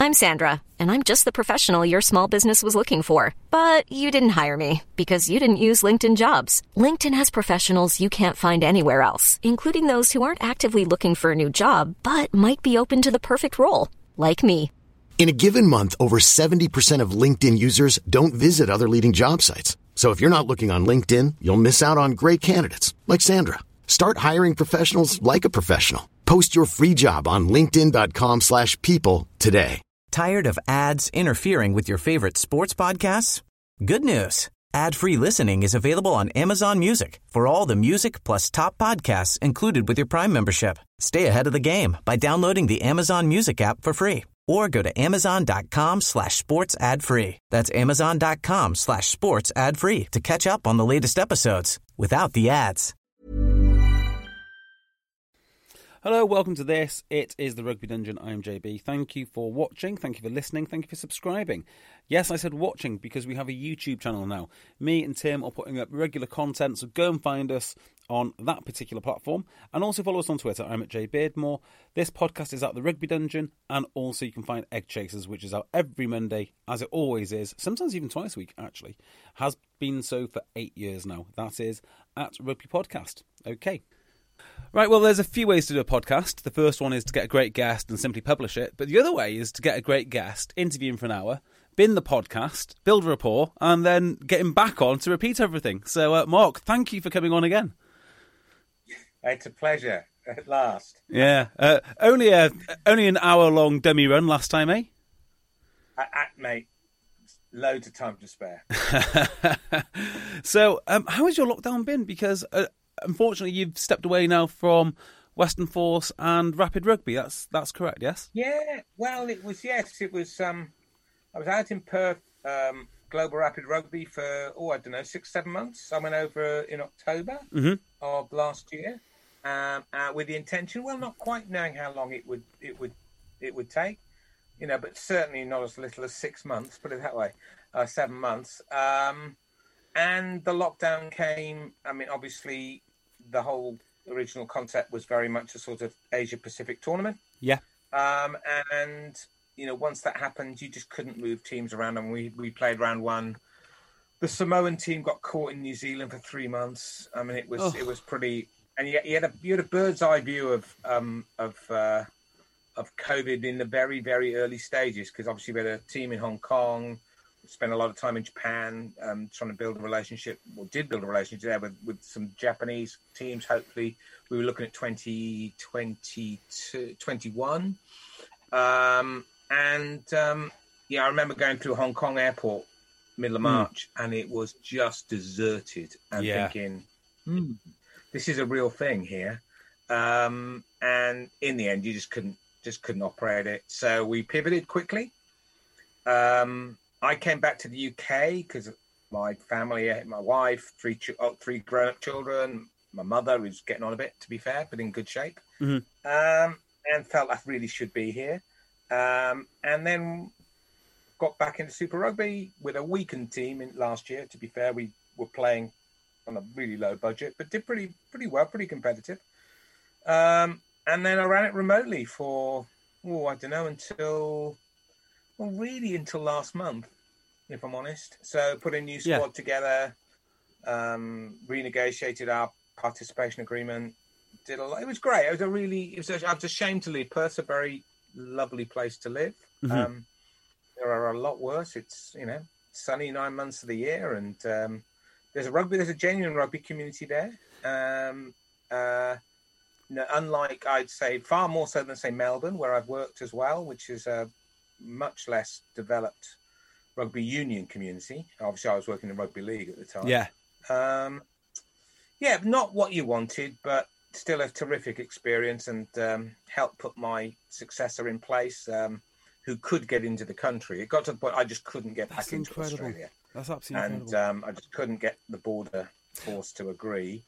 I'm Sandra, and I'm just the professional your small business was looking for. But you didn't hire me because you didn't use LinkedIn Jobs. LinkedIn has professionals you can't find anywhere else, including those who aren't actively looking for a new job, but might be open to the perfect role, like me. In a given month, over 70% of LinkedIn users don't visit other leading job sites. So if you're not looking on LinkedIn, you'll miss out on great candidates like Sandra. Start hiring professionals like a professional. Post your free job on linkedin.com/people today. Tired of ads interfering with your favorite sports podcasts? Good news. Ad-free listening is available on Amazon Music for all the music plus top podcasts included with your Prime membership. Stay ahead of the game by downloading the Amazon Music app for free or go to amazon.com/sports ad free. That's amazon.com/sports ad free to catch up on the latest episodes without the ads. Hello, welcome to this. It is the Rugby Dungeon. I'm JB. Thank you for watching. Thank you for listening. Thank you for subscribing. Yes, I said watching because we have a YouTube channel now. Me and Tim are putting up regular content, so go and find us on that particular platform. And also follow us on Twitter. I'm at JBeardmore. This podcast is at the Rugby Dungeon. And also you can find Egg Chasers, which is out every Monday, as it always is. Sometimes even twice a week, actually. Has been so for 8 years now. That is at Rugby Podcast. Okay. Right, well, there's a few ways to do a podcast. The first one is to get a great guest and simply publish it. But the other way is to get a great guest, interview him for an hour, bin the podcast, build a rapport, and then get him back on to repeat everything. So, Mark, thank you for coming on again. It's a pleasure, at last. Yeah, only an hour-long dummy run last time, eh? Mate, loads of time to spare. So, how has your lockdown been? Because... unfortunately, you've stepped away now from Western Force and Rapid Rugby. That's correct, yes? Yeah, well, it was, yes. It was, I was out in Perth, Global Rapid Rugby for, 6-7 months. I went over in October of last year with the intention, well, not quite knowing how long it would take, but certainly not as little as 6 months, put it that way, 7 months. And the lockdown came, obviously... the whole original concept was very much a sort of Asia-Pacific tournament. Yeah. And, once that happened, you just couldn't move teams around. And we played round one. The Samoan team got caught in New Zealand for 3 months. It was pretty... And you had a bird's eye view of COVID in the very, very early stages, because obviously we had a team in Hong Kong, spent a lot of time in Japan trying to build a relationship, did build a relationship there with some Japanese teams. Hopefully, we were looking at 2021. I remember going through Hong Kong airport middle of March, and it was just deserted, and thinking, this is a real thing here. And in the end, you just couldn't operate it. So we pivoted quickly. I came back to the UK because my family, my wife, three grown-up children, my mother, who's getting on a bit, to be fair, but in good shape, and felt I really should be here. And then got back into Super Rugby with a weakened team last year. To be fair, we were playing on a really low budget, but did pretty well, pretty competitive. And then I ran it remotely for, until last month, if I'm honest. So put a new squad together, renegotiated our participation agreement. It was great. I was ashamed to leave Perth, a very lovely place to live. There are a lot worse. It's, sunny 9 months of the year, and there's a genuine rugby community there. Unlike, I'd say, far more so than, say, Melbourne, where I've worked as well, which is a much less developed rugby union community. Obviously, I was working in rugby league at the time. Not what you wanted, but still a terrific experience, and helped put my successor in place, who could get into the country. It got to the point I just couldn't get back into Australia. That's absolutely incredible. And I just couldn't get the border force to agree.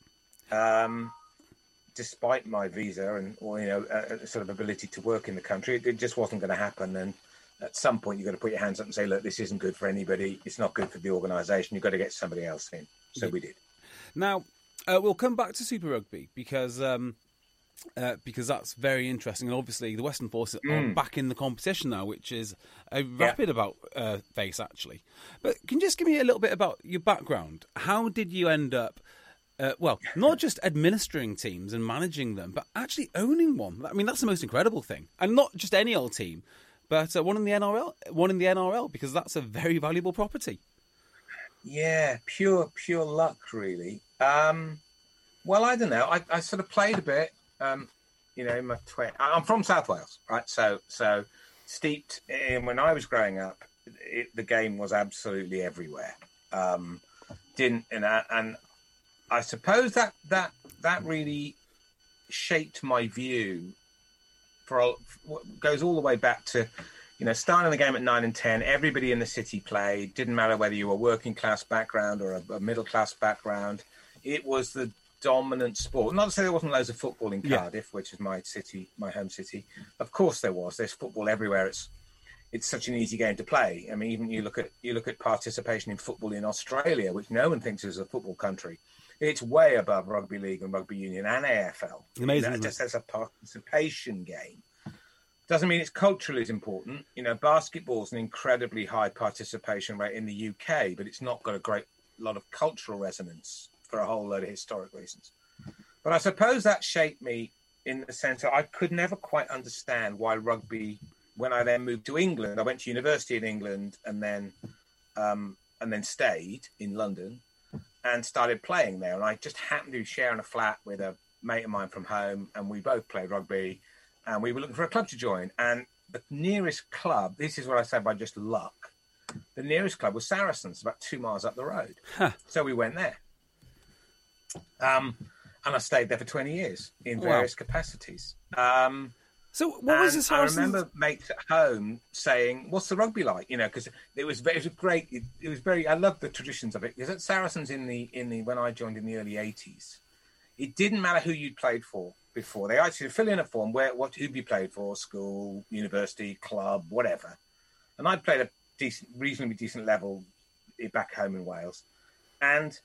Despite my visa and sort of ability to work in the country, it just wasn't going to happen. And at some point, you've got to put your hands up and say, look, this isn't good for anybody. It's not good for the organisation. You've got to get somebody else in. So we did. Now, we'll come back to Super Rugby because because that's very interesting. And obviously, the Western Forces are back in the competition now, which is a rapid about face, actually. But can you just give me a little bit about your background? How did you end up, not just administering teams and managing them, but actually owning one? I mean, that's the most incredible thing. And not just any old team, but one in the NRL, because that's a very valuable property. Yeah, pure luck, really. Well, I don't know. I sort of played a bit. In my I'm from South Wales, right? So steeped in when I was growing up, the game was absolutely everywhere. And I suppose that really shaped my view. Goes all the way back to, starting the game at 9 and 10. Everybody in the city played. Didn't matter whether you were working class background or a middle class background. It was the dominant sport. Not to say there wasn't loads of football in Cardiff, which is my home city. Of course there was. There's football everywhere. It's such an easy game to play. I mean, even you look at participation in football in Australia, which no one thinks is a football country. It's way above rugby league and rugby union and AFL. Amazing. Just as a participation game. Doesn't mean it's culturally as important. Basketball's an incredibly high participation rate in the UK, but it's not got a great lot of cultural resonance for a whole load of historic reasons. But I suppose that shaped me in the sense that I could never quite understand why rugby, when I then moved to England, I went to university in England and then stayed in London and started playing there. And I just happened to be sharing a flat with a mate of mine from home, and we both played rugby, and we were looking for a club to join. And the nearest club, this is what I said by just luck, the nearest club was Saracens, about 2 miles up the road. Huh. So we went there. And I stayed there for 20 years in various capacities. So what was this? I remember mates at home saying, "What's the rugby like?" Because it was great. It was very. I loved the traditions of it. Because at Saracens in the when I joined in the early '80s, it didn't matter who you'd played for before. They actually fill in a form who you played for, school, university, club, whatever. And I played a reasonably decent level back home in Wales, and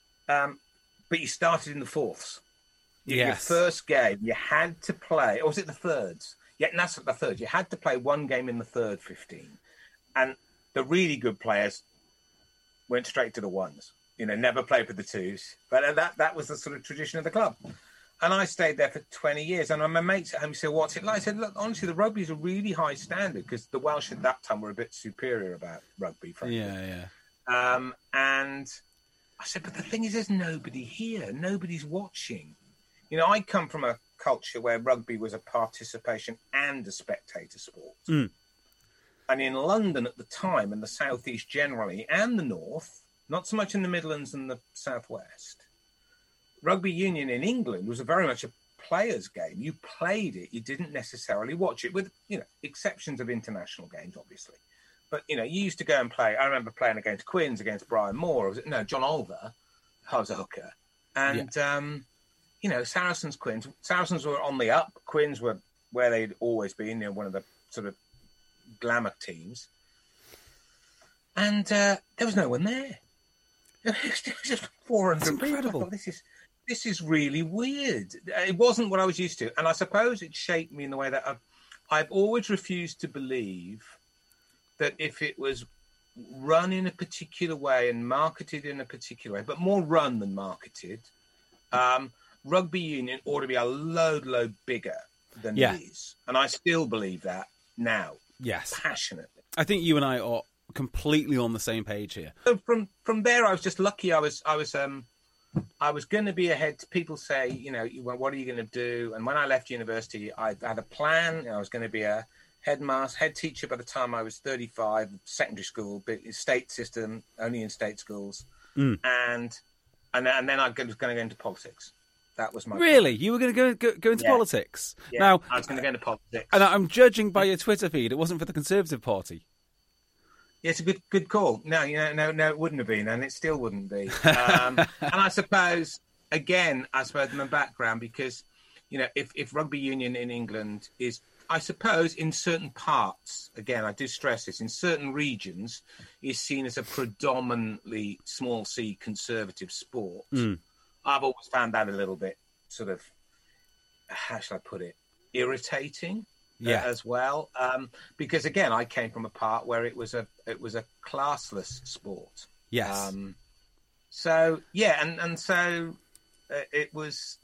but you started in the fourths. Yes. Your first game, you had to play, or was it the thirds? Yeah, that's the thirds. You had to play one game in the third 15. And the really good players went straight to the ones, never played for the twos. But that was the sort of tradition of the club. And I stayed there for 20 years. And my mates at home said, "What's it like?" I said, "Look, honestly, the rugby is a really high standard," because the Welsh at that time were a bit superior about rugby, frankly. Yeah. And I said, "But the thing is, there's nobody here. Nobody's watching." I come from a culture where rugby was a participation and a spectator sport. And in London at the time, and the South East generally, and the North, not so much in the Midlands and the South West, rugby union in England was very much a player's game. You played it. You didn't necessarily watch it, with, exceptions of international games, obviously. But, you used to go and play. I remember playing against Quins, against Brian Moore. John Olver. I was a hooker. And... Saracens were on the up. Quins were where they'd always been, one of the sort of glamour teams. And there was no one there. It was just 400 people. I thought, this is really weird. It wasn't what I was used to. And I suppose it shaped me in the way that I've always refused to believe that if it was run in a particular way and marketed in a particular way, but more run than marketed, rugby union ought to be a load bigger than it is. And I still believe that now. Yes. Passionately. I think you and I are completely on the same page here. So from there, I was just lucky. I was going to be ahead. People say, what are you going to do? And when I left university, I had a plan. I was going to be a head teacher by the time I was 35, secondary school, but state system, only in state schools. And then I was going to go into politics. That was my really? plan. You were going to go into politics? Yeah, now, I was going to go into politics. And I'm judging by your Twitter feed, it wasn't for the Conservative Party. Yeah, it's a good call. No, it wouldn't have been, and it still wouldn't be. And I suppose, again, my background, because, if rugby union in England is, I suppose, in certain parts, again, I do stress this, in certain regions, is seen as a predominantly small C conservative sport. I've always found that a little bit sort of how shall I put it, irritating as well. Because again, I came from a part where it was a classless sport. Yes. So it was.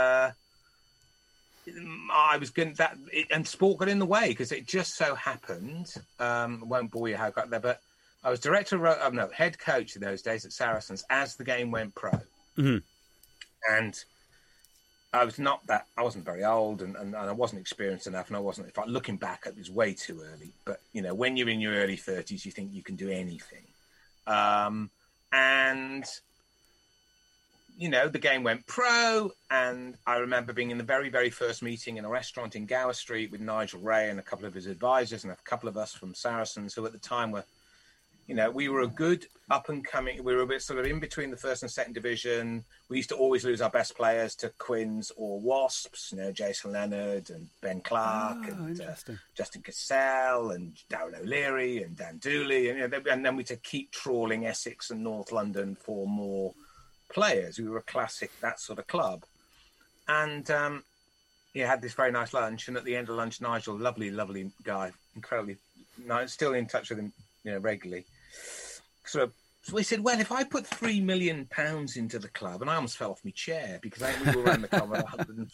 I was going and sport got in the way because it just so happened. Won't bore you how I got there, but I was head coach in those days at Saracens as the game went pro, and I wasn't very old, and I wasn't experienced enough, and I wasn't. In fact, looking back, it was way too early. But when you're in your early 30s, you think you can do anything, and. The game went pro, and I remember being in the very, very first meeting in a restaurant in Gower Street with Nigel Ray and a couple of his advisors and a couple of us from Saracens, who at the time were, we were a good up-and-coming, we were a bit sort of in between the first and second division. We used to always lose our best players to Quins or Wasps, Jason Leonard and Ben Clark and Justin Cassell and Darren O'Leary and Dan Dooley. And then we to keep trawling Essex and North London for more players. We were a classic, that sort of club. And had this very nice lunch, and at the end of lunch, Nigel, lovely guy, incredibly nice, still in touch with him regularly, so we said, well, if I put £3 million into the club, and I almost fell off my chair because I think we were running the club on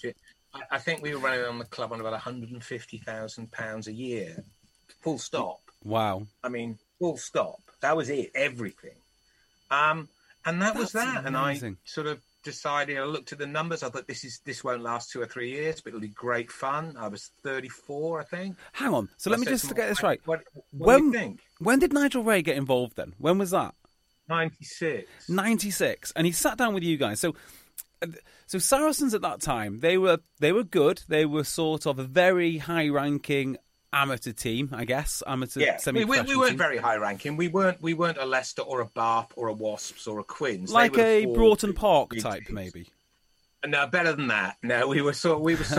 about £150,000 a year, full stop. Wow. I mean, full stop. That was it, everything. And that was that. Amazing. And I sort of decided, I looked at the numbers. I thought this won't last 2 or 3 years, but it'll be great fun. I was 34, I think. Hang on. So let me just get this right. What do you think? When did Nigel Ray get involved then? When was that? 96. 96. And he sat down with you guys. So Saracens at that time, they were good. They were sort of a very high-ranking amateur team, I guess. Semi-professional we weren't team. very high ranking. We weren't a Leicester or a Bath or a Wasps or a Quins. Like a Broughton Park type, teams. Maybe. No, better than that. No, we used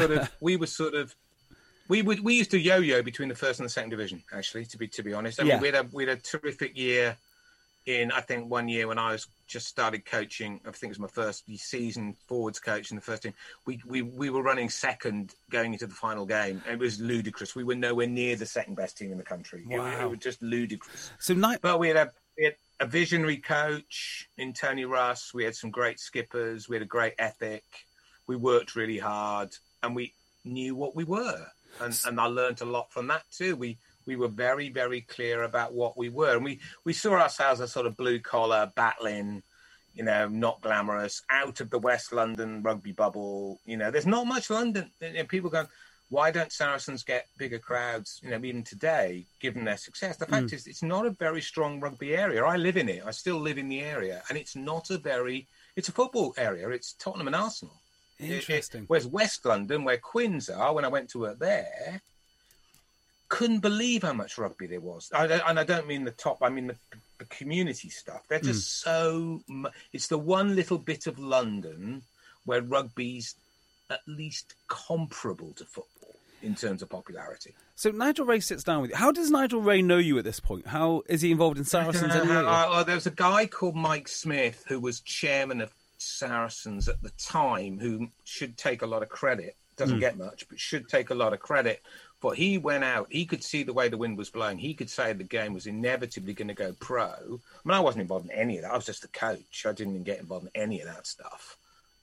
to yo-yo between the first and the second division. Actually, to be honest, we had a terrific year. I think 1 year when I was just started coaching, I think it was my first season forwards coach in the first team. We were running second going into the final game. It was ludicrous. We were nowhere near the second best team in the country. Wow. It was just ludicrous. But we had a visionary coach in Tony Russ. We had some great skippers. We had a great ethic. We worked really hard, and we knew what we were. And I learned a lot from that too. We were very, very clear about what we were. And we saw ourselves as sort of blue-collar, battling, not glamorous, out of the West London rugby bubble. There's not much London. And people go, why don't Saracens get bigger crowds, even today, given their success? The fact is, it's not a very strong rugby area. I live in it. I still live in the area. And it's not it's a football area. It's Tottenham and Arsenal. Interesting. Whereas West London, where Quins are, when I went to work there, couldn't believe how much rugby there was. And I don't mean the top, I mean the community stuff. They're just it's the one little bit of London where rugby's at least comparable to football in terms of popularity. So Nigel Ray sits down with you. How does Nigel Ray know you at this point? How is he involved in Saracens anyway? There was a guy called Mike Smith who was chairman of Saracens at the time, who should take a lot of credit. Doesn't get much, but should take a lot of credit. But he went out. He could see the way the wind was blowing. He could say the game was inevitably going to go pro. I mean, I wasn't involved in any of that. I was just the coach. I didn't even get involved in any of that stuff.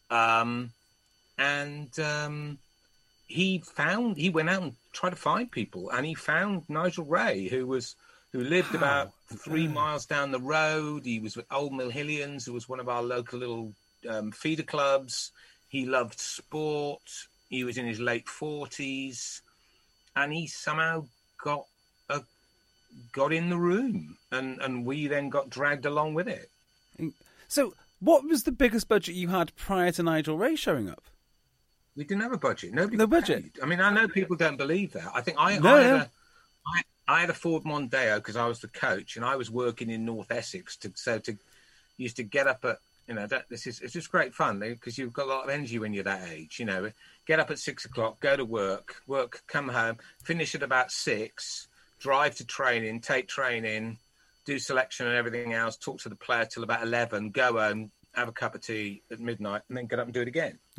He went out and tried to find people, and he found Nigel Ray, who lived about 3 miles down the road. He was with Old Mill Hillians, who was one of our local little feeder clubs. He loved sport. He was in his late 40s. And he somehow got in the room, and we then got dragged along with it. So, what was the biggest budget you had prior to Nigel Ray showing up? We didn't have a budget. No budget. Paid. I mean, I know people don't believe that. I think I had a Ford Mondeo because I was the coach, and I was working in North Essex. Used to get up at it's just great fun because you've got a lot of energy when you're that age. Get up at 6 o'clock, go to work, come home, finish at about 6, drive to training, take training, do selection and everything else, talk to the player till about 11, go home, have a cup of tea at midnight, and then get up and do it again. Yeah.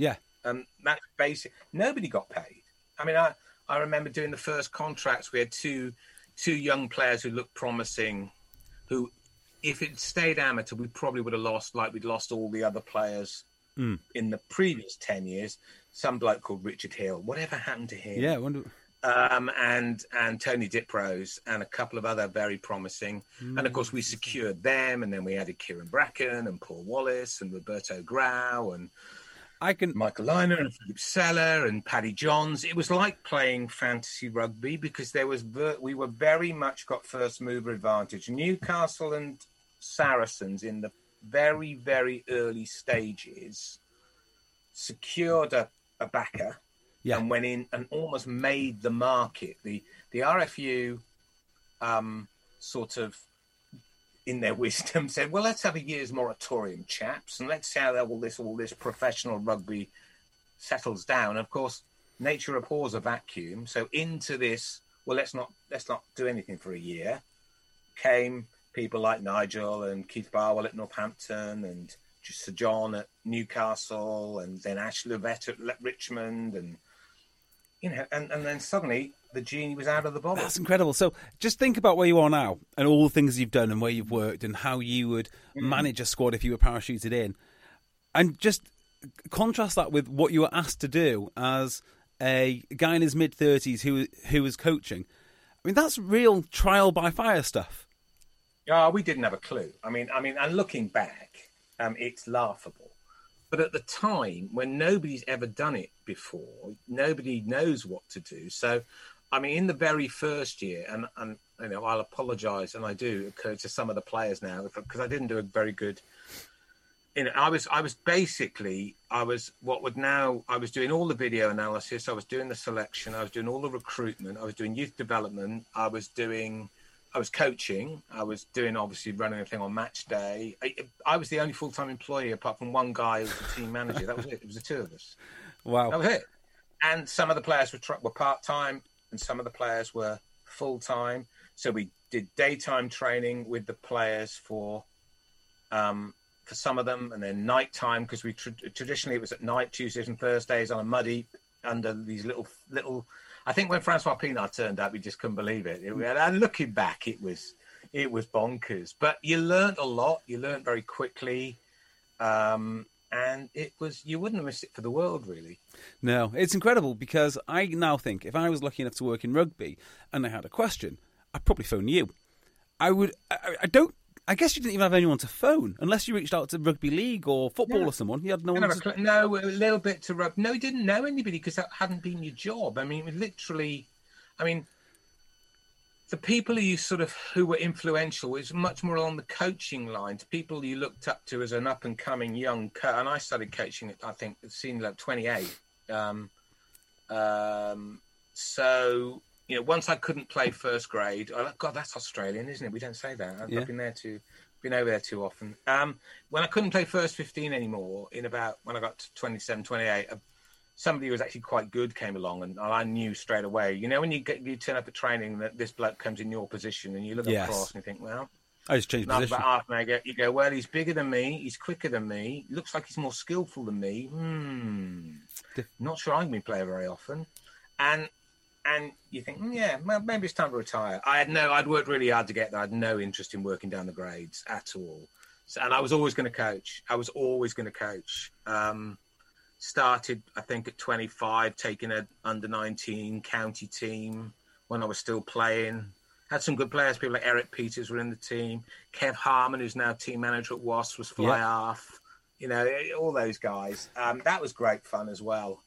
That's basic. Nobody got paid. I mean, I remember doing the first contracts. We had two young players who looked promising, who, if it stayed amateur, we probably would have lost, like we'd lost all the other players in the previous 10 years. Some bloke called Richard Hill. Whatever happened to him? Yeah, I wonder. And Tony Diprose and a couple of other very promising. And, of course, we secured them, and then we added Kieran Bracken and Paul Wallace and Roberto Grau and Michael Liner and Philip Seller and Paddy Johns. It was like playing fantasy rugby because we were very much got first mover advantage. Newcastle and Saracens in the very, very early stages secured a backer. Yeah. And went in and almost made the market. The RFU sort of, in their wisdom, said, well, let's have a year's moratorium, chaps, and let's see how all this professional rugby settles down. Of course, nature abhors a vacuum. So into this, well, let's not do anything for a year, came people like Nigel and Keith Barwell at Northampton and Sir John at Newcastle and then Ash Lovett at Richmond and and then suddenly the genie was out of the bottle. That's incredible. So just think about where you are now and all the things you've done and where you've worked and how you would manage a squad if you were parachuted in. And just contrast that with what you were asked to do as a guy in his mid-30s who was coaching. I mean, that's real trial by fire stuff. Yeah, we didn't have a clue. I mean, and looking back, it's laughable. But at the time, when nobody's ever done it before, nobody knows what to do. So, I mean, in the very first year, and I'll apologise, and I do, to some of the players now, because I didn't do a very good. I was doing all the video analysis, I was doing the selection, I was doing all the recruitment, I was doing youth development, I was coaching. I was doing, obviously, running a thing on match day. I was the only full-time employee, apart from one guy who was the team manager. That was it. It was the two of us. Wow. That was it. And some of the players were part-time, and some of the players were full-time. So we did daytime training with the players for some of them, and then nighttime, because we traditionally it was at night, Tuesdays and Thursdays on a muddy under these little. I think when Francois Pienaar turned up, we just couldn't believe it. And looking back, it was bonkers. But you learned a lot. You learned very quickly, and you wouldn't have missed it for the world, really. No, it's incredible because I now think if I was lucky enough to work in rugby and I had a question, I'd probably phone you. I guess you didn't even have anyone to phone unless you reached out to rugby league or football or someone. You had no one. No, a little bit to rugby. No, you didn't know anybody because that hadn't been your job. I mean, literally. I mean, the people who were influential was much more along the coaching lines. People you looked up to as an up and coming young coach. And I started coaching at, I think, it seemed like 28. So. Once I couldn't play first grade. Oh, God, that's Australian, isn't it? We don't say that. I've been over there too often. When I couldn't play first 15 anymore, when I got to 27, 28, somebody who was actually quite good came along, and I knew straight away. When you turn up at training that this bloke comes in your position, and you look across and you think, well, I just changed position. About half an hour, you go, well, he's bigger than me, he's quicker than me, looks like he's more skillful than me. Not sure I'm going to play very often, And you think, well, maybe it's time to retire. I'd worked really hard to get there. I had no interest in working down the grades at all. And I was always going to coach. Started, I think, at 25, taking an under-19 county team when I was still playing. Had some good players. People like Eric Peters were in the team. Kev Harmon, who's now team manager at Wasps, was fly half. All those guys. That was great fun as well.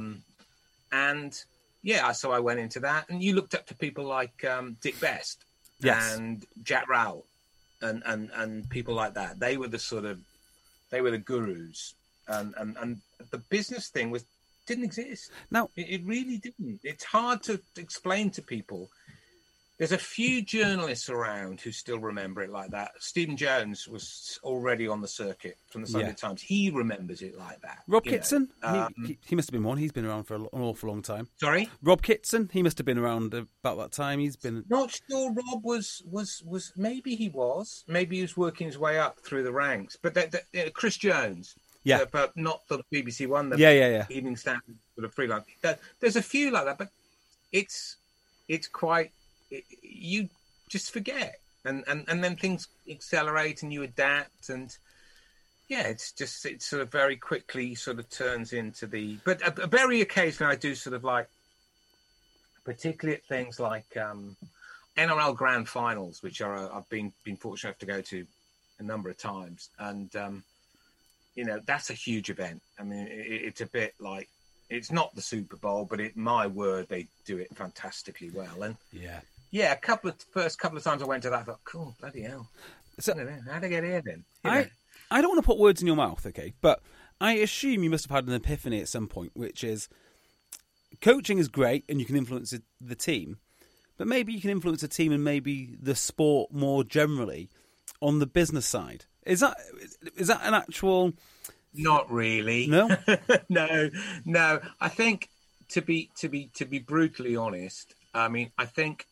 So I went into that, and you looked up to people like Dick Best and Jack Rowell and people like that. They were the gurus, and the business thing didn't exist. No, it really didn't. It's hard to explain to people. There's a few journalists around who still remember it like that. Stephen Jones was already on the circuit from the Sunday Times. He remembers it like that. Rob Kitson, he must have been one. He's been around for an awful long time. Sorry? Rob Kitson, he must have been around about that time. He's been... Not sure Rob was maybe he was. Maybe he was working his way up through the ranks. But Chris Jones. Yeah. But not the BBC One. The Yeah. Evening Standard sort of freelance. There's a few like that, but it's quite... you just forget. And then things accelerate and you adapt, and it sort of very quickly sort of turns into the... But very occasionally I do sort of like, particularly at things like NRL Grand Finals, which I've been fortunate enough to go to a number of times, and that's a huge event. I mean, it's a bit like, it's not the Super Bowl, but my word, they do it fantastically well. And a first couple of times I went to that, I thought, cool, bloody hell. So, how'd I get here then? I don't want to put words in your mouth, okay? But I assume you must have had an epiphany at some point, which is coaching is great and you can influence the team, but maybe you can influence a team and maybe the sport more generally on the business side. Is that an actual... Not really. No? No. I think, to be brutally honest, I mean, I think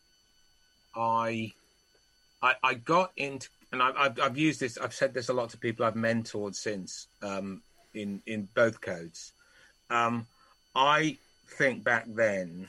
I got into, and I've used this, I've said this a lot to people I've mentored since, in both codes. I think back then,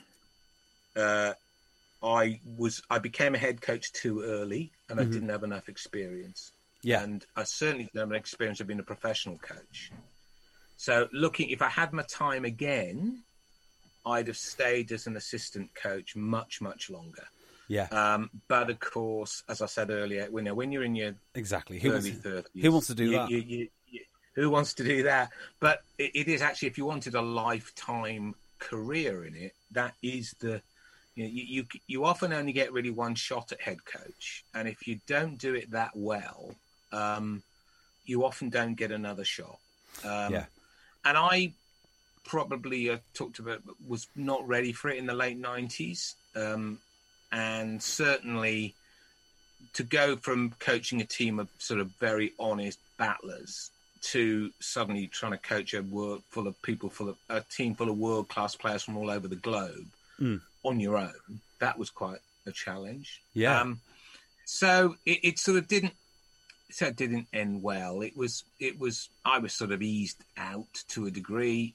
I became a head coach too early, and I didn't have enough experience. Yeah. And I certainly didn't have an experience of being a professional coach. So if I had my time again, I'd have stayed as an assistant coach much, much longer. Yeah. But of course, as I said earlier, when you're in your early 30s, who wants to do that? Who wants to do that? But it is actually, if you wanted a lifetime career in it, that is you often only get really one shot at head coach, and if you don't do it that well, you often don't get another shot. And I probably talked about was not ready for it in the late 90s, and certainly to go from coaching a team of sort of very honest battlers to suddenly trying to coach a team full of world-class players from all over the globe on your own, that was quite a challenge. Yeah. So it sort of didn't end well. I was sort of eased out to a degree,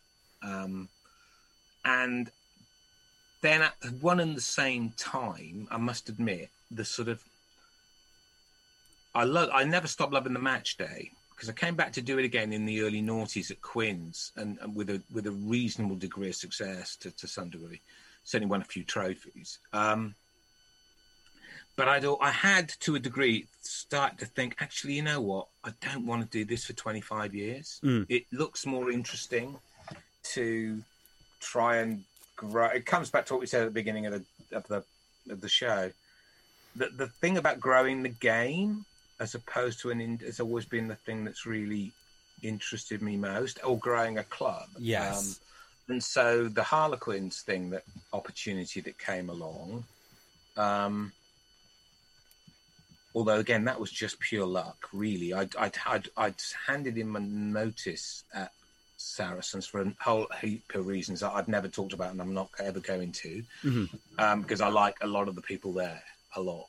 and then at one and the same time, I must admit, I never stopped loving the match day, because I came back to do it again in the early noughties at Quins, and with a reasonable degree of success to some degree. Certainly won a few trophies. But I had, to a degree, started to think, actually, you know what? I don't want to do this for 25 years. It looks more interesting to try and grow. It comes back to what we said at the beginning of the show. The thing about growing the game, as opposed to has always been the thing that's really interested me most, or growing a club. Yes. And so the Harlequins opportunity that came along, although again that was just pure luck, really. I'd handed in my notice at Saracens for a whole heap of reasons that I've never talked about and I'm not ever going to, because I like a lot of the people there a lot.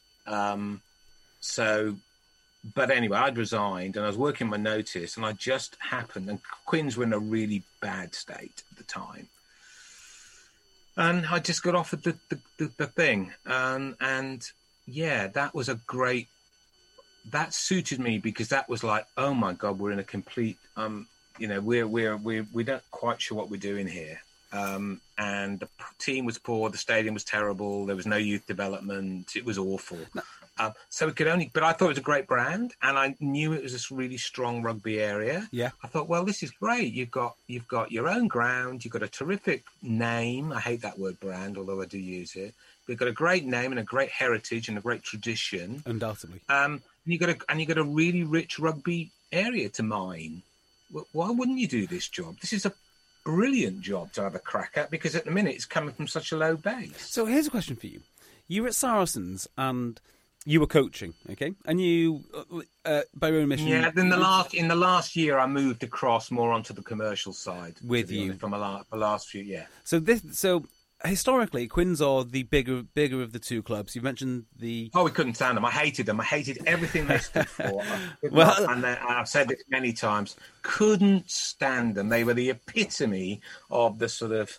But anyway, I'd resigned and I was working my notice, and I just happened, and Quins were in a really bad state at the time, and I just got offered the thing, and that was that suited me, because that was like, oh my God, we're in a complete, we don't quite sure what we're doing here. And the team was poor, the stadium was terrible, there was no youth development, it was awful. So it could but I thought it was a great brand, and I knew it was this really strong rugby area. Yeah. I thought, well, this is great. You've got your own ground, you've got a terrific name. I hate that word brand, although I do use it. But you've got a great name and a great heritage and a great tradition. Undoubtedly. You got a really rich rugby area to mine. Why wouldn't you do this job? This is a brilliant job to have a crack at, because at the minute it's coming from such a low base. So here's a question for you. You were at Saracens and you were coaching, okay? And you, by your own admission... Yeah, then in the last year I moved across more onto the commercial side. With you. From the last few, yeah. So historically, Quins are the bigger of the two clubs. You mentioned the... Oh, we couldn't stand them. I hated them. I hated everything they stood for. And I've said this many times, couldn't stand them. They were the epitome of the sort of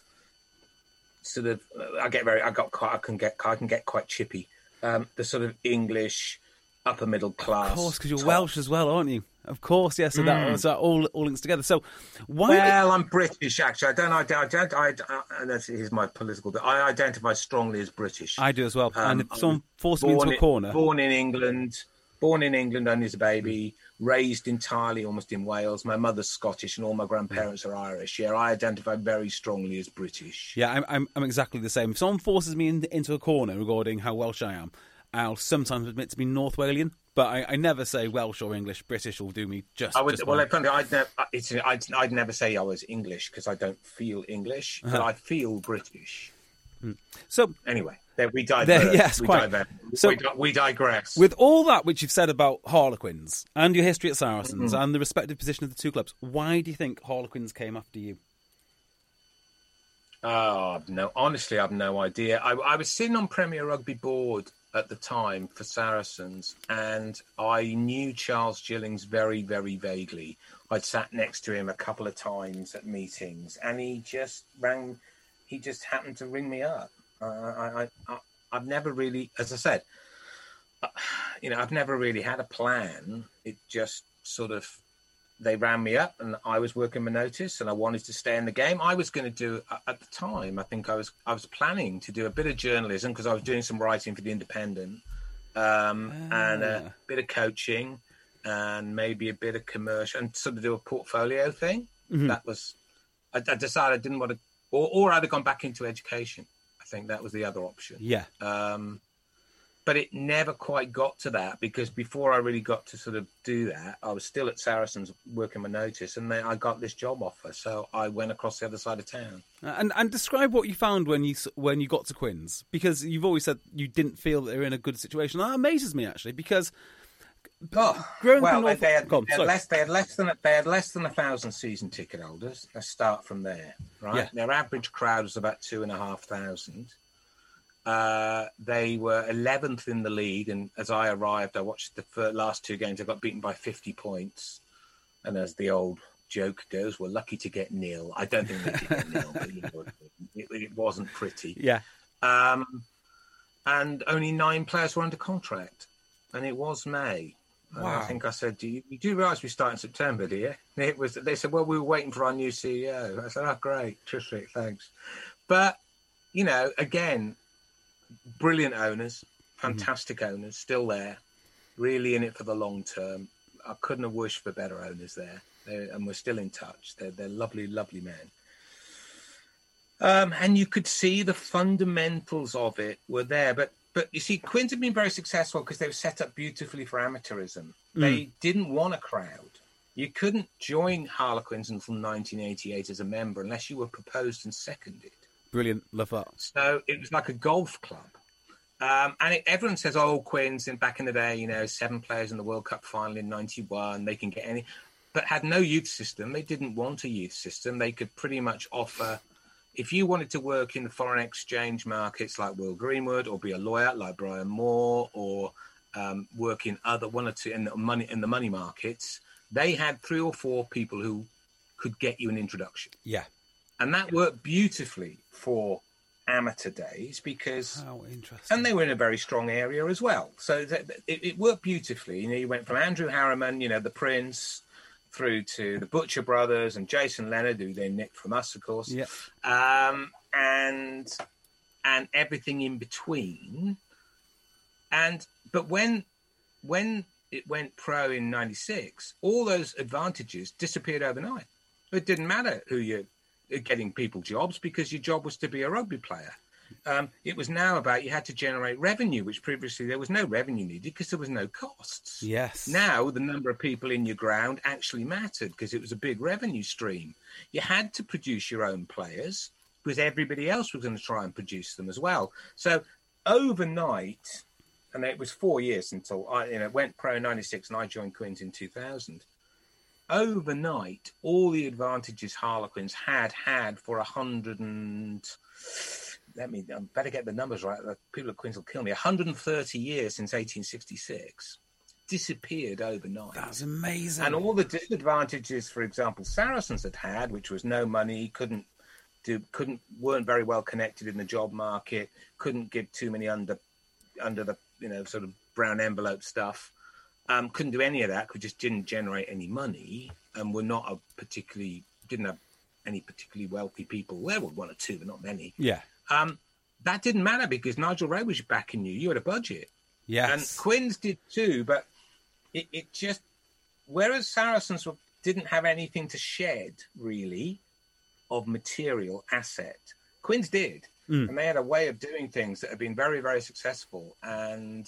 I can get quite chippy. The sort of English upper middle class. Of course, because you're Welsh as well, aren't you? Of course, yes. So that all links together. So why? Well, I'm British actually. Here's my political bit. I identify strongly as British. I do as well. And if someone forced me into a corner, born in England only as a baby, raised entirely almost in Wales. My mother's Scottish, and all my grandparents are Irish. Yeah, I identify very strongly as British. Yeah, I'm exactly the same. If someone forces me into a corner regarding how Welsh I am, I'll sometimes admit to be North Walian, but I never say Welsh or English. British will do me just. I'd never say I was English because I don't feel English, but I feel British. So anyway, we diverge. Yes, quite. We digress. With all that which you've said about Harlequins and your history at Saracens and the respective position of the two clubs, why do you think Harlequins came after you? No, honestly, I've no idea. I was sitting on Premier Rugby board at the time for Saracens, and I knew Charles Gillings very, very vaguely. I'd sat next to him a couple of times at meetings, and he just happened to ring me up. I've never really, as I said, I've never really had a plan. It just sort of, they ran me up and I was working my notice and I wanted to stay in the game. I was going to do, at the time, I think I was planning to do a bit of journalism because I was doing some writing for The Independent and a bit of coaching and maybe a bit of commercial and sort of do a portfolio thing. That was, I decided I didn't want to, or I'd have gone back into education. I think that was the other option. Yeah. But it never quite got to that because before I really got to sort of do that, I was still at Saracens working my notice, and then I got this job offer, so I went across the other side of town. And describe what you found when you got to Quins, because you've always said you didn't feel that they were in a good situation. That amazes me actually, because they had less than 1,000 season ticket holders. Let's start from there, right? Yeah. Their average crowd was about 2,500. They were 11th in the league, and as I arrived, I watched the last two games. I got beaten by 50 points, and as the old joke goes, we're lucky to get nil. I don't think they did get nil, but it wasn't pretty. Yeah. And only 9 players were under contract, and it was May. Wow. I think I said, you do realise we start in September, do you? They said, well, we were waiting for our new CEO. I said, oh, great, terrific, thanks. But, again, brilliant owners, fantastic owners, still there, really in it for the long term. I couldn't have wished for better owners there, and we're still in touch. They're lovely, lovely men. And you could see the fundamentals of it were there, but you see, Quins have been very successful because they were set up beautifully for amateurism. They didn't want a crowd. You couldn't join Harlequins until 1988 as a member unless you were proposed and seconded. Brilliant, love that. So it was like a golf club. Everyone says, Quins, back in the day, 7 players in the World Cup final in 91, they can get any, but had no youth system. They didn't want a youth system. They could pretty much offer, if you wanted to work in the foreign exchange markets like Will Greenwood, or be a lawyer like Brian Moore, or work in one or two in the money markets, they had 3 or 4 people who could get you an introduction. Yeah. And that worked beautifully for amateur days because... How interesting. And they were in a very strong area as well. So it worked beautifully. You went from Andrew Harriman, the Prince, through to the Butcher Brothers and Jason Leonard, who they nicked from us, of course. Yeah. And everything in between. But when it went pro in 96, all those advantages disappeared overnight. It didn't matter who you're getting people jobs because your job was to be a rugby player. It was now about you had to generate revenue, which previously there was no revenue needed because there was no costs. Yes. Now the number of people in your ground actually mattered because it was a big revenue stream. You had to produce your own players because everybody else was going to try and produce them as well. So overnight, and it was 4 years until I went pro in 96 and I joined Quins in 2000. Overnight, all the advantages Harlequins had for I better get the numbers right. The people at Quins will kill me. 130 years since 1866. Disappeared overnight. That's amazing. And all the disadvantages, for example, Saracens had, which was no money, weren't very well connected in the job market, couldn't give too many under the sort of brown envelope stuff, couldn't do any of that because just didn't generate any money, and were not didn't have any particularly wealthy people. There were one or two, but not many. Yeah. That didn't matter because Nigel Ray was backing you. You had a budget. Yes. And Quins did too, but it just, whereas Saracens didn't have anything to shed, really, of material asset, Quins did. And they had a way of doing things that have been very, very successful. And,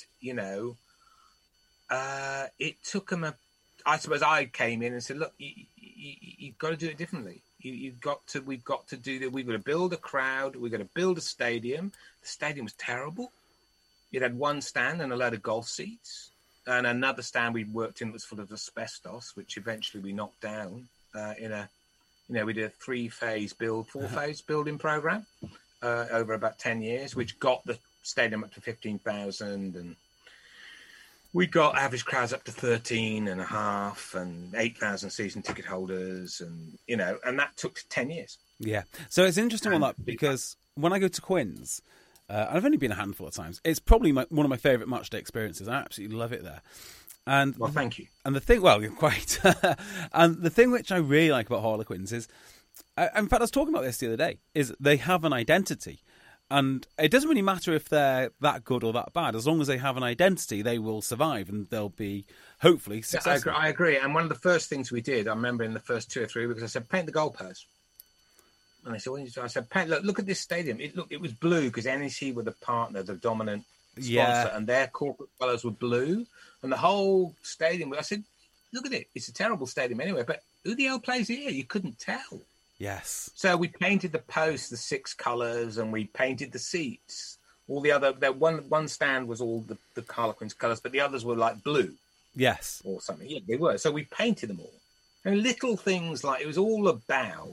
it took them I suppose I came in and said, look, you've got to do it differently. We've got to do that. We've got to build a crowd. We've got to build a stadium. The stadium was terrible. It had one stand and a load of golf seats, and another stand we worked in that was full of asbestos, which eventually we knocked down we did a 4-phase building program over about 10 years, which got the stadium up to 15,000, and we got average crowds up to 13.5 and 8,000 season ticket holders, and and that took 10 years. Yeah, so it's interesting on that because when I go to Quins, I've only been a handful of times. It's probably one of my favourite match day experiences. I absolutely love it there. And well, thank you. And the thing, you're quite. And the thing which I really like about Harlequins is, in fact, I was talking about this the other day, is they have an identity. And it doesn't really matter if they're that good or that bad. As long as they have an identity, they will survive and they'll be, hopefully, successful. I agree. And one of the first things we did, I remember in the first 2 or 3 weeks, I said, paint the goalposts. And they said, what did you do? I said, paint, look at this stadium. It was blue because NEC were the partner, the dominant sponsor, and their corporate colours were blue. And the whole stadium, I said, look at it. It's a terrible stadium anyway, but who the hell plays here? You couldn't tell. Yes. So we painted the posts, the 6 colours, and we painted the seats. All the other, one stand was all the Harlequins colours, but the others were like blue. Yes. Or something. Yeah, they were. So we painted them all. And little things like, it was all about,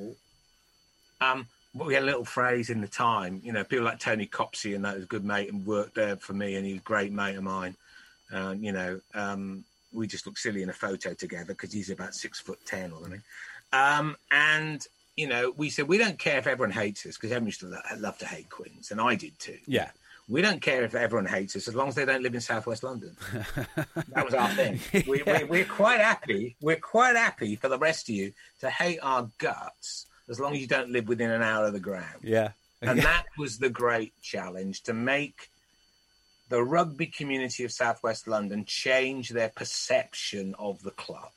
we had a little phrase in the time, people like Tony Copsey, and that was a good mate and worked there for me, and he was a great mate of mine. We just looked silly in a photo together because he's about 6'10" or something. And we said, we don't care if everyone hates us, because everyone used to love to hate Quins, and I did too. Yeah. We don't care if everyone hates us as long as they don't live in southwest London. That was our thing. We're quite happy. We're quite happy for the rest of you to hate our guts as long as you don't live within an hour of the ground. Yeah. And that was the great challenge, to make the rugby community of southwest London change their perception of the club.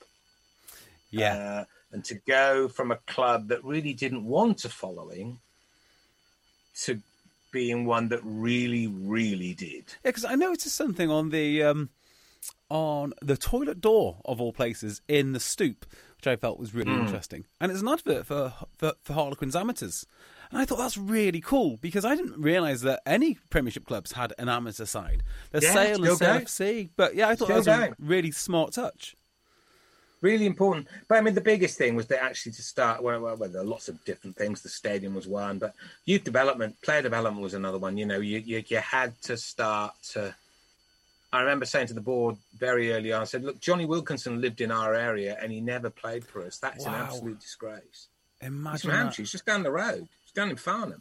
Yeah. And to go from a club that really didn't want a following to being one that really, really did. Yeah, because I noticed something on the toilet door, of all places, in the Stoop, which I felt was really interesting. And it's an advert for Harlequins amateurs. And I thought that's really cool, because I didn't realise that any Premiership clubs had an amateur side. There's Sale and CFC. But yeah, I thought that was a really smart touch. Really important. But I mean, the biggest thing was that actually to start, well, there are lots of different things. The stadium was one, but youth development, player development was another one. You had to start to... I remember saying to the board very early on, I said, look, Johnny Wilkinson lived in our area and he never played for us. That's an absolute disgrace. Imagine that. He's just down the road. He's down in Farnham.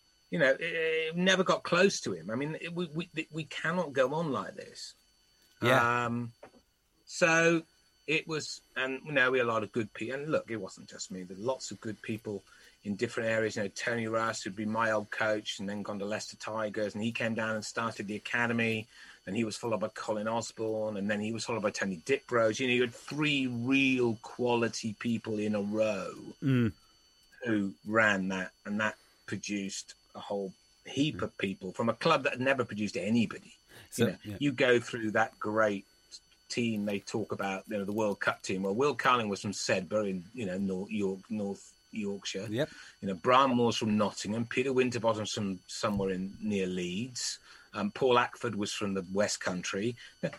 It never got close to him. I mean, we cannot go on like this. Yeah. So... it was, and we had a lot of good people. And look, it wasn't just me. There were lots of good people in different areas. Tony Russ, who'd been my old coach and then gone to Leicester Tigers, and he came down and started the academy. And he was followed by Colin Osborne, and then he was followed by Tony Diprose. You had 3 real quality people in a row who ran that, and that produced a whole heap of people from a club that had never produced anybody. So, you go through that great team they talk about, the World Cup team. Well, Will Carling was from Sedbergh in North Yorkshire. Yep. Brian Moore's from Nottingham. Peter Winterbottom's from somewhere near Leeds. Paul Ackford was from the West Country.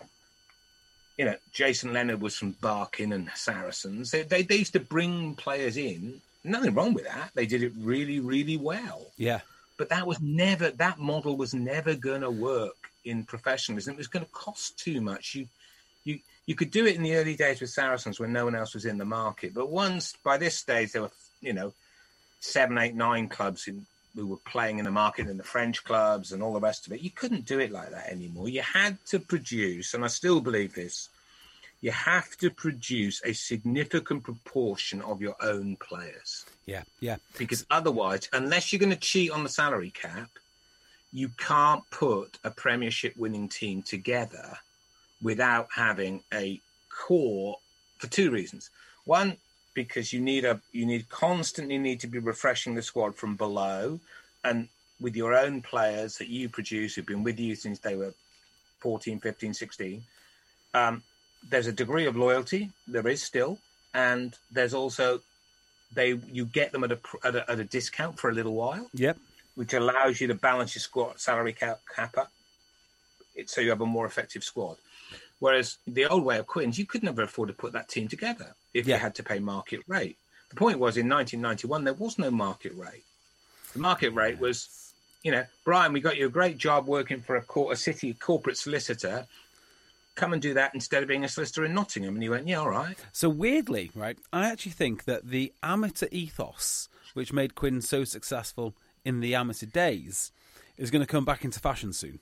Jason Leonard was from Barking and Saracens. They used to bring players in. Nothing wrong with that. They did it really, really well. Yeah. But that model was never going to work in professionalism. It was going to cost too much. You could do it in the early days with Saracens when no one else was in the market. But once, by this stage, there were, 7, 8, 9 clubs who were playing in the market, and the French clubs and all the rest of it. You couldn't do it like that anymore. You had to produce, and I still believe this, you have to produce a significant proportion of your own players. Yeah, yeah. Because otherwise, unless you're going to cheat on the salary cap, you can't put a Premiership winning team together without having a core for 2 reasons. One, because you constantly need to be refreshing the squad from below, and with your own players that you produce who've been with you since they were 14, 15, 16. There's a degree of loyalty, there is still, and there's also you get them at a discount for a little while. Yep. Which allows you to balance your squad salary cap up, so you have a more effective squad. Whereas the old way of Quins, you could never afford to put that team together if you had to pay market rate. The point was, in 1991, there was no market rate. The market rate was, Brian, we got you a great job working for a city corporate solicitor. Come and do that instead of being a solicitor in Nottingham. And he went, yeah, all right. So weirdly, right, I actually think that the amateur ethos, which made Quinn so successful in the amateur days, is going to come back into fashion soon.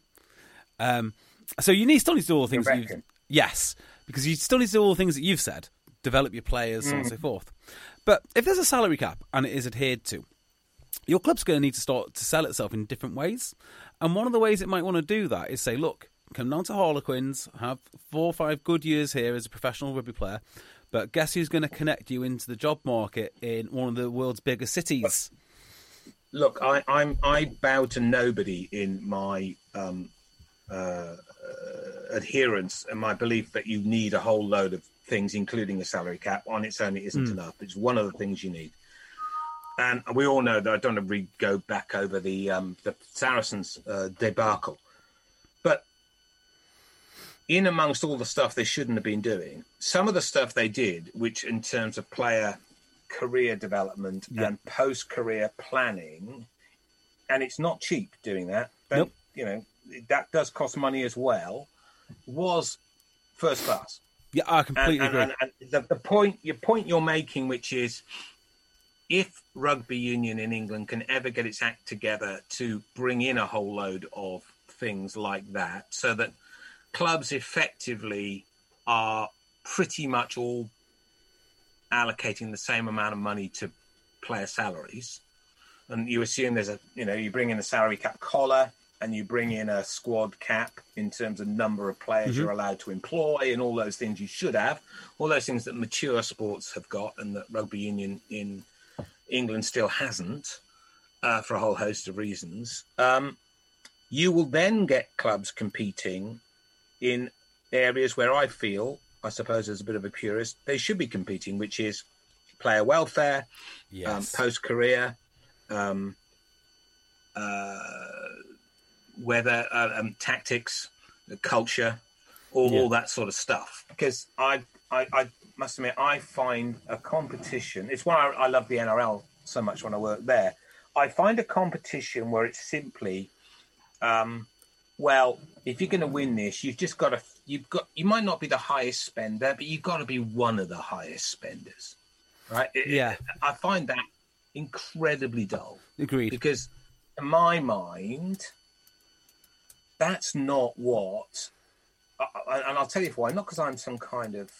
So you still need to do all the things yes, because you still need to do all the things that you've said, develop your players, so on and so forth. But if there's a salary cap and it is adhered to, your club's going to need to start to sell itself in different ways. And one of the ways it might want to do that is say, look, come down to Harlequins, have 4 or 5 good years here as a professional rugby player, but guess who's going to connect you into the job market in one of the world's biggest cities? Look, I bow to nobody in my adherence and my belief that you need a whole load of things, including a salary cap. On its own, it isn't enough. It's one of the things you need. And we all know that I don't want to go back over the Saracens debacle. But in amongst all the stuff they shouldn't have been doing, some of the stuff they did, which in terms of player career development and post-career planning, and it's not cheap doing that. Nope. That does cost money as well, was first class. Yeah, I completely agree. And the point you're making, which is, if rugby union in England can ever get its act together to bring in a whole load of things like that, so that clubs effectively are pretty much all allocating the same amount of money to player salaries, and you assume you bring in a salary cap collar, and you bring in a squad cap in terms of number of players you're allowed to employ, and all those things you should have, all those things that mature sports have got and that rugby union in England still hasn't, for a whole host of reasons. You will then get clubs competing in areas where I suppose as a bit of a purist, they should be competing, which is player welfare, post-career, weather, tactics, culture, all that sort of stuff. Because I must admit, I find a competition. It's why I love the NRL so much when I work there. I find a competition where it's simply, if you're going to win this, you've just got to. You might not be the highest spender, but you've got to be one of the highest spenders, right? I find that incredibly dull. Agreed. Because in my mind, that's not what. And I'll tell you why. Not because I'm some kind of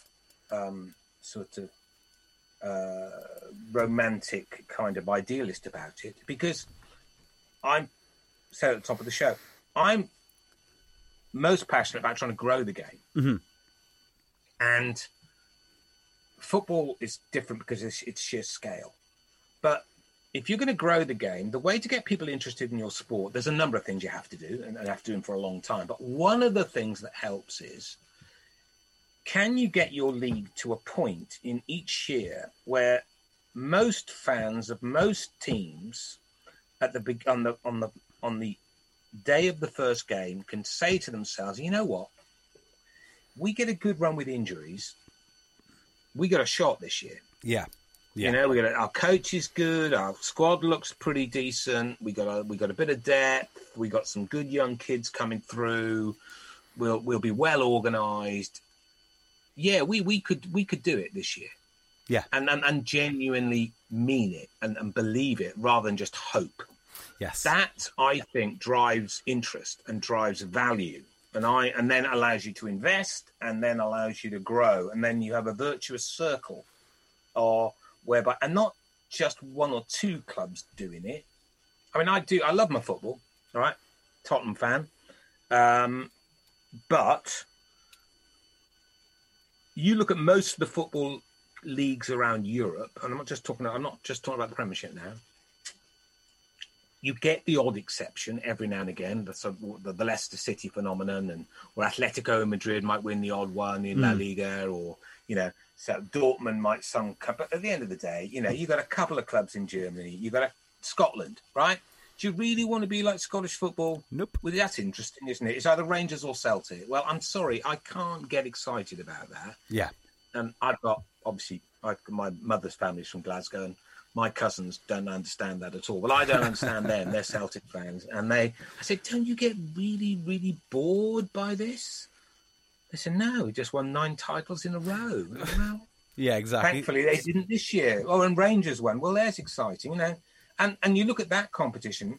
romantic kind of idealist about it, because I'm said at the top of the show, I'm most passionate about trying to grow the game. And football is different because it's sheer scale. But if you're going to grow the game, the way to get people interested in your sport, there's a number of things you have to do, and have to do them for a long time. But one of the things that helps is, can you get your league to a point in each year where most fans of most teams on the day of the first game can say to themselves, you know what, we get a good run with injuries, we got a shot this year. Yeah. You know, our coach is good. Our squad looks pretty decent. We got a bit of depth. We got some good young kids coming through. We'll be well organised. Yeah, we could do it this year. Yeah, and genuinely mean it and believe it rather than just hope. Yes, that I think drives interest and drives value, and then allows you to invest, and then allows you to grow, and then you have a virtuous circle, or whereby, and not just one or two clubs doing it. I mean, I love my football, all right, Tottenham fan, but you look at most of the football leagues around Europe, and I'm not just talking about the Premiership now. You get the odd exception every now and again, the Leicester City phenomenon, and where Atletico Madrid might win the odd one in La Liga, or so Dortmund might some. But at the end of the day, you've got a couple of clubs in Germany. You've got Scotland, right? Do you really want to be like Scottish football? Nope. Well, that's interesting, isn't it? It's either Rangers or Celtic. Well, I'm sorry, I can't get excited about that. Yeah. And I've got, obviously, my mother's family's from Glasgow, and my cousins don't understand that at all. Well, I don't understand them. They're Celtic fans. And I said, don't you get really, really bored by this? They said, no, we just won 9 titles in a row. Well, yeah, exactly. Thankfully, they didn't this year. Oh, and Rangers won. Well, that's exciting, And you look at that competition,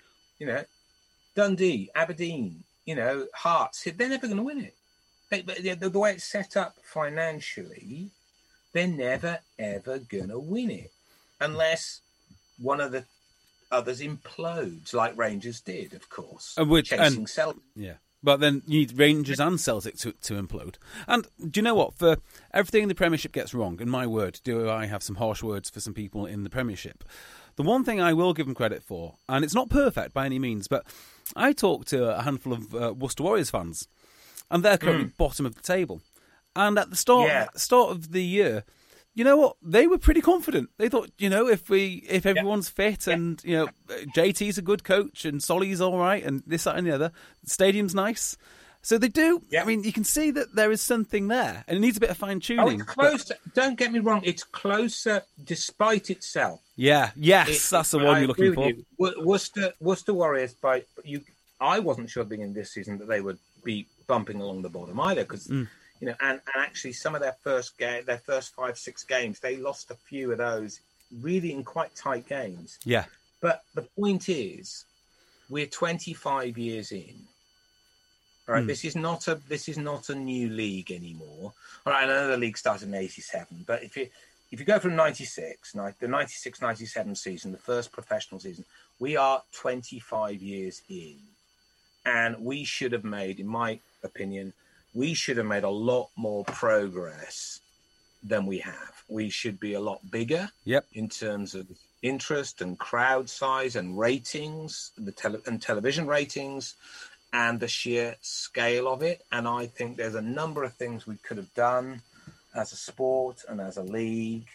Dundee, Aberdeen, Hearts, they're never going to win it. The way it's set up financially, they're never, ever going to win it unless one of the others implodes, like Rangers did, of course, chasing Celtic. Yeah. But then you need Rangers and Celtic to implode. And do you know what? For everything the Premiership gets wrong, and my word, do I have some harsh words for some people in the Premiership. The one thing I will give them credit for, and it's not perfect by any means, but I talked to a handful of Worcester Warriors fans, and they're currently bottom of the table. And at the start of the year, you know what? They were pretty confident. They thought, if everyone's fit and JT's a good coach and Solly's all right and this, that, and the other, the stadium's nice. So they do. Yeah. I mean, you can see that there is something there, and it needs a bit of fine tuning. Oh, it's closer. Don't get me wrong; it's closer, despite itself. Yeah. Yes, that's the one you're looking for. Worcester Warriors. I wasn't sure at the beginning of this season that they would be bumping along the bottom either, because and actually some of their first 5-6 games, they lost a few of those really in quite tight games. Yeah. But the point is, we're 25 years in. All right, this is not a new league anymore. All right, I know the league started in '87, but if you go from '96, the '96-'97 season, the first professional season, we are 25 years in, and we should have made, in my opinion, a lot more progress than we have. We should be a lot bigger in terms of interest and crowd size and ratings, and television ratings, and the sheer scale of it. And I think there's a number of things we could have done as a sport and as a league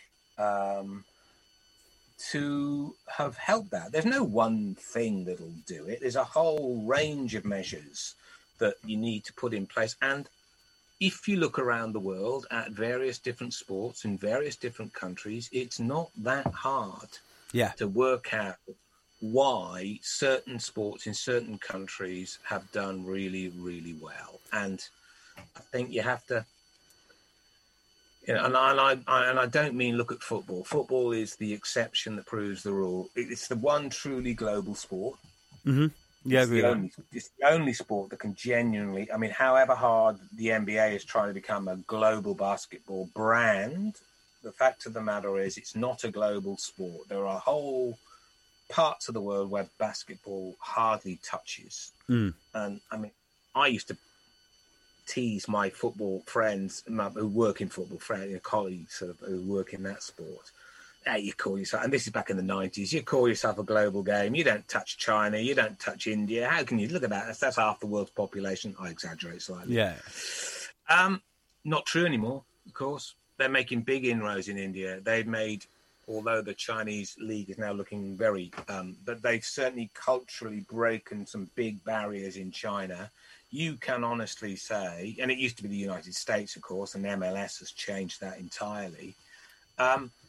to have helped that. There's no one thing that'll do it. There's a whole range of measures that you need to put in place. And if you look around the world at various different sports in various different countries, it's not that hard to work out why certain sports in certain countries have done really, really well. And I think you have to, and I don't mean look at football. Football is the exception that proves the rule. It's the one truly global sport. Mm-hmm. Yeah, it's the only sport that can genuinely, I mean, however hard the NBA is trying to become a global basketball brand, the fact of the matter is it's not a global sport. There are whole parts of the world where basketball hardly touches. And I mean, I used to tease my football friends who work in football, colleagues who work in that sport. You call yourself, and this is back in the 90s, you call yourself a global game. You don't touch China, you don't touch India. How can you look at that? That's half the world's population. I exaggerate slightly. Yeah. Not true anymore, of course. They're making big inroads in India. They've made, although the Chinese league is now looking very, but they've certainly culturally broken some big barriers in China. You can honestly say, and it used to be the United States, of course, and MLS has changed that entirely.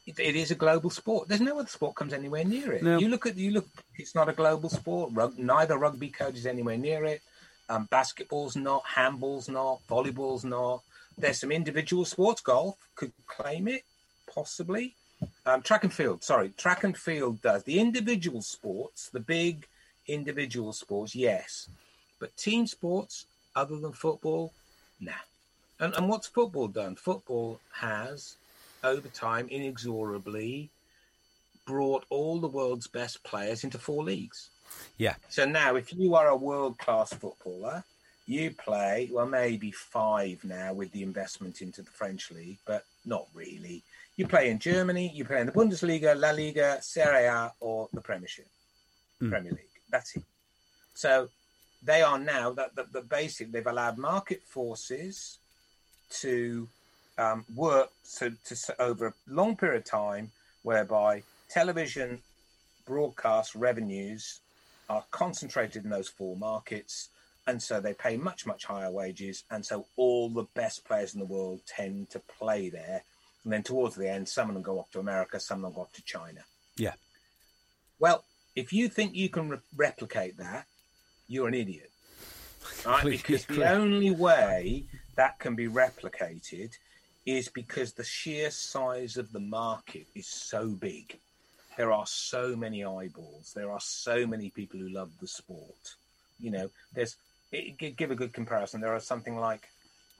it is a global sport. There's no other sport comes anywhere near it. No. You look. It's not a global sport. Neither rugby code is anywhere near it. Basketball's not. Handball's not. Volleyball's not. There's some individual sports. Golf could claim it, possibly. Track and field does. The individual sports, the big individual sports, yes. But team sports, other than football, nah. And what's football done? Football has, over time, inexorably brought all the world's best players into 4 leagues. Yeah. So now, if you are a world-class footballer, you play, well, maybe 5 now with the investment into the French league, but not really. You play in Germany, you play in the Bundesliga, La Liga, Serie A, or the Premiership, Premier League. That's it. So they are now, the basic, they've allowed market forces to work to over a long period of time, whereby television broadcast revenues are concentrated in those 4 markets, and so they pay much, much higher wages, and so all the best players in the world tend to play there. And then towards the end, some of them go off to America, some of them go off to China. Yeah. Well, if you think you can replicate that, you're an idiot. Right? Because the only way that can be replicated is because the sheer size of the market is so big. There are so many eyeballs. There are so many people who love the sport. You know, give a good comparison. There are something like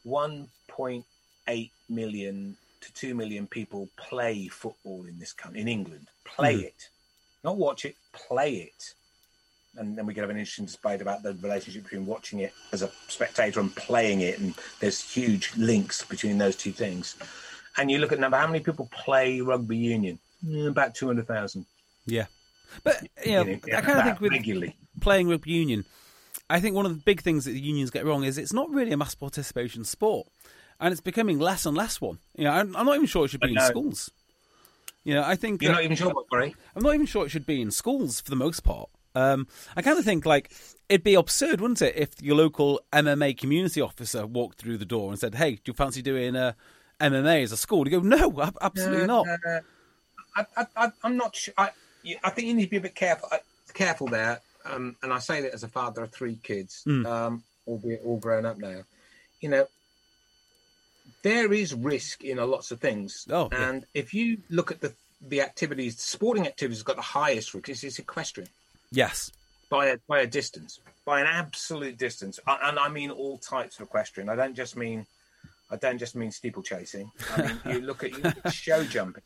1.8 million to 2 million people play football in this country, in England. Play it. Not watch it, play it. And then we could have an interesting debate about the relationship between watching it as a spectator and playing it. And there's huge links between those two things. And you look at the number, how many people play rugby union? About 200,000. Yeah. But, I kind of think with regularly playing rugby union, I think one of the big things that the unions get wrong is it's not really a mass participation sport. And it's becoming less and less one. I'm not even sure it should be in schools. I think... You're not even sure what, sorry? I'm not even sure it should be in schools for the most part. I kind of think, it'd be absurd, wouldn't it, if your local MMA community officer walked through the door and said, hey, do you fancy doing MMA as a school? You go, no, absolutely not. I'm not sure. I think you need to be a bit careful there. And I say that as a father of 3 kids, albeit all grown up now. There is risk in lots of things. Oh, and if you look at the activities, the sporting activities have got the highest risk. It's equestrian. Yes. By a distance, by an absolute distance. And I mean all types of equestrian. I don't just mean steeplechasing. I mean, you look at show jumping.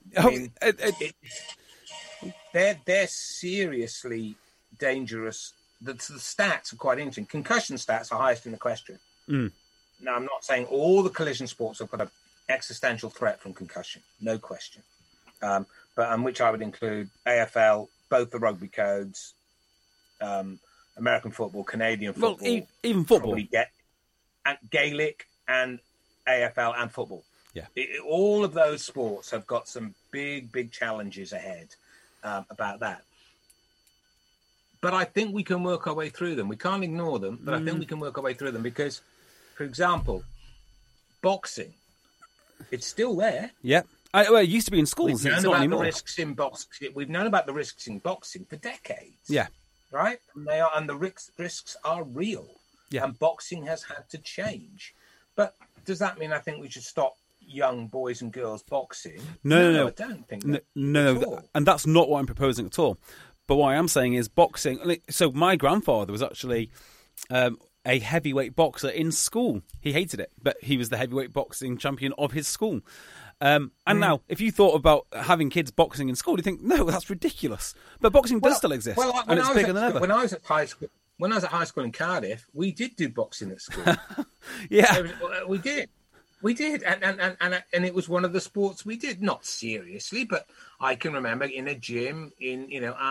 They're seriously dangerous. The stats are quite interesting. Concussion stats are highest in equestrian. Now, I'm not saying all the collision sports have got an existential threat from concussion, no question. But which I would include AFL, both the rugby codes, American football, Canadian football. Well, even football. And Gaelic and AFL and football. Yeah. All of those sports have got some big, big challenges ahead about that. But I think we can work our way through them. We can't ignore them, but I think we can work our way through them because... For example, boxing, it's still there. Yeah. It used to be in schools. We've it's known not about anymore. the risks in boxing. We've known about the risks in boxing for decades. Yeah. Right? And the risks are real. Yeah. And boxing has had to change. But does that mean I think we should stop young boys and girls boxing? No. I don't think No. And that's not what I'm proposing at all. But what I am saying is boxing. So my grandfather was actually... a heavyweight boxer in school. He hated it, but he was the heavyweight boxing champion of his school. And now, if you thought about having kids boxing in school, you think, no, that's ridiculous. But boxing does still exist, and it's bigger than ever. When I was at high school in Cardiff, we did do boxing at school. Yeah, we did. We did, and it was one of the sports we did. Not seriously, but I can remember in a gym, in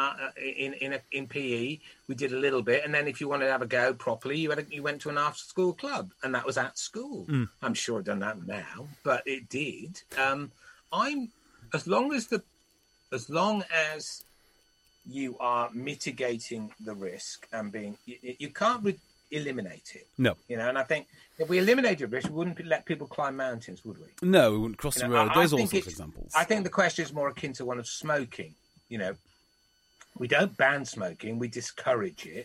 PE, we did a little bit, and then if you wanted to have a go properly, you went to an after-school club, and that was at school. I'm sure I've done that now, but it did. As long as you are mitigating the risk and being, you can't eliminate it. No. And I think if we eliminated risk, we wouldn't let people climb mountains, would we? No, we wouldn't cross the road. There's all sorts of examples. I think the question is more akin to one of smoking. We don't ban smoking; we discourage it.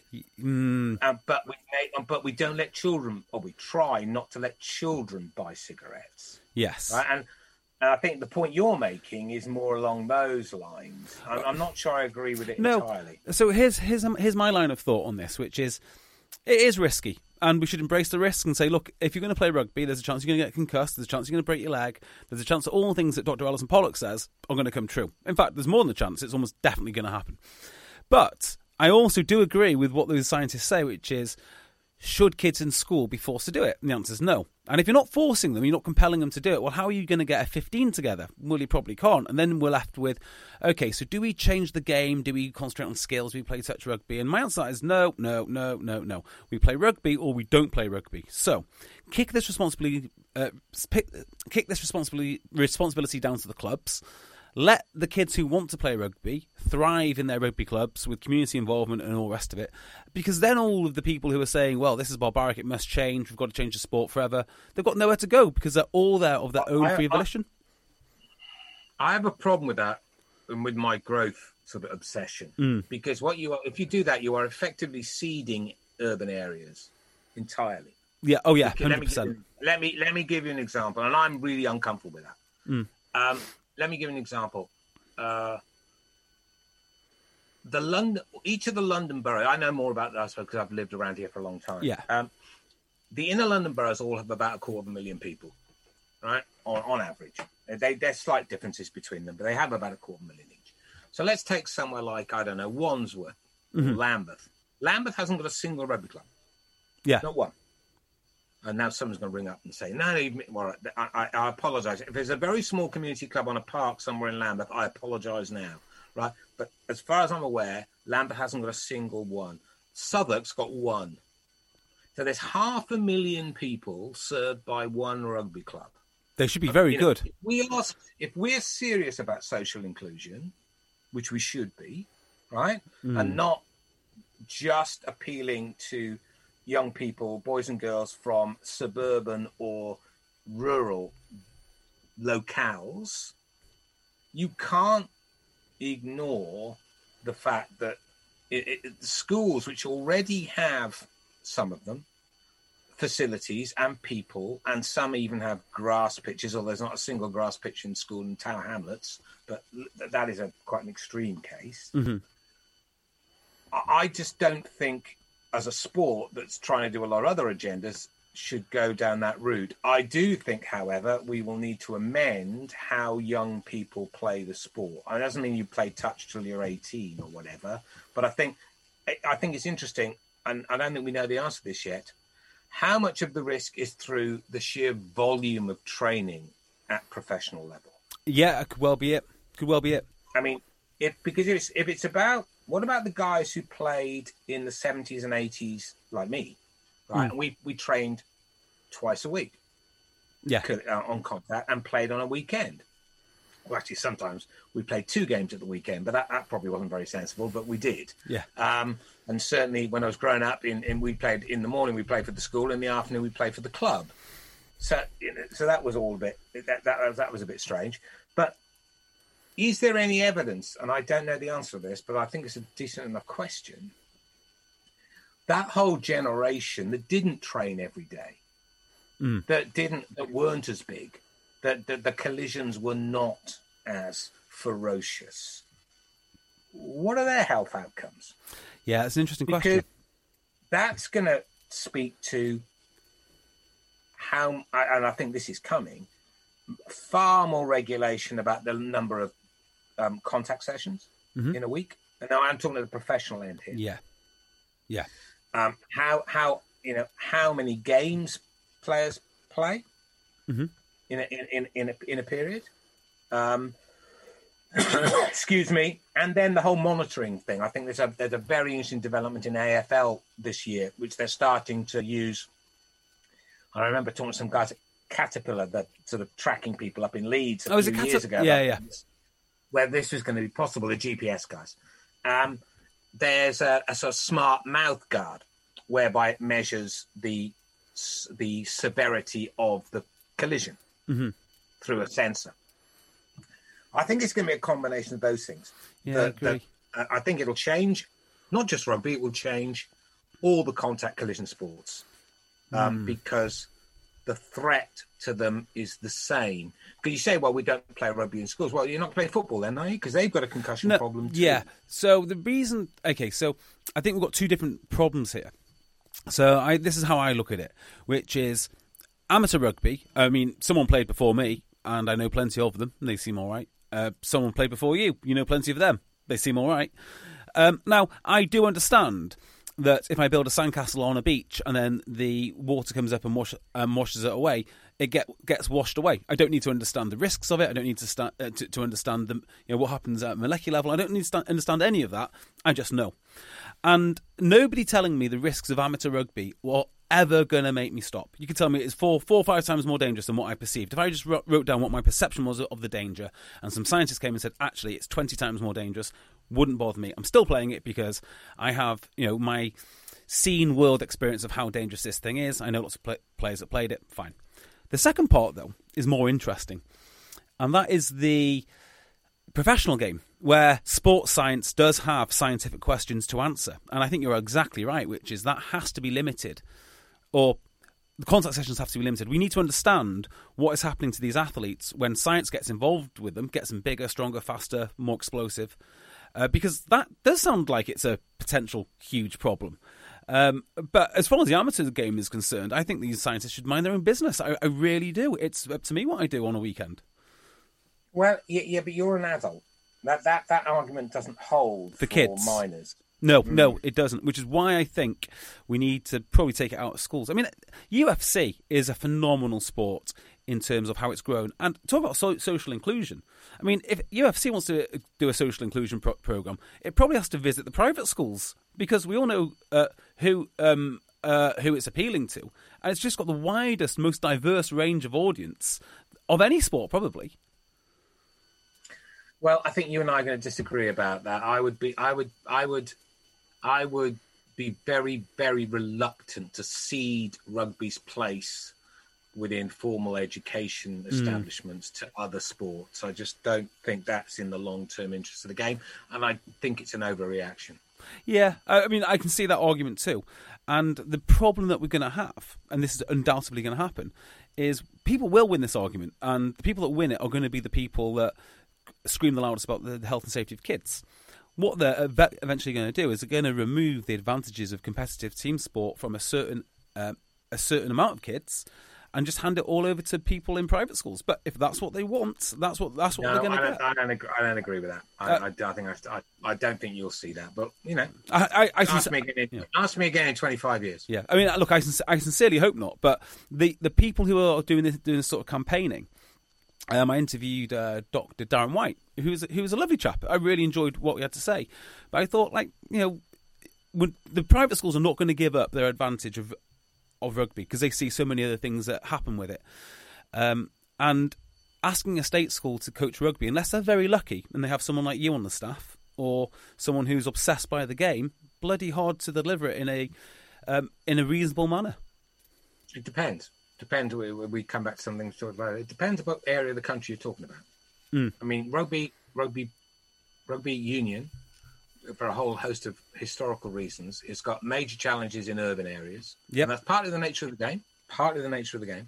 But we don't let children, or we try not to let children buy cigarettes. Yes, right? And I think the point you're making is more along those lines. I'm not sure I agree with it entirely. So here's my line of thought on this, which is, it is risky. And we should embrace the risk and say, look, if you're going to play rugby, there's a chance you're going to get concussed, there's a chance you're going to break your leg, there's a chance that all the things that Dr. Alison Pollock says are going to come true. In fact, there's more than a chance, it's almost definitely going to happen. But I also do agree with what those scientists say, which is, should kids in school be forced to do it? And the answer is no. And if you're not forcing them, you're not compelling them to do it, well, how are you going to get a 15 together? Well, you probably can't. And then we're left with, okay, so do we change the game? Do we concentrate on skills? Do we play touch rugby? And my answer is no. We play rugby or we don't play rugby. So kick this responsibility down to the clubs. Let the kids who want to play rugby thrive in their rugby clubs with community involvement and all the rest of it. Because then all of the people who are saying, well, this is barbaric, it must change, we've got to change the sport forever, they've got nowhere to go because they're all there of their own free volition. I have a problem with that and with my growth sort of obsession. Because if you do that, you are effectively seeding urban areas entirely. Yeah, 100%. Let me give you an example, and I'm really uncomfortable with that. Let me give you an example. Each of the London boroughs, I know more about that because I've lived around here for a long time. Yeah. The inner London boroughs all have about 250,000 people, right? On average. There's slight differences between them, but they have about 250,000 each. So let's take somewhere like, I don't know, Wandsworth or Lambeth. Lambeth hasn't got a single rugby club. Yeah. Not one. And now someone's going to ring up and say, no, well, I apologise. If there's a very small community club on a park somewhere in Lambeth, I apologise now, right? But as far as I'm aware, Lambeth hasn't got a single one. Southwark's got one. So there's 500,000 people served by one rugby club. They should be very good. If we're serious about social inclusion, which we should be, right? And not just appealing to young people, boys and girls from suburban or rural locales, you can't ignore the fact that schools which already have, some of them, facilities and people, and some even have grass pitches, although there's not a single grass pitch in school in Tower Hamlets, but that is quite an extreme case. I just don't think, as a sport that's trying to do a lot of other agendas, should go down that route. I do think, however, we will need to amend how young people play the sport. It doesn't mean you play touch till you're 18 or whatever, but I think it's interesting, and I don't think we know the answer to this yet, how much of the risk is through the sheer volume of training at professional level. Yeah, it could well be it. I mean, if it's about, what about the guys who played in the 70s and 80s like me, right? And we trained twice a week, on contact, and played on a weekend. Well, actually, sometimes we played 2 games at the weekend, but that probably wasn't very sensible, but we did. Yeah. And certainly when I was growing up, we played in the morning, we played for the school, in the afternoon we played for the club. So that was all a bit, that was a bit strange. But is there any evidence, and I don't know the answer to this, but I think it's a decent enough question, that whole generation that didn't train every day, that weren't as big, that the collisions were not as ferocious, what are their health outcomes? Yeah, it's an interesting question. Because that's going to speak to how, and I think this is coming, far more regulation about the number of contact sessions in a week. And now I'm talking at the professional end here. Yeah. How many games players play in a period. Excuse me. And then the whole monitoring thing. I think there's a very interesting development in AFL this year, which they're starting to use. I remember talking to some guys at Caterpillar that sort of tracking people up in Leeds a few years ago. Yeah. Where this was going to be possible, the GPS guys. There's a sort of smart mouth guard whereby it measures the severity of the collision through a sensor. I think it's going to be a combination of those things. Yeah, I agree. I think it'll change, not just rugby, it will change all the contact collision sports because the threat to them is the same. Because you say, well, we don't play rugby in schools. Well, you're not playing football then, are you? Because they've got a concussion problem too. Yeah. So the reason... Okay, so I think we've got two different problems here. So this is how I look at it, which is amateur rugby. I mean, someone played before me, and I know plenty of them, and they seem all right. Someone played before you. You know plenty of them. They seem all right. Now, I do understand that if I build a sandcastle on a beach and then the water comes up and washes it away, it gets washed away. I don't need to understand the risks of it. I don't need to understand what happens at molecular level. I don't need to understand any of that. I just know. And nobody telling me the risks of amateur rugby were ever going to make me stop. You can tell me it's 4 or 5 times more dangerous than what I perceived. If I just wrote down what my perception was of the danger and some scientists came and said, actually, it's 20 times more dangerous, wouldn't bother me. I'm still playing it because I have, my seen world experience of how dangerous this thing is. I know lots of players that played it. Fine. The second part, though, is more interesting. And that is the professional game, where sports science does have scientific questions to answer. And I think you're exactly right, which is that has to be limited, or the contact sessions have to be limited. We need to understand what is happening to these athletes when science gets involved with them, gets them bigger, stronger, faster, more explosive, because that does sound like it's a potential huge problem. But as far as the amateur game is concerned, I think these scientists should mind their own business. I really do. It's up to me what I do on a weekend. Well, yeah, but you're an adult. That argument doesn't hold for kids. Minors. No, it doesn't, which is why I think we need to probably take it out of schools. I mean, UFC is a phenomenal sport in terms of how it's grown. And talk about social inclusion. I mean, if UFC wants to do a social inclusion program, it probably has to visit the private schools, because we all know who it's appealing to. And it's just got the widest, most diverse range of audience of any sport, probably. Well, I think you and I are going to disagree about that. I would be very, very reluctant to cede rugby's place within formal education establishments to other sports. I just don't think that's in the long-term interest of the game, and I think it's an overreaction. Yeah, I mean, I can see that argument too. And the problem that we're going to have, and this is undoubtedly going to happen, is people will win this argument, and the people that win it are going to be the people that scream the loudest about the health and safety of kids. What they're eventually going to do is they're going to remove the advantages of competitive team sport from a certain amount of kids, and just hand it all over to people in private schools. But if that's what they want, that's what they're going to get. I don't agree with that. I don't think you'll see that. But ask me again in 25 years. Yeah, I mean, look, I sincerely hope not. But the people who are doing this sort of campaigning. I interviewed Dr. Darren White, who was a lovely chap. I really enjoyed what he had to say. But I thought, the private schools are not going to give up their advantage of rugby, because they see so many other things that happen with it. And asking a state school to coach rugby, unless they're very lucky and they have someone like you on the staff or someone who's obsessed by the game, bloody hard to deliver it in a reasonable manner. It depends. We come back to something to talk about. It depends about the area of the country you're talking about. I mean, rugby union, for a whole host of historical reasons, it's got major challenges in urban areas. Yep. And that's partly the nature of the game.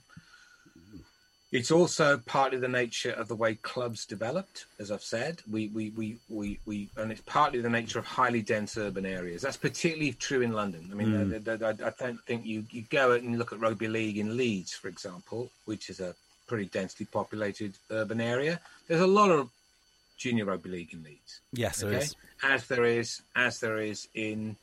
It's also partly the nature of the way clubs developed, as I've said. And it's partly the nature of highly dense urban areas. That's particularly true in London. I mean, I don't think you go out and look at rugby league in Leeds, for example, which is a pretty densely populated urban area. There's a lot of junior rugby league in Leeds. Yes, there is. As there is in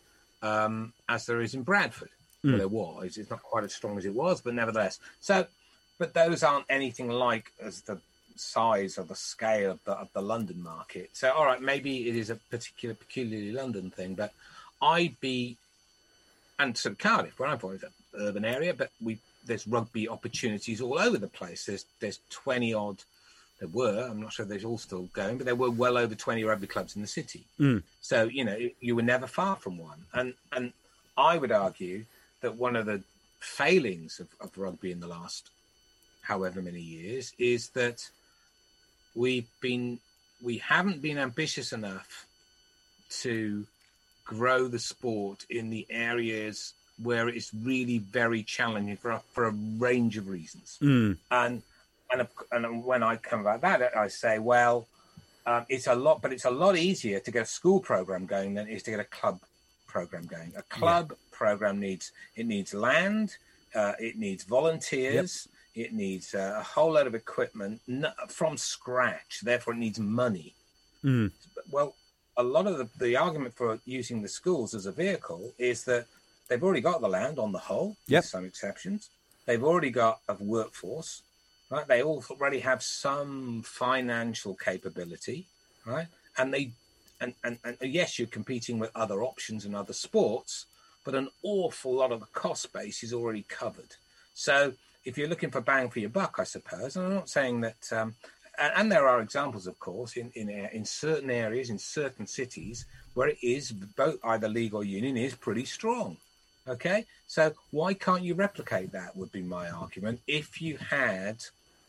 Bradford. Well, there was. It's not quite as strong as it was, but nevertheless. But those aren't anything like as the size or the scale of the London market. So, all right, maybe it is a peculiarly London thing, but and so Cardiff, where I'm from, is an urban area, but there's rugby opportunities all over the place. There's 20 odd. There were. I'm not sure they're all still going, but there were well over 20 rugby clubs in the city. So you were never far from one. And I would argue that one of the failings of rugby in the last however many years is that we haven't been ambitious enough to grow the sport in the areas where it's really very challenging for a range of reasons. And when I come about that, I say, well, it's a lot easier to get a school program going than it is to get a club program going. A club program needs land, it needs volunteers, it needs a whole load of equipment from scratch. Therefore, it needs money. Well, a lot of the argument for using the schools as a vehicle is that they've already got the land on the whole, with some exceptions. They've already got a workforce, right? They already have some financial capability, right? And yes, you're competing with other options and other sports, but an awful lot of the cost base is already covered. So if you're looking for bang for your buck, I suppose, and I'm not saying that, and there are examples, of course, in certain areas, in certain cities, where it is both either league or union is pretty strong. Okay, so why can't you replicate that, would be my argument, if you had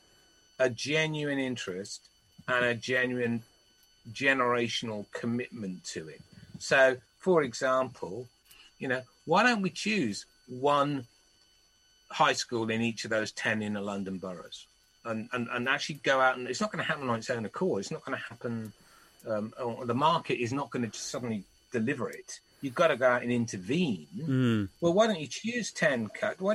a genuine interest and a genuine generational commitment to it. So, for example, why don't we choose one high school in each of those 10 inner London boroughs and actually go out, and it's not going to happen on its own accord. It's not going to happen. The market is not going to just suddenly deliver it. You've got to go out and intervene. Well, why don't you choose 10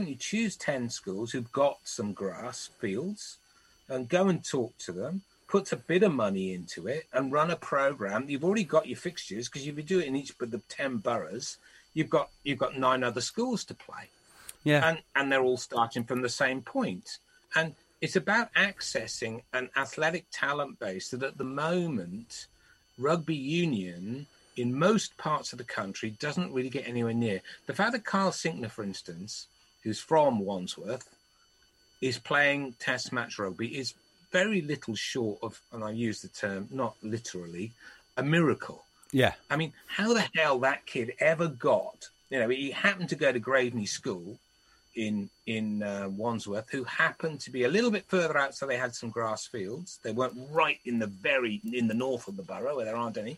schools who've got some grass fields and go and talk to them, put a bit of money into it and run a program. You've already got your fixtures, because if you do it in each of the 10 boroughs, you've got 9 other schools to play. Yeah. And they're all starting from the same point. And it's about accessing an athletic talent base that at the moment, rugby union in most parts of the country doesn't really get anywhere near. The fact that Kyle Sinkner, for instance, who's from Wandsworth, is playing test match rugby is very little short of, and I use the term not literally, a miracle. Yeah. I mean, how the hell that kid ever got, he happened to go to Graveney School in Wandsworth, who happened to be a little bit further out, so they had some grass fields. They weren't right in the north of the borough, where there aren't any.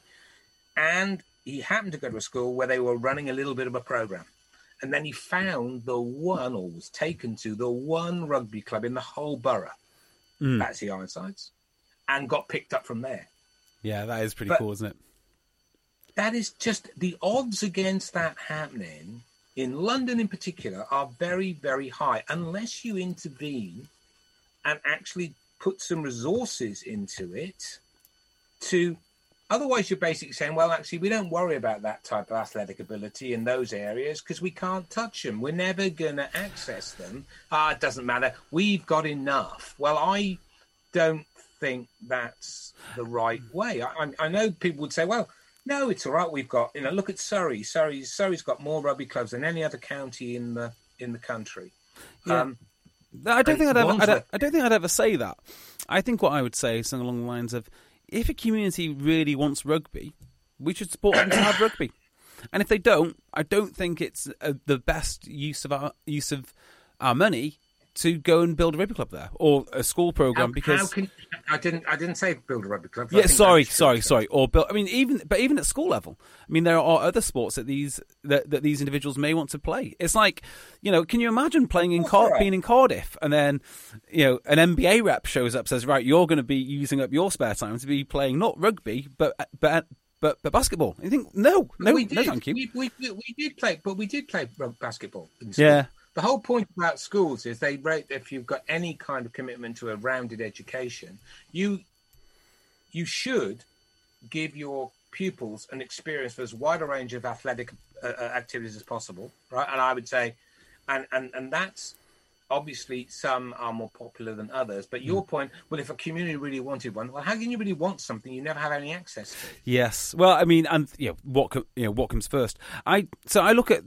And he happened to go to a school where they were running a little bit of a program. And then he found was taken to the one rugby club in the whole borough. That's the Ironsides. And got picked up from there. Yeah, that is pretty cool, isn't it? That is just, the odds against that happening in London in particular are very, very high, unless you intervene and actually put some resources into it to... Otherwise, you're basically saying, well, actually, we don't worry about that type of athletic ability in those areas because we can't touch them. We're never going to access them. It doesn't matter. We've got enough. Well, I don't think that's the right way. I know people would say, well, no, it's all right. We've got, look at Surrey. Surrey's got more rugby clubs than any other county in the country. Yeah. I don't think I'd ever say that. I think what I would say is something along the lines of, if a community really wants rugby, we should support them to have rugby. And if they don't, I don't think it's the best use of our money to go and build a rugby club there or a school program. I didn't say build a rugby club. Yeah, sorry. Or build. I mean, even at school level, I mean, there are other sports that these individuals may want to play. It's like, can you imagine playing being in Cardiff, and then an NBA rep shows up, says, right, you're going to be using up your spare time to be playing not rugby but basketball. And you think, no, thank you. We did play basketball in school. Yeah. The whole point about schools is they rate, if you've got any kind of commitment to a rounded education, you should give your pupils an experience for as wide a range of athletic activities as possible, right? And I would say, and that's obviously some are more popular than others. But your point, well, if a community really wanted one, well, how can you really want something you never have any access to? Yes, well, I mean, and what comes first? I look at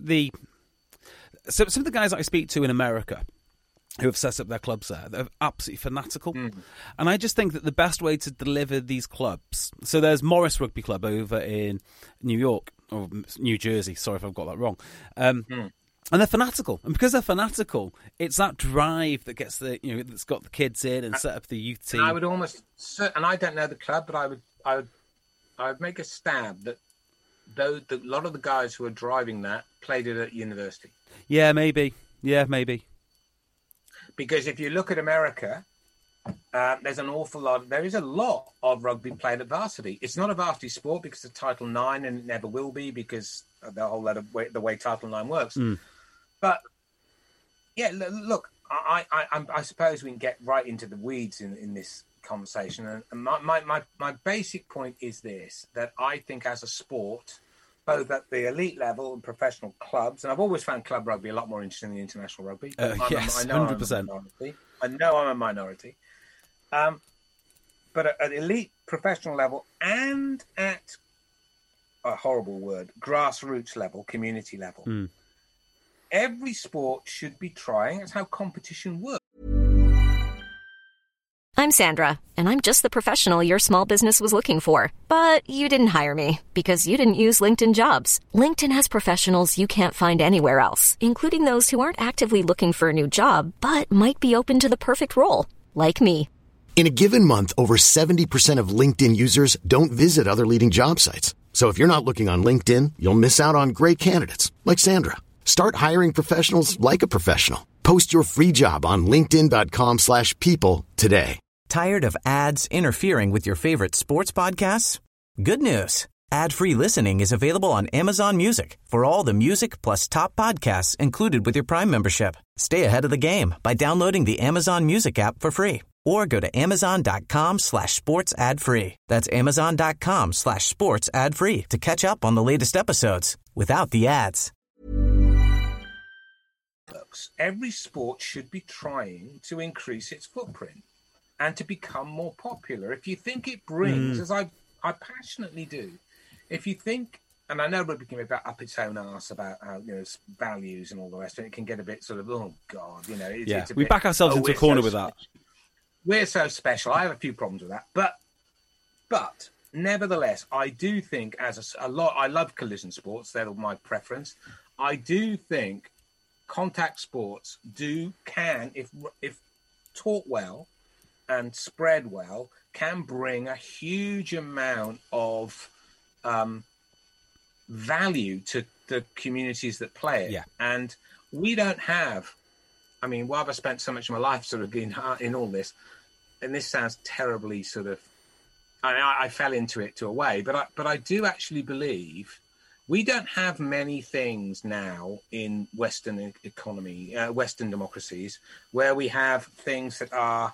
some of the guys that I speak to in America who have set up their clubs there, they're absolutely fanatical. And I just think that the best way to deliver these clubs... So there's Morris Rugby Club over in New York. or New Jersey. Sorry if I've got that wrong. And they're fanatical, and because they're fanatical, it's that drive that gets that's got the kids in and set up the youth team. And I would almost, and I don't know the club, but I would make a stab that a lot of the guys who are driving that played it at university. Yeah, maybe. Because if you look at America, there's an awful lot. There is a lot of rugby played at varsity. It's not a varsity sport because of Title IX, and it never will be because of the way Title IX works. But yeah, look, I suppose we can get right into the weeds in this conversation. And my basic point is this: that I think as a sport, both at the elite level and professional clubs, and I've always found club rugby a lot more interesting than international rugby. Yes, 100%. I know I'm a minority. But at elite professional level and at a horrible word, grassroots level, community level, every sport should be trying. That's how competition works. I'm Sandra, and I'm just the professional your small business was looking for. But you didn't hire me because you didn't use LinkedIn Jobs. LinkedIn has professionals you can't find anywhere else, including those who aren't actively looking for a new job, but might be open to the perfect role, like me. In a given month, over 70% of LinkedIn users don't visit other leading job sites. So if you're not looking on LinkedIn, you'll miss out on great candidates like Sandra. Start hiring professionals like a professional. Post your free job on linkedin.com/people today. Tired of ads interfering with your favorite sports podcasts? Good news. Ad-free listening is available on Amazon Music for all the music plus top podcasts included with your Prime membership. Stay ahead of the game by downloading the Amazon Music app for free or go to amazon.com/sports ad free. That's amazon.com/sports ad free to catch up on the latest episodes without the ads. Every sport should be trying to increase its footprint and to become more popular. If you think it brings, as I passionately do, if you think, and I know rugby can be about up its own arse about how, values and all the rest, and it can get a bit sort of, oh God, it's we back ourselves into a corner with that. We're so special. I have a few problems with that, but nevertheless, I do think I love collision sports. They're my preference. I do think contact sports can, if taught well and spread well, can bring a huge amount of value to the communities that play it. Yeah. And we don't have, why have I spent so much of my life sort of in all this? And this sounds terribly sort of, I fell into it to a way, but I do actually believe we don't have many things now in Western economy, Western democracies, where we have things that are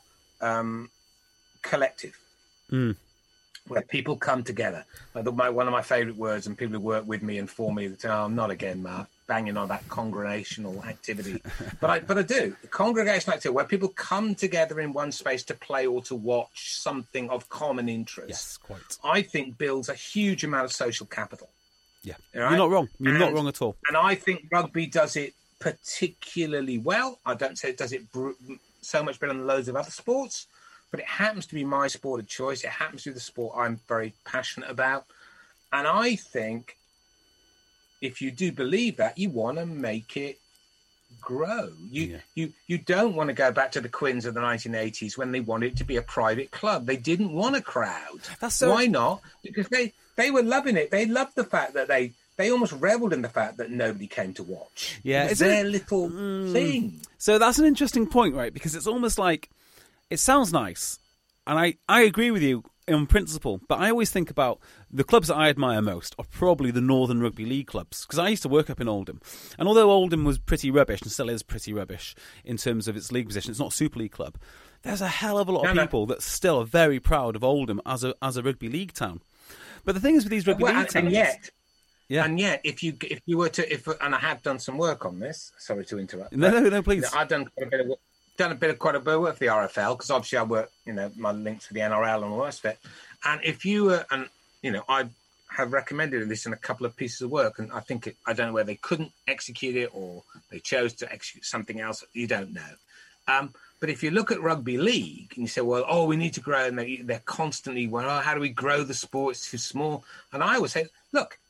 collective, where people come together. One of my favourite words, and people who work with me and for me, that not again, Mark, banging on that congregational activity, but I do congregational activity where people come together in one space to play or to watch something of common interest. Yes, quite. I think builds a huge amount of social capital. Yeah, right? You're not wrong. You're not wrong at all. And I think rugby does it particularly well. I don't say it does it so much better than loads of other sports, but it happens to be my sport of choice. It happens to be the sport I'm very passionate about. And I think if you do believe that, you want to make it grow. You don't want to go back to the Quins of the 1980s when they wanted it to be a private club. They didn't want a crowd. Why not? Because they were loving it. They loved the fact that they almost reveled in the fact that nobody came to watch. Yeah, it's their little thing. So that's an interesting point, right? Because it's almost like, it sounds nice, and I agree with you in principle, but I always think about the clubs that I admire most are probably the Northern Rugby League clubs, because I used to work up in Oldham, and although Oldham was pretty rubbish and still is pretty rubbish in terms of its league position, it's not a Super League club. There's a hell of a lot of people that still are very proud of Oldham as a rugby league town. But the thing is with these rugby league towns, and yet, if you were to, and I have done some work on this. Sorry to interrupt. No, please. I've done quite a bit of work. Quite a bit of work for the RFL, because obviously I work, my links to the NRL and all the rest of it. And if you were, I have recommended this in a couple of pieces of work, and I don't know whether they couldn't execute it or they chose to execute something else. You don't know. But if you look at rugby league and you say, well, we need to grow, and they're constantly, how do we grow the sport? It's too small. And I always say, look,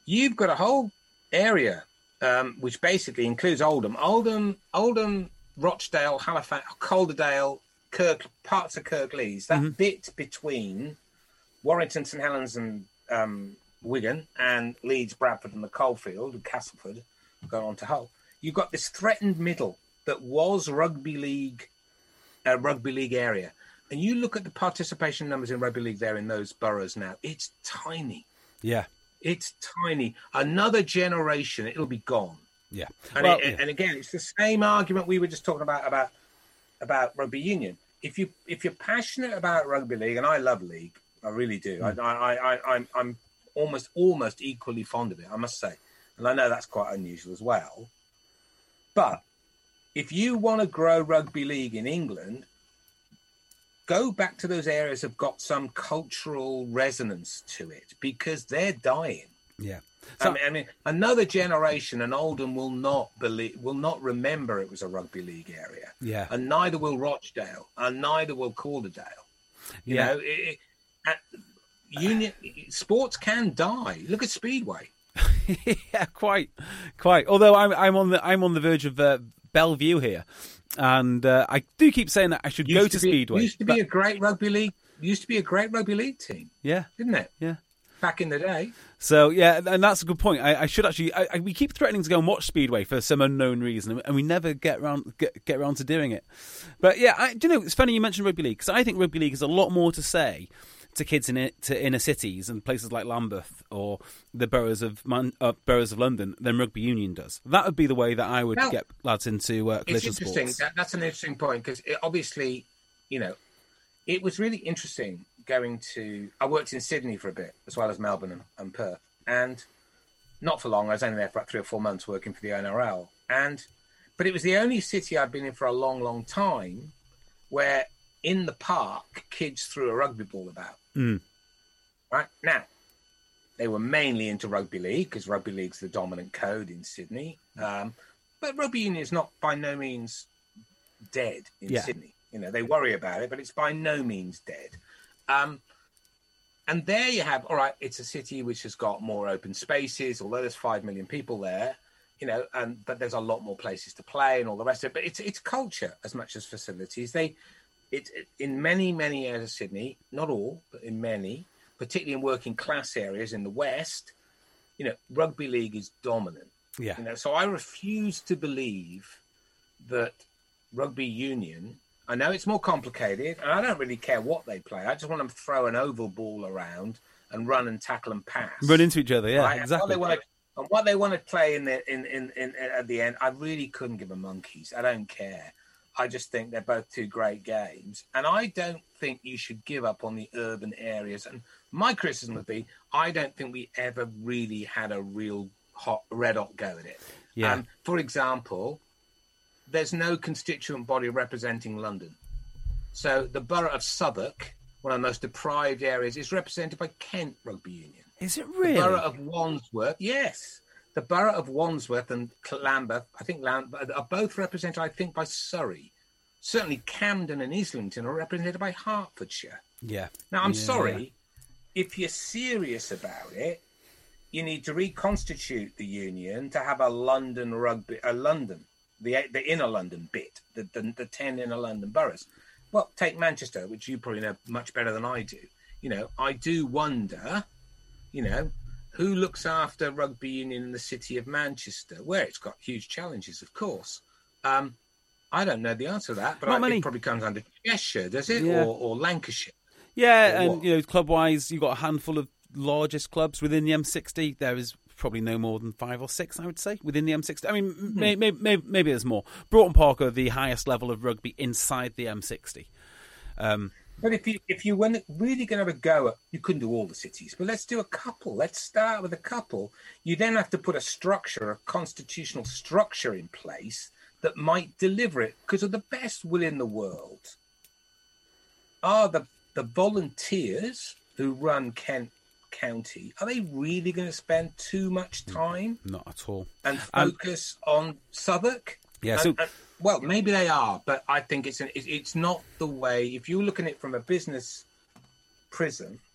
you've got a whole area which basically includes Oldham, Rochdale, Halifax, Calderdale, parts of Kirklees. That bit between Warrington, St Helens, and Wigan, and Leeds, Bradford, and the Coalfield, and Castleford, going on to Hull. You've got this threatened middle that was rugby league area. And you look at the participation numbers in rugby league there in those boroughs now, it's tiny. Yeah. It's tiny. Another generation, it'll be gone. Yeah. And, and again, it's the same argument we were just talking about rugby union. If you're passionate about rugby league, and I love league, I really do. I'm almost equally fond of it, I must say. And I know that's quite unusual as well. But if you want to grow rugby league in England, go back to those areas that have got some cultural resonance to it, because they're dying. Yeah. So, I mean, another generation, and Oldham will not remember it was a rugby league area. Yeah. And neither will Rochdale, and neither will Calderdale. You know, sports can die. Look at Speedway. Yeah, quite. Although I'm on the verge of Bellevue here, and I do keep saying that I should go to Speedway. Used to be a great rugby league team. Yeah, didn't it? Yeah, back in the day. So yeah, and that's a good point. I should actually. We keep threatening to go and watch Speedway for some unknown reason, and we never get around to doing it. But yeah, do you know, it's funny you mentioned rugby league, because I think rugby league has a lot more to say to kids in inner cities and places like Lambeth or the boroughs of London than rugby union does. That would be the way that I would get lads into collision sports. It's interesting. That's an interesting point, because obviously, you know, it was really interesting going to... I worked in Sydney for a bit, as well as Melbourne and Perth. And not for long. I was only there for about 3 or 4 months working for the NRL. But it was the only city I'd been in for a long, long time where in the park, kids threw a rugby ball about. Right? Now, they were mainly into rugby league, because rugby league's the dominant code in Sydney. But rugby union is not by no means dead in Sydney. You know, they worry about it, but it's by no means dead. And there you have, all right, it's a city which has got more open spaces, although there's 5 million people there, you know, but there's a lot more places to play and all the rest of it. But it's culture as much as facilities. In many areas of Sydney, not all, but in many, particularly in working class areas in the West, you know, rugby league is dominant. Yeah. You know, so I refuse to believe that rugby union... I know it's more complicated, and I don't really care what they play. I just want them to throw an oval ball around and run and tackle and pass. Run into each other, yeah, right? Exactly. And what they want to play in at the end, I really couldn't give a monkeys. I don't care. I just think they're both two great games. And I don't think you should give up on the urban areas. And my criticism would be, I don't think we ever really had a real red hot go at it. Yeah. For example... there's no constituent body representing London. So the borough of Southwark, one of the most deprived areas, is represented by Kent Rugby Union. Is it really? The borough of Wandsworth, yes. The borough of Wandsworth and Lambeth, are both represented, I think, by Surrey. Certainly Camden and Islington are represented by Hertfordshire. Yeah. Now, I'm sorry, if you're serious about it, you need to reconstitute the union to have the inner London bit, the 10 inner London boroughs. Well, take Manchester, which you probably know much better than I do. You know, I do wonder, you know, who looks after rugby union in the city of Manchester, where it's got huge challenges, of course. I don't know the answer to that, but it probably comes under Cheshire, does it? Yeah. Or Lancashire? Yeah, and, you know, club-wise, you've got a handful of largest clubs within the M60. There is probably no more than 5 or 6, I would say, within the M60. I mean, maybe there's more. Broughton Park are the highest level of rugby inside the M60. But if you were really going to have a go at, you couldn't do all the cities, but let's do a couple. Let's start with a couple. You then have to put a constitutional structure in place that might deliver it, because of the best will in the world are the volunteers who run Kent County. Are they really going to spend too much time? Not at all. And focus on Southwark? Yeah. Well, maybe they are, but I think it's not the way. If you're looking at it from a business prism,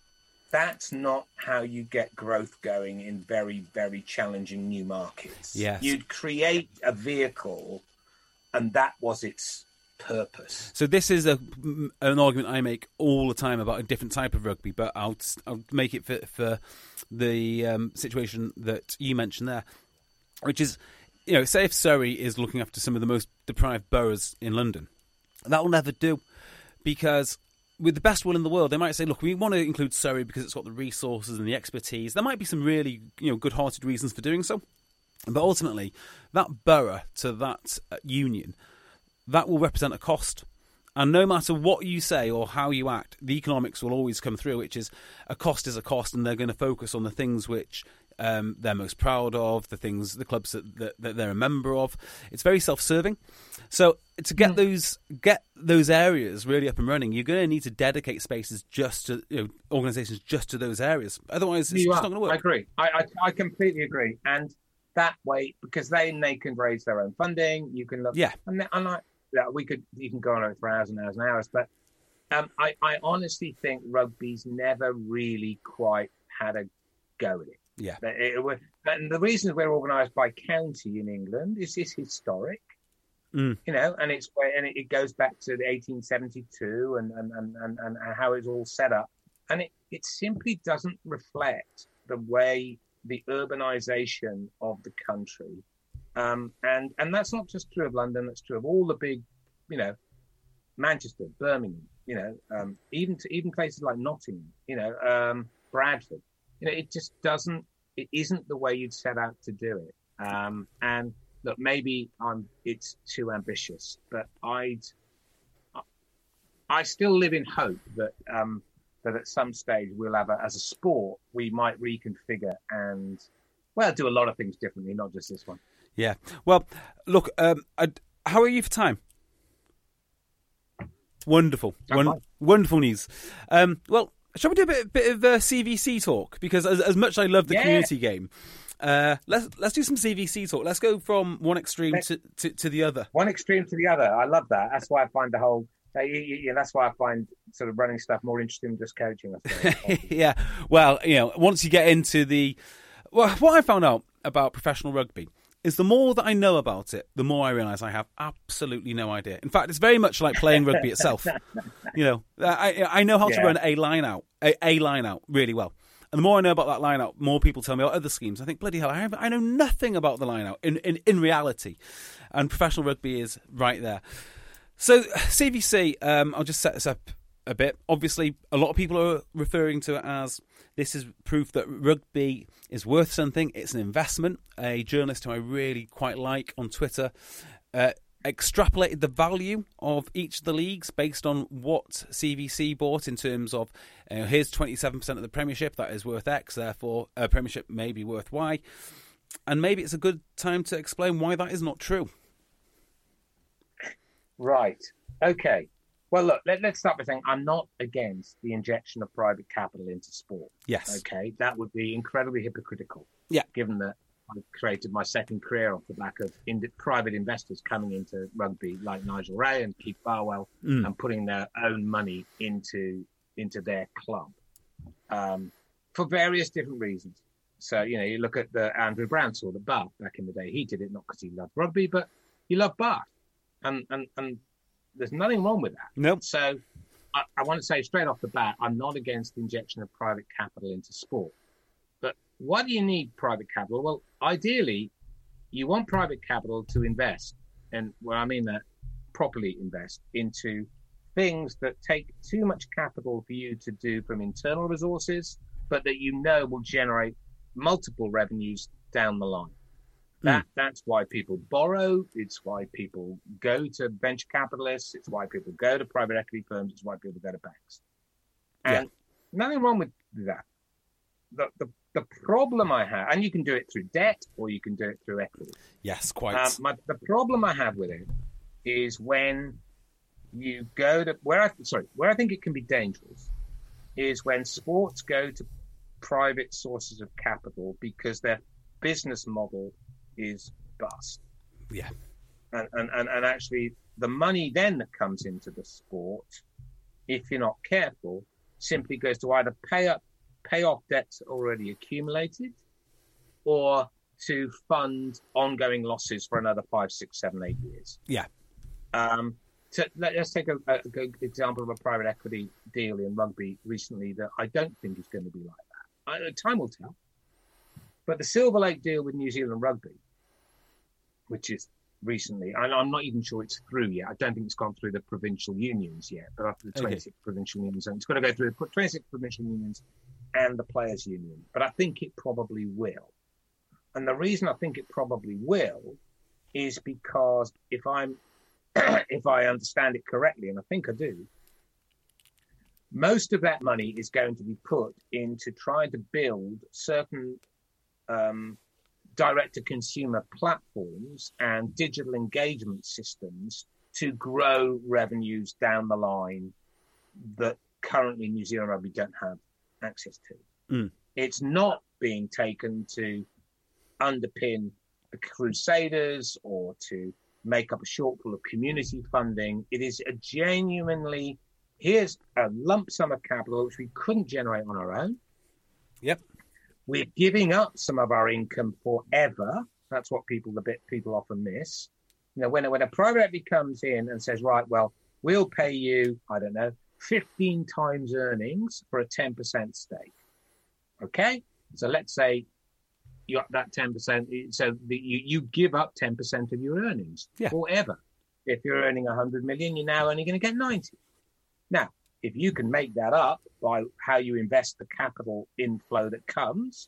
that's not how you get growth going in very, very challenging new markets. Yes. You'd create a vehicle, and that was its purpose. So this is an argument I make all the time about a different type of rugby, but I'll make it for the situation that you mentioned there, which is, say if Surrey is looking after some of the most deprived boroughs in London, that will never do, because with the best will in the world, they might say, look, we want to include Surrey because it's got the resources and the expertise. There might be some really good-hearted reasons for doing so, but ultimately, that borough to that union, that will represent a cost. And no matter what you say or how you act, the economics will always come through, which is a cost, and they're going to focus on the things which they're most proud of, the clubs that they're a member of. It's very self-serving. So to get those areas really up and running, you're going to need to dedicate spaces just to organisations just to those areas. Otherwise, it's just not going to work. I agree. I completely agree. And that way, because then they can raise their own funding. You can look. Yeah. And you can go on for hours and hours and hours. But I honestly think rugby's never really quite had a go at it. Yeah. And the reason we're organised by county in England is historic. And it goes back to the 1872 and how it's all set up, and it simply doesn't reflect the way the urbanisation of the country, and that's not just true of London. That's true of all the big, Manchester, Birmingham, even places like Nottingham, Bradford. It just doesn't. It isn't the way you'd set out to do it, and. Look, maybe it's too ambitious, but I still live in hope that at some stage we'll have as a sport, we might reconfigure and do a lot of things differently, not just this one. Yeah. Well, look, how are you for time? Wonderful. Wonderful news. Well, shall we do a bit of CVC talk? Because as much as I love the community game, let's do some CVC talk. Let's go from one extreme to the other. One extreme to the other. I love that. That's why I find the whole. That's why I find sort of running stuff more interesting than just coaching. I think. Yeah. Well, once you get into what I found out about professional rugby is the more that I know about it, the more I realise I have absolutely no idea. In fact, it's very much like playing rugby itself. I know how to run a line out really well. And the more I know about that line-out, more people tell me about other schemes. I think, bloody hell, I know nothing about the line-out in reality. And professional rugby is right there. So CVC, I'll just set this up a bit. Obviously, a lot of people are referring to it as this is proof that rugby is worth something. It's an investment. A journalist who I really quite like on Twitter extrapolated the value of each of the leagues based on what CVC bought in terms of here's 27% of the Premiership, that is worth X, therefore a Premiership may be worth Y. And maybe it's a good time to explain why that is not true. Right. Okay. Well, look, let's start by saying I'm not against the injection of private capital into sport. Yes. Okay. That would be incredibly hypocritical. Yeah. Given that I've created my second career off the back of private investors coming into rugby like Nigel Ray and Keith Barwell and putting their own money into their club for various different reasons. So, you look at the Andrew Bransell, the Bath back in the day. He did it not because he loved rugby, but he loved Bath. And there's nothing wrong with that. Nope. So I want to say straight off the bat, I'm not against the injection of private capital into sport. But why do you need private capital? Well, ideally, you want private capital to invest, and I mean that properly invest into things that take too much capital for you to do from internal resources, but that will generate multiple revenues down the line. That's why people borrow. It's why people go to venture capitalists. It's why people go to private equity firms. It's why people go to banks. And nothing wrong with that. The problem I have, and you can do it through debt or you can do it through equity. Yes, quite. The problem I have with it is when you go to where I think it can be dangerous is when sports go to private sources of capital because their business model is bust. Yeah. And actually the money then that comes into the sport, if you're not careful, simply goes to either pay up pay off debts already accumulated, or to fund ongoing losses for another 5, 6, 7, 8 years. Yeah. So let's take a good example of a private equity deal in rugby recently that I don't think is going to be like that. Time will tell. But the Silver Lake deal with New Zealand Rugby, which is recently, and I'm not even sure it's through yet. I don't think it's gone through the provincial unions yet, but after the 26 provincial unions, and it's got to go through the 26 provincial unions and the players' union. But I think it probably will. And the reason I think it probably will is because if I understand it correctly, and I think I do, most of that money is going to be put into trying to build certain direct-to-consumer platforms and digital engagement systems to grow revenues down the line that currently New Zealand Rugby don't have access to. It's not being taken to underpin the Crusaders or to make up a shortfall of community funding. It is a genuinely, here's a lump sum of capital which we couldn't generate on our own. Yep. We're giving up some of our income forever. That's what people often miss. You know, when a private equity comes in and says, right, well, we'll pay you, I don't know, 15 times earnings for a 10% stake. Okay? So let's say you got that 10%, so you give up 10% of your earnings forever. If you're earning 100 million, you're now only going to get 90. Now, if you can make that up by how you invest the capital inflow that comes,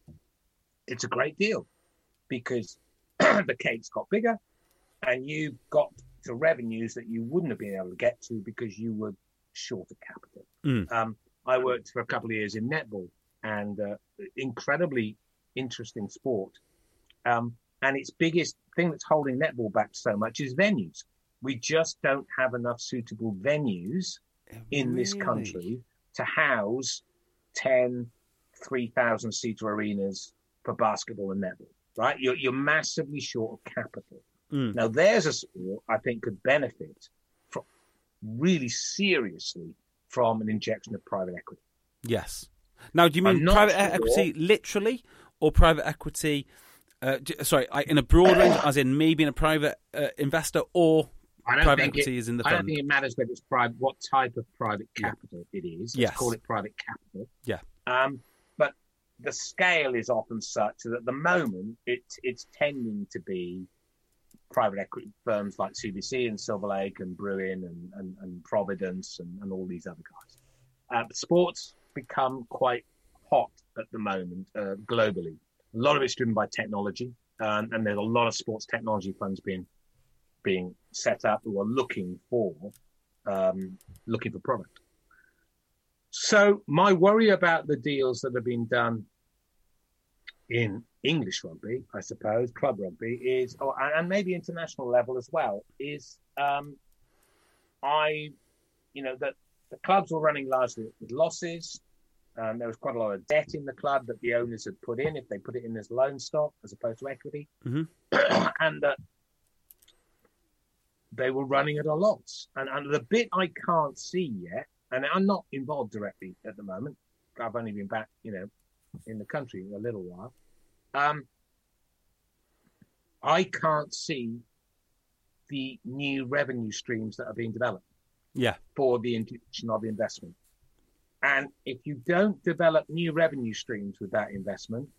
it's a great deal because the cake's got bigger and you got to revenues that you wouldn't have been able to get to because you were short of capital. I worked for a couple of years in netball, and incredibly interesting sport. And its biggest thing that's holding netball back so much is venues. We just don't have enough suitable venues in this country to house 10 3,000-seater arenas for basketball and netball, right? You're massively short of capital. Now, there's a sport I think could benefit from really seriously from an injection of private equity. Yes. Now, do you mean private equity literally, or private equity, in a broad range, as in me being a private investor, or private equity is in the fund? I don't think it matters whether it's private, what type of private capital it is. Let's call it private capital. Yeah. But the scale is often such that at the moment it's tending to be private equity firms like CVC and Silver Lake and Bruin and Providence and all these other guys. Sports become quite hot at the moment globally. A lot of it's driven by technology, and there's a lot of sports technology funds being set up who are looking for product. So my worry about the deals that have been done in English rugby, I suppose, club rugby is, and maybe international level as well, is that the clubs were running largely with losses. There was quite a lot of debt in the club that the owners had put in, if they put it in as loan stock as opposed to equity. And that they were running at a loss. And the bit I can't see yet, and I'm not involved directly at the moment, I've only been back, in the country a little while. I can't see the new revenue streams that are being developed for the injection of investment. And if you don't develop new revenue streams with that investment,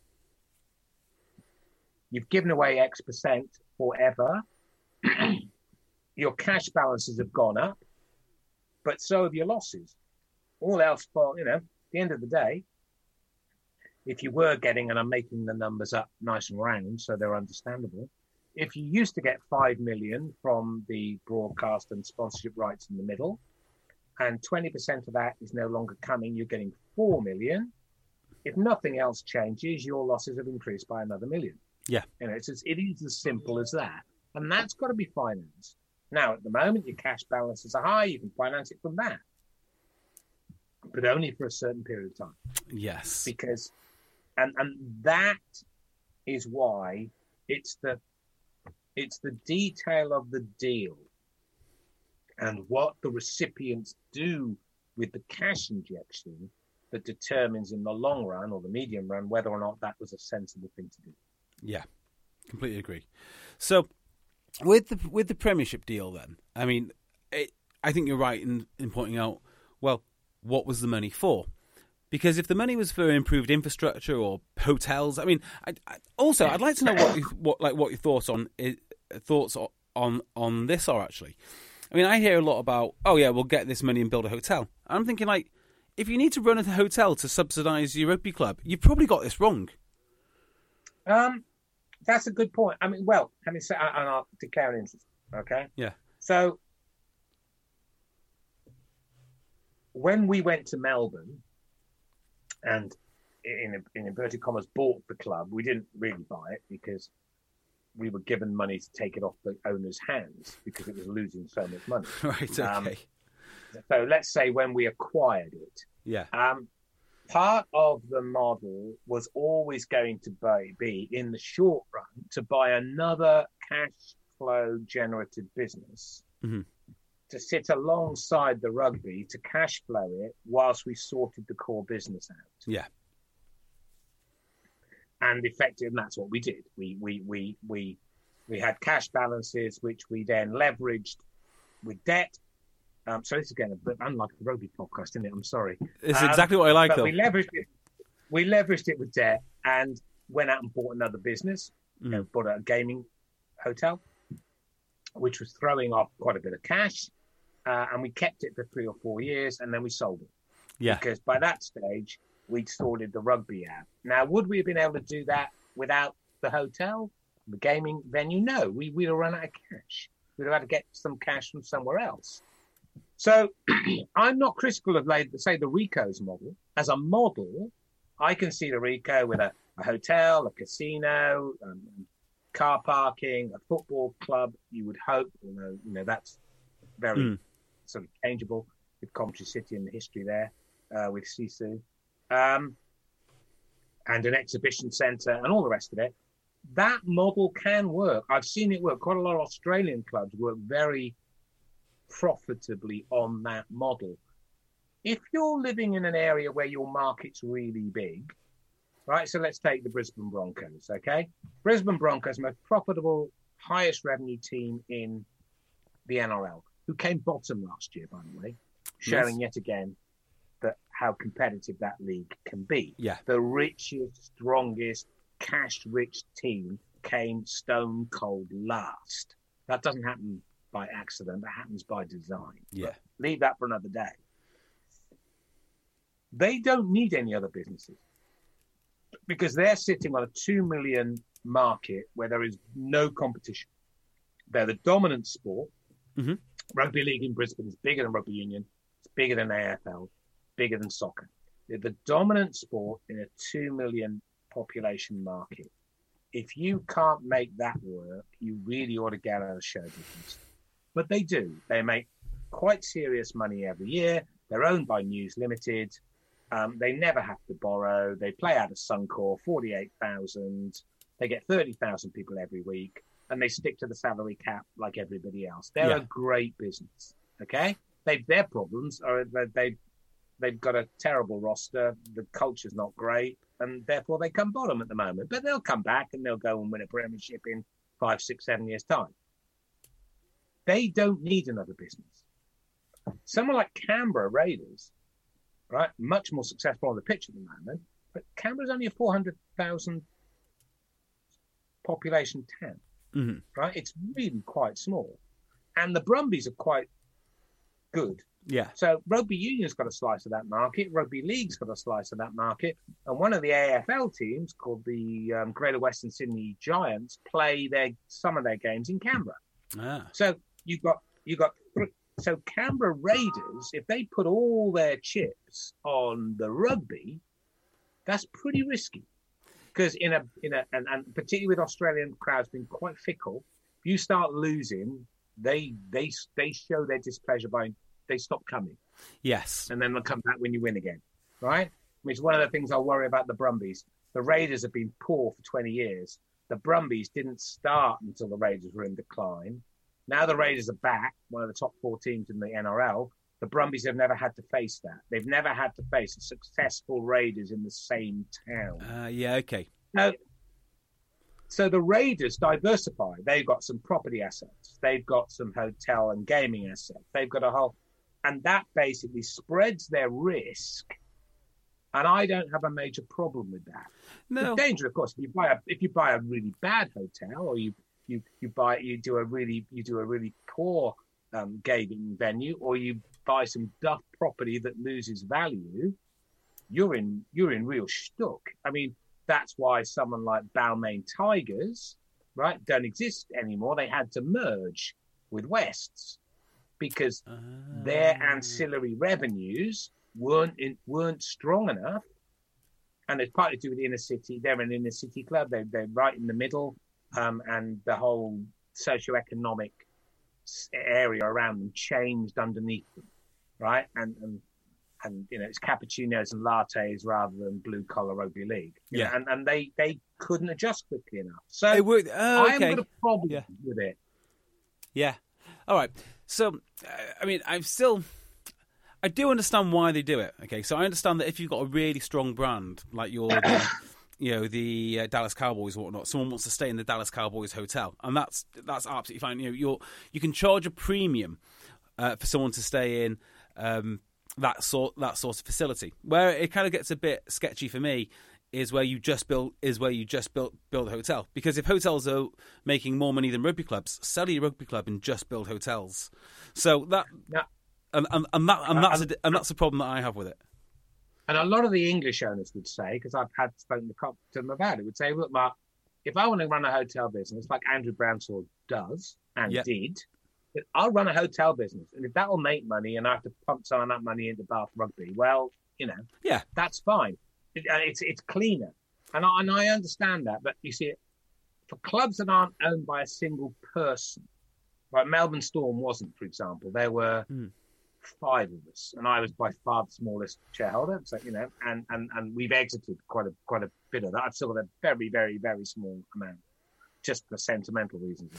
you've given away X percent forever. Your cash balances have gone up, but so have your losses. All else for, at the end of the day, if you were getting, and I'm making the numbers up nice and round so they're understandable, if you used to get 5 million from the broadcast and sponsorship rights in the middle, and 20% of that is no longer coming, you're getting 4 million. If nothing else changes, your losses have increased by another 1 million. Yeah. It is as simple as that. And that's got to be financed. Now, at the moment, your cash balances are high. You can finance it from that. But only for a certain period of time. Yes. Because, and that is why it's the detail of the deal and what the recipients do with the cash injection that determines in the long run or the medium run whether or not that was a sensible thing to do. Yeah, completely agree. So with the Premiership deal then, I mean, I think you're right in pointing out, well, what was the money for? Because if the money was for improved infrastructure or hotels, I mean, I'd like to know what your thoughts on this are actually. I mean, I hear a lot about, oh yeah, we'll get this money and build a hotel. I'm thinking, like, if you need to run a hotel to subsidise your rugby club, you've probably got this wrong. That's a good point. I mean, well, having said, and I'll declare an interest. Okay. Yeah. So when we went to Melbourne, and in inverted commas bought the club, we didn't really buy it because we were given money to take it off the owner's hands because it was losing so much money. Right. Okay. So let's say when we acquired it, yeah. Part of the model was always going to be in the short run to buy another cash flow generative business to sit alongside the rugby to cash flow it whilst we sorted the core business out. Yeah. And effective, and that's what we did. We had cash balances which we then leveraged with debt. So this is again a bit unlike the rugby podcast, isn't it? I'm sorry. It's exactly what I like, though. We leveraged it with debt and went out and bought another business. Bought a gaming hotel, which was throwing off quite a bit of cash, and we kept it for 3 or 4 years, and then we sold it. Yeah. Because by that stage, we'd sorted the rugby out. Now, would we have been able to do that without the hotel, the gaming venue? No, we'd have run out of cash. We'd have had to get some cash from somewhere else. So I'm not critical of, say, the Ricoh's model. As a model, I can see the Ricoh with a hotel, a casino, car parking, a football club, you would hope, although, that's very sort of changeable with Coventry City and the history there with Sisu, and an exhibition centre and all the rest of it. That model can work. I've seen it work. Quite a lot of Australian clubs work very profitably on that model. If you're living in an area where your market's really big, right? So let's take the Brisbane Broncos, okay? Brisbane Broncos, most profitable, highest revenue team in the NRL, who came bottom last year, by the way, showing yet again how competitive that league can be. Yeah. The richest, strongest, cash-rich team came stone cold last. That doesn't happen by accident. That happens by design. Yeah. But leave that for another day. They don't need any other businesses because they're sitting on a 2 million market where there is no competition. They're the dominant sport. Rugby league in Brisbane is bigger than rugby union. It's bigger than AFL, bigger than soccer. They're the dominant sport in a 2 million population market. If you can't make that work, you really ought to get out of show business. But they do. They make quite serious money every year. They're owned by News Limited. They never have to borrow. They play out of Suncorp, 48,000. They get 30,000 people every week, and they stick to the salary cap like everybody else. They're a great business. Okay, their problems are that they've got a terrible roster. The culture's not great, and therefore they come bottom at the moment. But they'll come back and they'll go and win a premiership in 5, 6, 7 years' time. They don't need another business. Someone like Canberra Raiders, right, much more successful on the pitch at the moment, but Canberra's only a 400,000 population town, right? It's really quite small. And the Brumbies are quite good. Yeah. So rugby union's got a slice of that market. Rugby league's got a slice of that market. And one of the AFL teams called the Greater Western Sydney Giants play some of their games in Canberra. So you've got so Canberra Raiders, if they put all their chips on the rugby, that's pretty risky. Because and particularly with Australian crowds being quite fickle, if you start losing, they show their displeasure by they stop coming. Yes. And then they'll come back when you win again. Right? Which is one of the things I worry about the Brumbies. The Raiders have been poor for 20 years. The Brumbies didn't start until the Raiders were in decline. Now the Raiders are back, one of the top 4 teams in the NRL. The Brumbies have never had to face that. They've never had to face a successful Raiders in the same town. Yeah, okay. So the Raiders diversify. They've got some property assets. They've got some hotel and gaming assets. They've got a whole... And that basically spreads their risk. And I don't have a major problem with that. No. The danger, of course, if you buy a really bad hotel, or you do a really poor gaming venue, or you buy some duff property that loses value, you're in real shtuck. I mean, that's why someone like Balmain Tigers, right, don't exist anymore. They had to merge with Wests because their ancillary revenues weren't strong enough, and it's partly to do with the inner city. They're an inner city club. They're right in the middle, and the whole socioeconomic area around them changed underneath them, right? And it's cappuccinos and lattes rather than blue collar rugby league. Yeah, and they couldn't adjust quickly enough. So I haven't got a problem with it. Yeah. All right. So, I mean, I do understand why they do it. Okay, so I understand that if you've got a really strong brand like the Dallas Cowboys or whatnot, someone wants to stay in the Dallas Cowboys hotel, and that's absolutely fine. You can charge a premium for someone to stay in that sort of facility. Where it kind of gets a bit sketchy for me is where you just build a hotel. Because if hotels are making more money than rugby clubs, sell your rugby club and just build hotels. So that. Yeah. And that's the problem that I have with it. And a lot of the English owners would say, because I've spoken to them about it, would say, look, Mark, if I want to run a hotel business like Andrew Branshaw does and did, I'll run a hotel business. And if that will make money and I have to pump some of that money into Bath Rugby, well, that's fine. It's cleaner. And I understand that. But you see, for clubs that aren't owned by a single person, like Melbourne Storm wasn't, for example, there were 5 of us, and I was by far the smallest shareholder. So and we've exited quite a bit of that. I've still got a very, very, very small amount, just for sentimental reasons.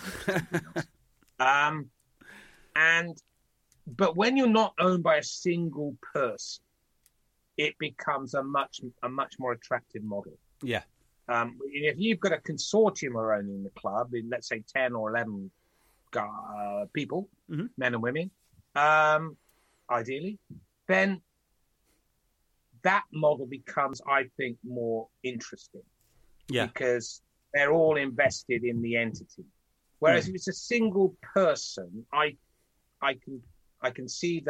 But when you're not owned by a single person, it becomes a much more attractive model. Yeah. If you've got a consortium are owning the club, in let's say 10 or 11 people, men and women, ideally, then that model becomes, I think, more interesting. Yeah. Because they're all invested in the entity. Whereas if it's a single person, I can see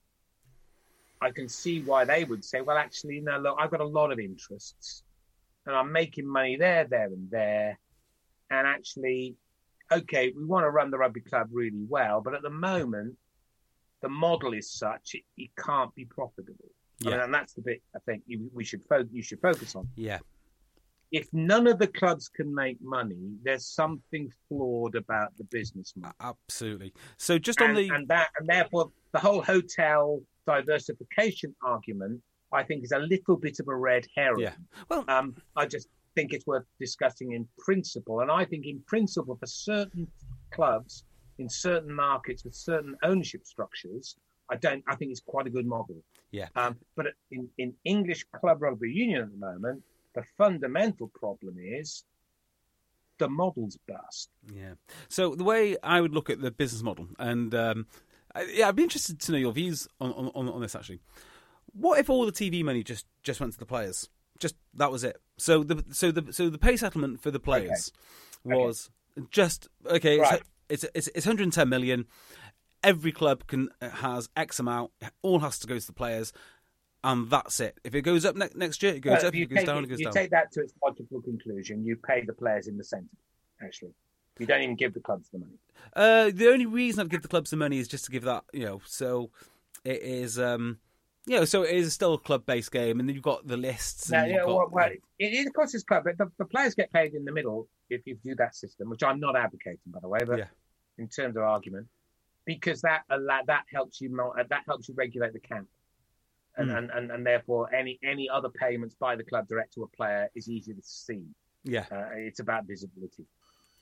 why they would say, well, actually, no, look, I've got a lot of interests and I'm making money there, and there. And actually, okay, we want to run the rugby club really well, but at the moment, the model is such it can't be profitable. Yeah. And that's the bit I think you should focus on. Yeah. If none of the clubs can make money, there's something flawed about the business model. Absolutely. So just and therefore the whole hotel diversification argument, I think, is a little bit of a red herring. Yeah. Well, I just think it's worth discussing in principle, and I think in principle for certain clubs in certain markets with certain ownership structures, I think it's quite a good model. Yeah. But in English club rugby union at the moment, the fundamental problem is the model's bust. Yeah. So the way I would look at the business model, and I'd be interested to know your views on this actually. What if all the TV money just went to the players? Just that was it. So the pay settlement for the players was just okay. Right. It's 110 million. Every club has X amount. It all has to go to the players, and that's it. If it goes up next year, it goes up. If it goes down, it goes down. You take that to its logical conclusion. You pay the players in the centre. Actually, you don't even give the clubs the money. The only reason I'd give the clubs the money is just to give that. So it is. So it is still a club-based game, and then you've got the lists. It is, of course, it's club, but the players get paid in the middle if you do that system, which I'm not advocating, by the way, but in terms of argument, because that helps you regulate the camp, and therefore any other payments by the club direct to a player is easier to see. Yeah, it's about visibility.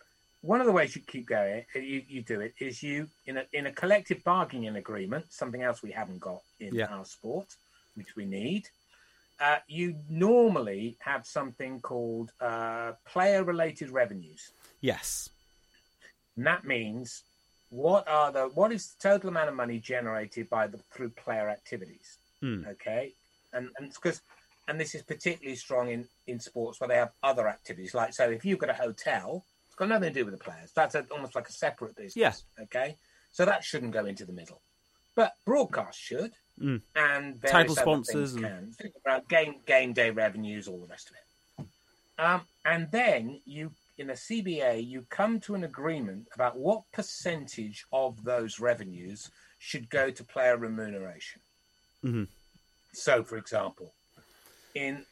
one of the ways you keep going, you do it, is you in a collective bargaining agreement, something else we haven't got in our sport, which we need. You normally have something called player-related revenues. Yes. And that means what is the total amount of money generated through player activities? Okay, and this is particularly strong in sports where they have other activities. Like, so if you've got a hotel, it's got nothing to do with the players. That's almost like a separate business. Yes. Okay, so that shouldn't go into the middle, but broadcast should. And title sponsors can. Think about game day revenues, all the rest of it. And then in a CBA, you come to an agreement about what percentage of those revenues should go to player remuneration. Mm-hmm. So, for example, in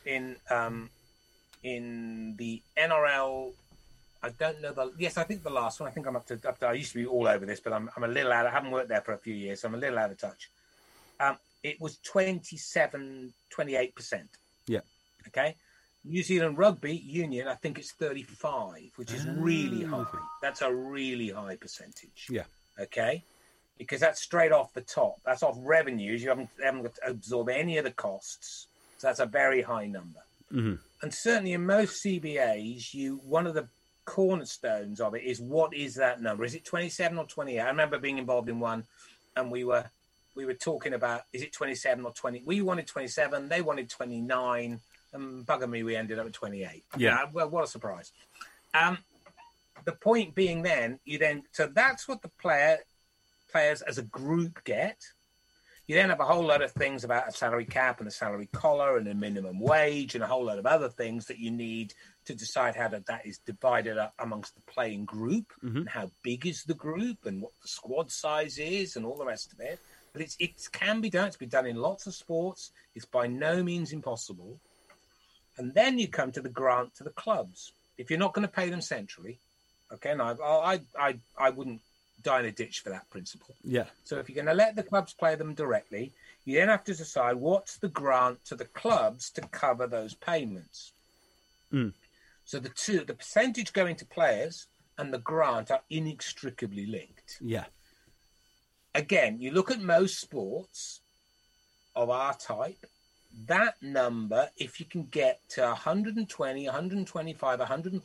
the NRL, I don't know I think the last one. I think I'm up to. I used to be all over this, but I'm a little out. I haven't worked there for a few years, so I'm a little out of touch. It was 28%. Yeah. Okay. New Zealand Rugby Union, I think it's 35, which is really high. That's a really high percentage. Yeah. Okay. Because that's straight off the top. That's off revenues. You haven't got to absorb any of the costs. So that's a very high number. Mm-hmm. And certainly in most CBAs, one of the cornerstones of it is, what is that number? Is it 27 or 28? I remember being involved in one, and we were talking about, is it 27 or 20? We wanted 27, they wanted 29, and bugger me, we ended up at 28. Yeah. Well, what a surprise. The point being so that's what the players as a group get. You then have a whole lot of things about a salary cap and a salary collar and a minimum wage and a whole lot of other things that you need to decide how that is divided up amongst the playing group, and how big is the group and what the squad size is and all the rest of it. But it can be done. It's been done in lots of sports. It's by no means impossible. And then you come to the grant to the clubs. If you're not going to pay them centrally, okay, and I wouldn't die in a ditch for that principle. Yeah. So if you're going to let the clubs play them directly, you then have to decide what's the grant to the clubs to cover those payments. So the percentage going to players and the grant are inextricably linked. Yeah. Again, you look at most sports of our type, that number, if you can get to 120, 125,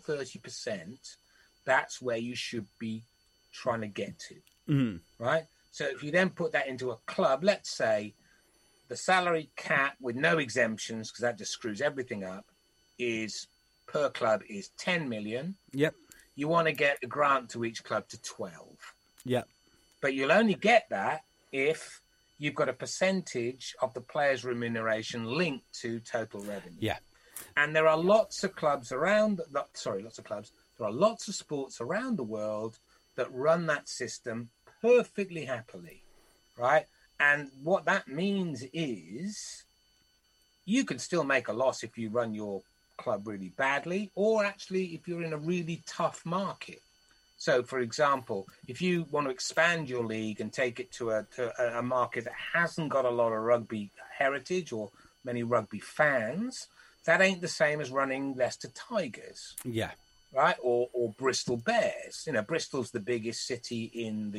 130%, that's where you should be trying to get to, right? So if you then put that into a club, let's say the salary cap with no exemptions, because that just screws everything up, is per club is 10 million. Yep. You want to get a grant to each club to 12. Yep. But you'll only get that if you've got a percentage of the player's remuneration linked to total revenue. Yeah. And there are lots of clubs around, lots of clubs. There are lots of sports around the world that run that system perfectly happily, right? And what that means is you can still make a loss if you run your club really badly, or actually if you're in a really tough market. So, for example, if you want to expand your league and take it to a market that hasn't got a lot of rugby heritage or many rugby fans, that ain't the same as running Leicester Tigers. Yeah. Right? Or Bristol Bears. You know, Bristol's the biggest city in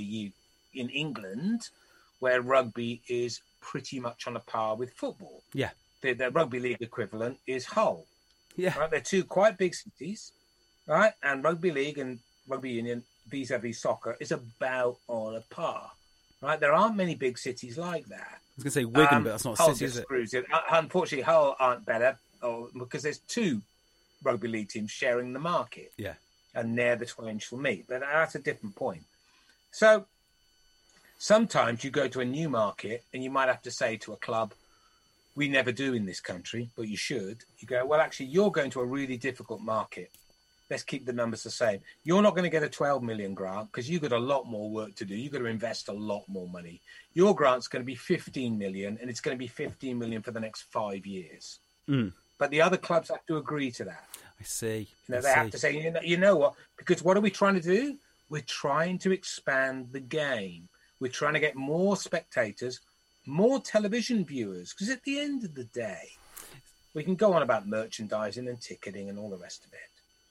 England, where rugby is pretty much on a par with football. Yeah. The rugby league equivalent is Hull. Yeah. Right? They're two quite big cities, right? And rugby league and rugby union vis-a-vis soccer is about on a par, right? There aren't many big cities like that. I was going to say Wigan, but that's not a city, is it? Unfortunately, Hull aren't better because there's two rugby league teams sharing the market. Yeah. And ne'er the twain shall meet. But that's a different point. So sometimes you go to a new market and you might have to say to a club, we never do in this country, but you should. You go, well, actually, you're going to a really difficult market. Let's keep the numbers the same. You're not going to get a 12 million grant because you've got a lot more work to do. You've got to invest a lot more money. Your grant's going to be 15 million, and it's going to be 15 million for the next 5 years. But the other clubs have to agree to that. I see. They have to say, you know what? Because what are we trying to do? We're trying to expand the game. We're trying to get more spectators, more television viewers. Because at the end of the day, we can go on about merchandising and ticketing and all the rest of it.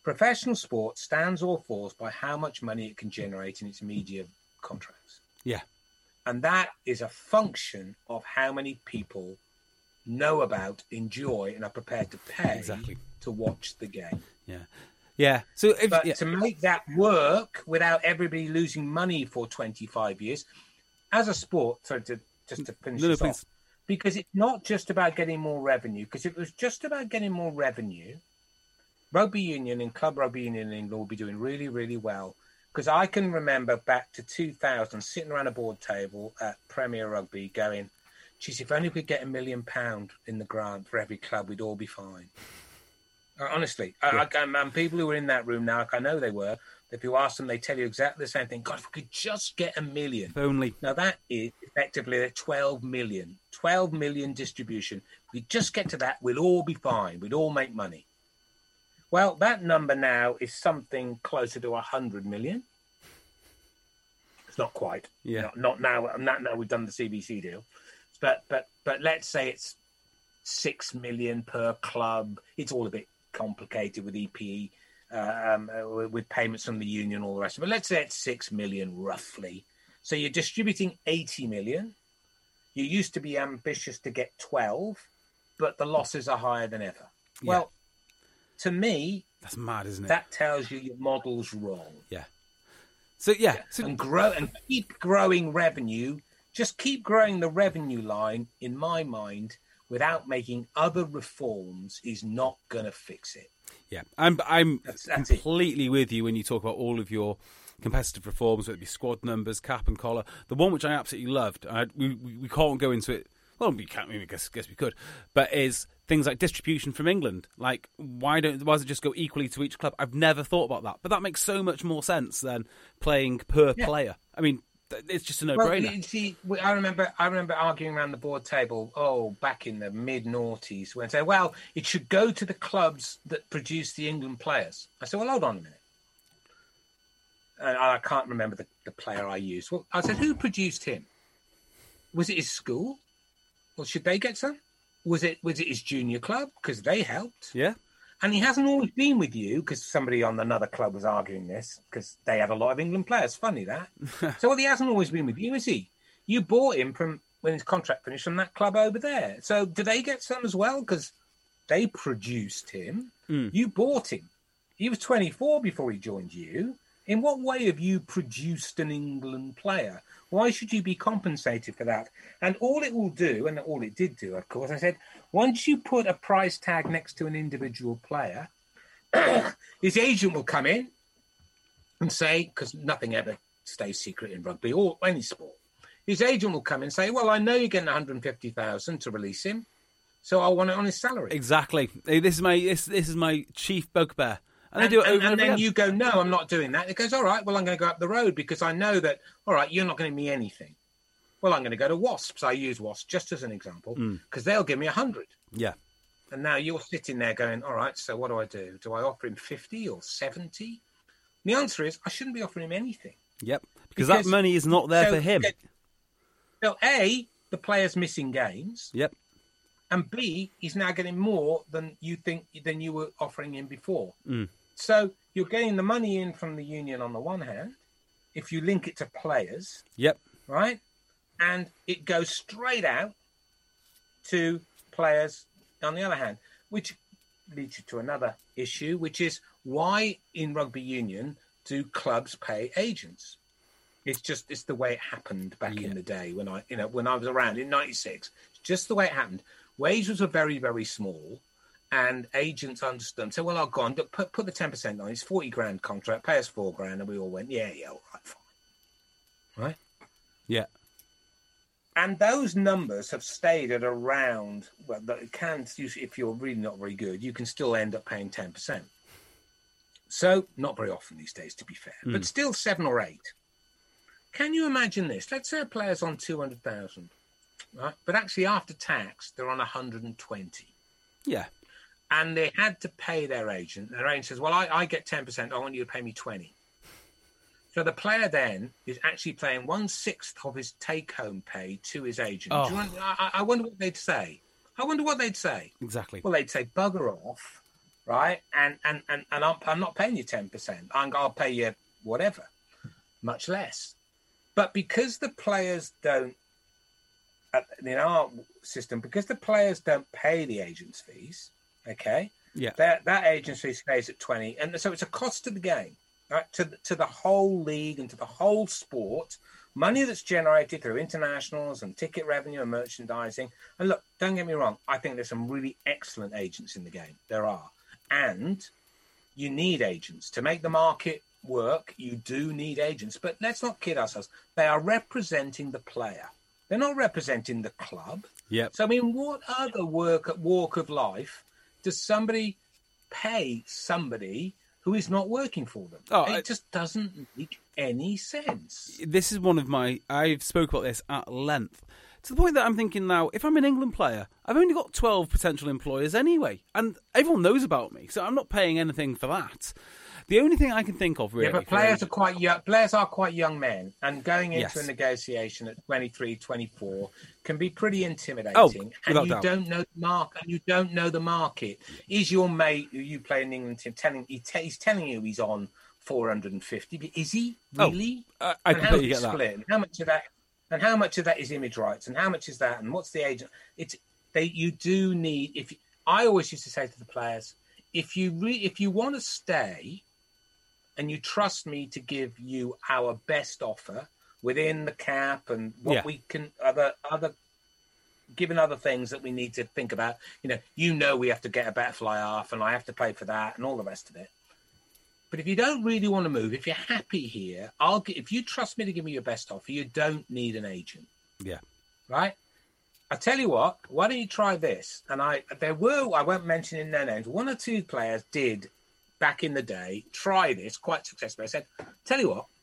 Professional sport stands or falls by how much money it can generate in its media contracts. Yeah. And that is a function of how many people know about, enjoy, and are prepared to pay to watch the game. Yeah. Yeah. So to make that work without everybody losing money for 25 years, as a sport, just to finish this off, because it's not just about getting more revenue, because if it was just about getting more revenue, rugby union and club rugby union in England will be doing really, really well. Because I can remember back to 2000, sitting around a board table at Premier Rugby going, geez, if only we could get £1 million in the grant for every club, we'd all be fine. Honestly, and people who were in that room now, like I know they were, if you ask them, they tell you exactly the same thing. God, if we could just get $1 million. If only. Now, that is effectively a 12 million. 12 million distribution. If we just get to that, we'll all be fine. We'd all make money. Well, that number now is something closer to 100 million. It's not quite. Yeah. Not now. Not now we've done the CBC deal. But let's say it's 6 million per club. It's all a bit complicated with EPE, with payments from the union, all the rest of it. But let's say it's 6 million roughly. So you're distributing 80 million. You used to be ambitious to get 12, but the losses are higher than ever. Yeah. Well, to me, that's mad, isn't it? That tells you your model's wrong. Yeah. So and keep growing revenue. Just keep growing the revenue line. In my mind, without making other reforms, is not going to fix it. Yeah, I'm completely with you when you talk about all of your competitive reforms, whether it be squad numbers, cap and collar. The one which I absolutely loved, we can't go into it. Well, we can't. I guess we could, but is things like distribution from England. Like, why does it just go equally to each club? I've never thought about that, but that makes so much more sense than playing per player. I mean, it's just a no-brainer. Well, see, I remember arguing around the board table, back in the mid-noughties, when I said, well, it should go to the clubs that produce the England players. I said, well, hold on a minute. And I can't remember the player I used. Well, I said, who produced him? Was it his school? Well, should they get some? Was it his junior club? Because they helped. Yeah. And he hasn't always been with you, because somebody on another club was arguing this, because they had a lot of England players. Funny that. So he hasn't always been with you, is he? You bought him from when his contract finished from that club over there. So do they get some as well? Because they produced him. You bought him. He was 24 before he joined you. In what way have you produced an England player? Why should you be compensated for that? And all it will do, and all it did do, of course, I said, once you put a price tag next to an individual player, his agent will come in and say, because nothing ever stays secret in rugby or any sport, his agent will come in and say, well, I know you're getting 150,000 to release him, so I want it on his salary. Exactly. This is my chief bugbear. And then you go, no, I'm not doing that. It goes, all right, well, I'm going to go up the road because I know that, all right, you're not going to give me anything. Well, I'm going to go to Wasps. I use Wasps just as an example because they'll give me 100. Yeah. And now you're sitting there going, all right, so what do? Do I offer him 50 or 70? And the answer is I shouldn't be offering him anything. Yep, because that money is not there for him. So, A, the player's missing games. Yep. And B, he's now getting more than you were offering him before. So you're getting the money in from the union on the one hand, if you link it to players. Yep. Right? And it goes straight out to players on the other hand, which leads you to another issue, which is why in rugby union do clubs pay agents? It's the way it happened back in the day when I was around in '96. It's just the way it happened. Wages were very, very small, and agents understood. So, well, I'll go on, put the 10% on. It's 40 grand contract, pay us $4,000, and we all went, yeah, all right, fine. Right? Yeah. And those numbers have stayed at around, well, it can, if you're really not very good, you can still end up paying 10%. So, not very often these days, to be fair, but still 7 or 8. Can you imagine this? Let's say a player's on 200,000. Right, but actually, after tax, they're on 120. Yeah, and they had to pay their agent. Their agent says, "Well, I get 10%. I want you to pay me 20." So the player then is actually paying 1/6 of his take-home pay to his agent. Oh. I wonder what they'd say. Exactly. Well, they'd say, "Bugger off. right? And I'm not paying you 10%. I'll pay you whatever, much less. But because the players don't, in our system, because the players don't pay the agents' fees, okay, that agents' fee stays at 20, and so it's a cost to the game, right? To the whole league and to the whole sport. Money that's generated through internationals and ticket revenue and merchandising. And look, don't get me wrong, I think there's some really excellent agents in the game. There are. And you need agents. To make the market work, you do need agents. But let's not kid ourselves. They are representing the player. They're not representing the club. Yep. So, I mean, what other walk of life does somebody pay somebody who is not working for them? It just doesn't make any sense. This is one of I've spoke about this at length, to the point that I'm thinking now, if I'm an England player, I've only got 12 potential employers anyway, and everyone knows about me, so I'm not paying anything for that. The only thing I can think of, really... Yeah, but players are quite young. Players are quite young men, and going into a negotiation at 23, 24 can be pretty intimidating. And you don't know the market. You don't know the market. Is your mate who you play in England team he's telling you he's on 450? But is he really? I completely get that. Split? And how much of that? And how much of that is image rights? And how much is that? And what's the agent? You do need. I always used to say to the players, if you want to stay, and you trust me to give you our best offer within the cap and what we can given other things that we need to think about. We have to get a better fly off, and I have to pay for that, and all the rest of it. But if you don't really want to move, if you're happy here, if you trust me to give me your best offer, you don't need an agent. Yeah. Right? I tell you what, why don't you try this? And I won't mention in their names, one or two players did back in the day try this quite successfully. I said, tell you what,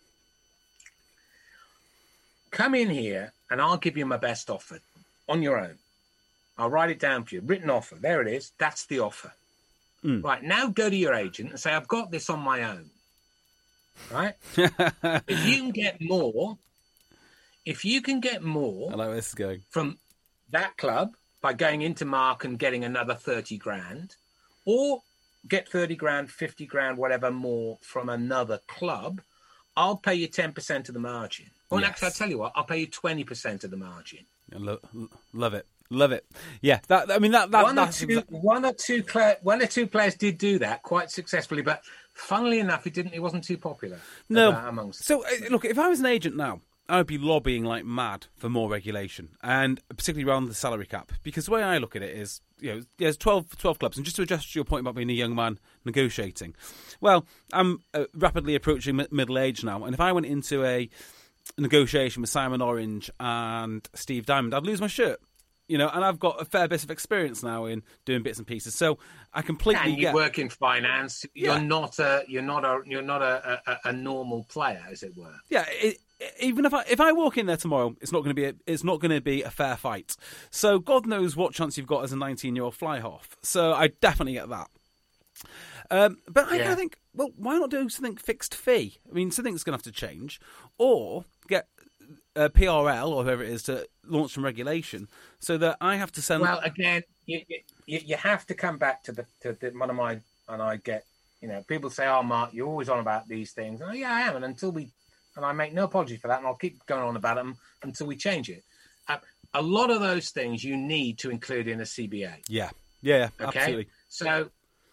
come in here and I'll give you my best offer on your own. I'll write it down for you. Written offer. There it is. That's the offer. Right, now go to your agent and say, I've got this on my own. Right? If you can get more, I like where this is going, from that club by going into Mark and getting another 30 grand, or get 30 grand, 50 grand, whatever more from another club, I'll pay you 10% of the margin. Well, actually, I'll tell you what, I'll pay you 20% of the margin. Love it. Love it. Yeah, one or two players did do that quite successfully, but funnily enough, it wasn't too popular. Amongst. So look, if I was an agent now, I would be lobbying like mad for more regulation, and particularly around the salary cap, because the way I look at it is, there's 12 clubs, and just to address your point about being a young man negotiating, well, I'm rapidly approaching middle age now, and if I went into a negotiation with Simon Orange and Steve Diamond, I'd lose my shirt. And I've got a fair bit of experience now in doing bits and pieces, so I completely you work in finance. You're not a normal player, as it were. Yeah, even if I walk in there tomorrow, it's not going to be a fair fight. So God knows what chance you've got as a 19-year-old fly half. So I definitely get that. But I think, well, why not do something fixed fee? I mean, something's going to have to change, or get PRL or whoever it is to launch some regulation, so that I have to send. Well, again, you have to come back to the one of my, and I get, people say, "Oh, Mark, you're always on about these things." And I am, and I make no apology for that, and I'll keep going on about them until we change it. A lot of those things you need to include in a CBA. Yeah, okay? Absolutely. So,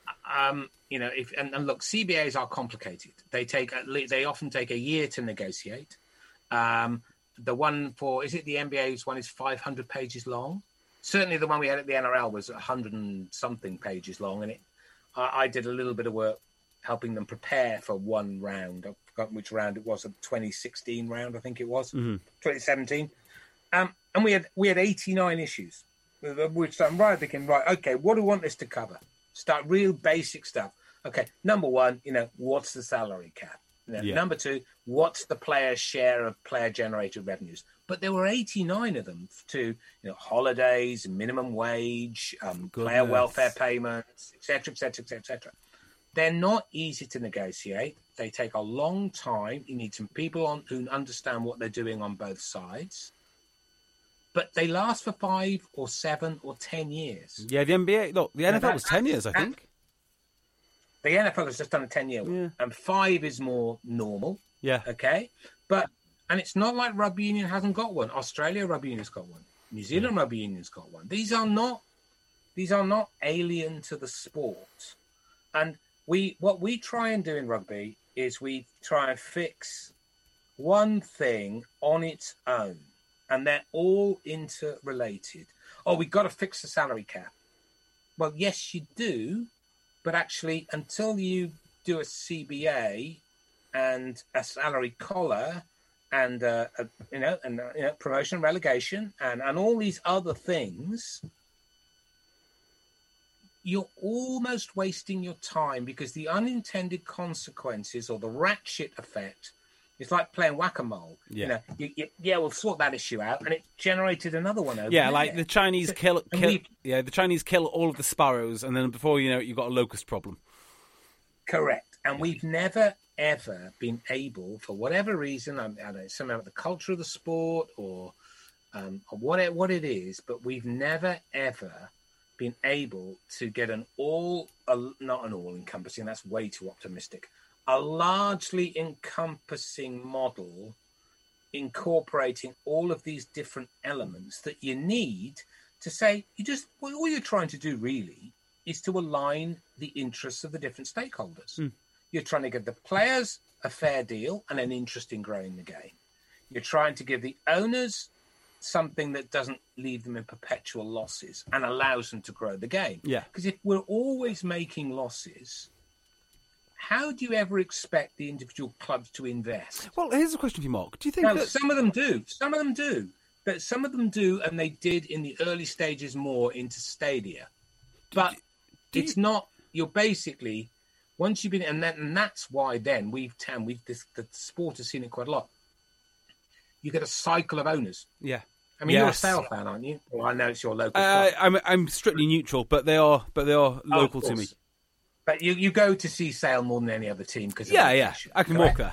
and look, CBAs are complicated. They often take a year to negotiate. The one is it the NBA's one is 500 pages long? Certainly the one we had at the NRL was 100 and something pages long. And I did a little bit of work helping them prepare for one round. I've forgotten which round it was, a 2016 round, I think it was, 2017. And we had 89 issues, which I'm thinking, okay, what do we want this to cover? Start real basic stuff. Okay, number one, what's the salary cap? Number two, what's the player's share of player-generated revenues? But there were 89 of them to holidays, minimum wage, player welfare payments, etc., etc., etc., etc. They're not easy to negotiate. They take a long time. You need some people who understand what they're doing on both sides. But they last for 5 or 7 or 10 years. Yeah, the NBA, look, the NFL was 10 years, I think. The NFL has just done a 10-year one, and 5 is more normal. Yeah. Okay. And it's not like rugby union hasn't got one. Australia rugby union's got one. New Zealand rugby union's got one. These are not alien to the sport. And what we try and do in rugby is we try and fix one thing on its own, and they're all interrelated. Oh, we've got to fix the salary cap. Well, yes, you do, but actually, until you do a CBA and a salary collar and promotion and relegation and all these other things, you're almost wasting your time, because the unintended consequences or the rat shit effect is like playing whack-a-mole. Yeah. We'll sort that issue out, and it generated another one over Yeah, there. like the Chinese the Chinese kill all of the sparrows, and then before you know it, you've got a locust problem. Correct. And we've never, ever been able, for whatever reason, I don't know, something about the culture of the sport or what it is, but we've never, ever been able to get not an all-encompassing, that's way too optimistic, a largely encompassing model incorporating all of these different elements that you need to say, all you're trying to do really is to align the interests of the different stakeholders. You're trying to give the players a fair deal and an interest in growing the game. You're trying to give the owners something that doesn't leave them in perpetual losses and allows them to grow the game. Yeah. Because if we're always making losses, how do you ever expect the individual clubs to invest? Well, here's a question for you, Mark. Do you think that... Some of them do. But some of them do, and they did in the early stages more into stadia. But it's not... You're basically... Once you've been... And that's why then the sport has seen it quite a lot. You get a cycle of owners. Yeah. I mean, you're a Sale fan, aren't you? Well, I know it's your local club. I'm strictly neutral, but they are local to me. But you go to see Sale more than any other team because I can walk there.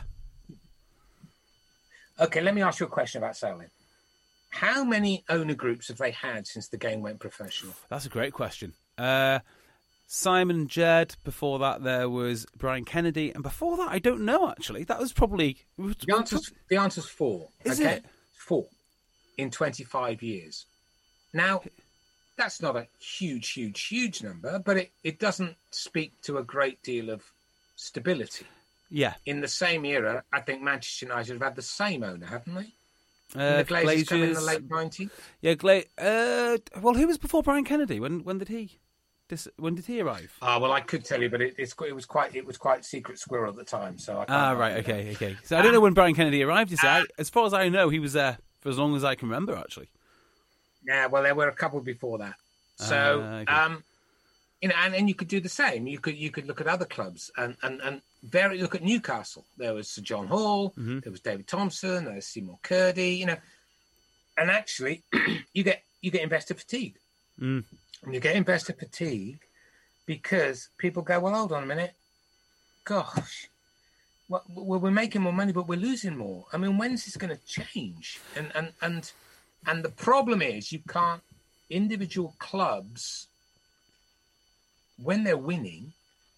Okay, let me ask you a question about Sale then. How many owner groups have they had since the game went professional? That's a great question. Simon Jed. Before that, there was Brian Kennedy, and before that, I don't know actually. That was probably the answer's 4. Is it 4 in 25 years? Now, that's not a huge number, but it doesn't speak to a great deal of stability. Yeah. In the same era, I think Manchester United have had the same owner, haven't they? The Glazers come in the late 90s. Yeah, well, who was before Brian Kennedy? When did he arrive? Well, I could tell you, but it was quite secret squirrel at the time. So I can't right, okay. So I don't know when Brian Kennedy arrived. You see, as far as I know, he was there for as long as I can remember. Actually. Yeah, well, there were a couple before that. So, okay. And you could do the same. You could look at other clubs and look at Newcastle. There was Sir John Hall. Mm-hmm. There was David Thompson. There was Seymour Curdy. And actually, you get investor fatigue. Mm. And you get investor fatigue because people go, well, hold on a minute. Gosh, we're making more money, but we're losing more. I mean, when's this going to change? And the problem is you can't, individual clubs, when they're winning,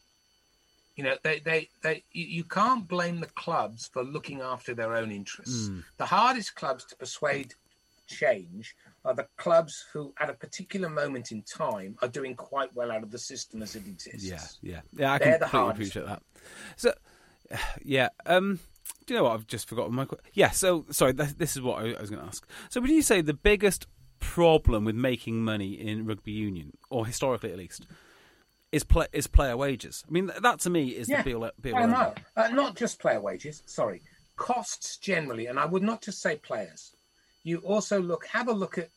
you can't blame the clubs for looking after their own interests. Mm. The hardest clubs to persuade change are the clubs who, at a particular moment in time, are doing quite well out of the system as it exists. Yeah. I completely appreciate that. So, yeah. Do you know what? I've just forgotten my question. Yeah. So, sorry. This is what I was going to ask. So, would you say the biggest problem with making money in rugby union, or historically at least, is player wages? I mean, that to me is the be all. No, not just player wages. Sorry, costs generally, and I would not just say players. You also have a look at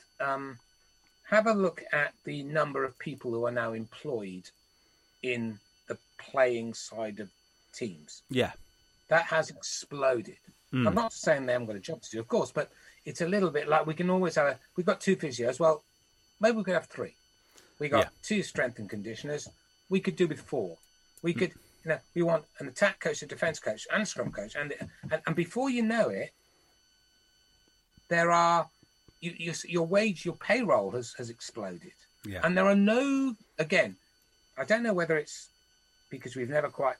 the number of people who are now employed in the playing side of teams. Yeah, that has exploded. Mm. I'm not saying they haven't got a job to do, of course, but it's a little bit like we can always have. We've got 2 physios. Well, maybe we could have 3. We got 2 strength and conditioners. We could do with 4. We could, we want an attack coach, a defence coach, and a scrum coach, and before you know it, there are your payroll has exploded, and there are no. Again, I don't know whether it's because we've never quite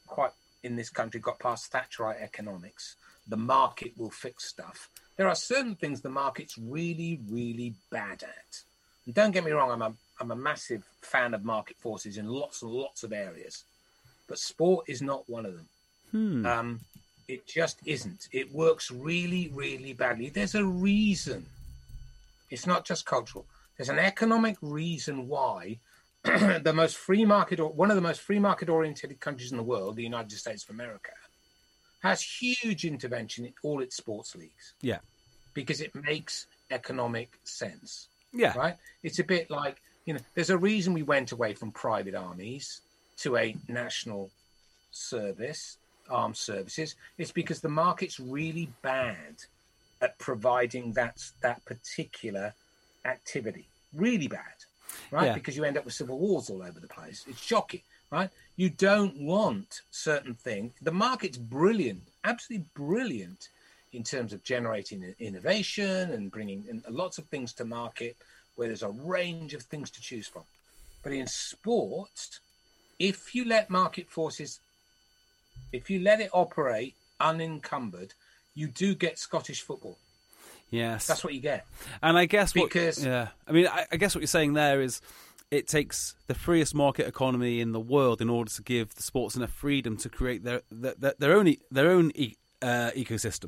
in this country got past Thatcherite economics. The market will fix stuff. There are certain things the market's really, really bad at. And don't get me wrong, I'm a massive fan of market forces in lots and lots of areas, but sport is not one of them. It just isn't. It works really, really badly. There's a reason. It's not just cultural. There's an economic reason why the most free market, or one of the most free market oriented countries in the world, the United States of America, has huge intervention in all its sports leagues. Yeah. Because it makes economic sense. Yeah. Right? It's a bit like, there's a reason we went away from private armies to a national service, armed services. It's because the market's really bad at providing that particular activity. Really bad. Right? Yeah. Because you end up with civil wars all over the place. It's shocking, right? You don't want certain things. The market's brilliant, absolutely brilliant in terms of generating innovation and bringing lots of things to market where there's a range of things to choose from. But in sport, if you let market forces, if you let it operate unencumbered, you do get Scottish football. Yes. That's what you get. And I guess I guess what you're saying there is it takes the freest market economy in the world in order to give the sports enough freedom to create their own ecosystem.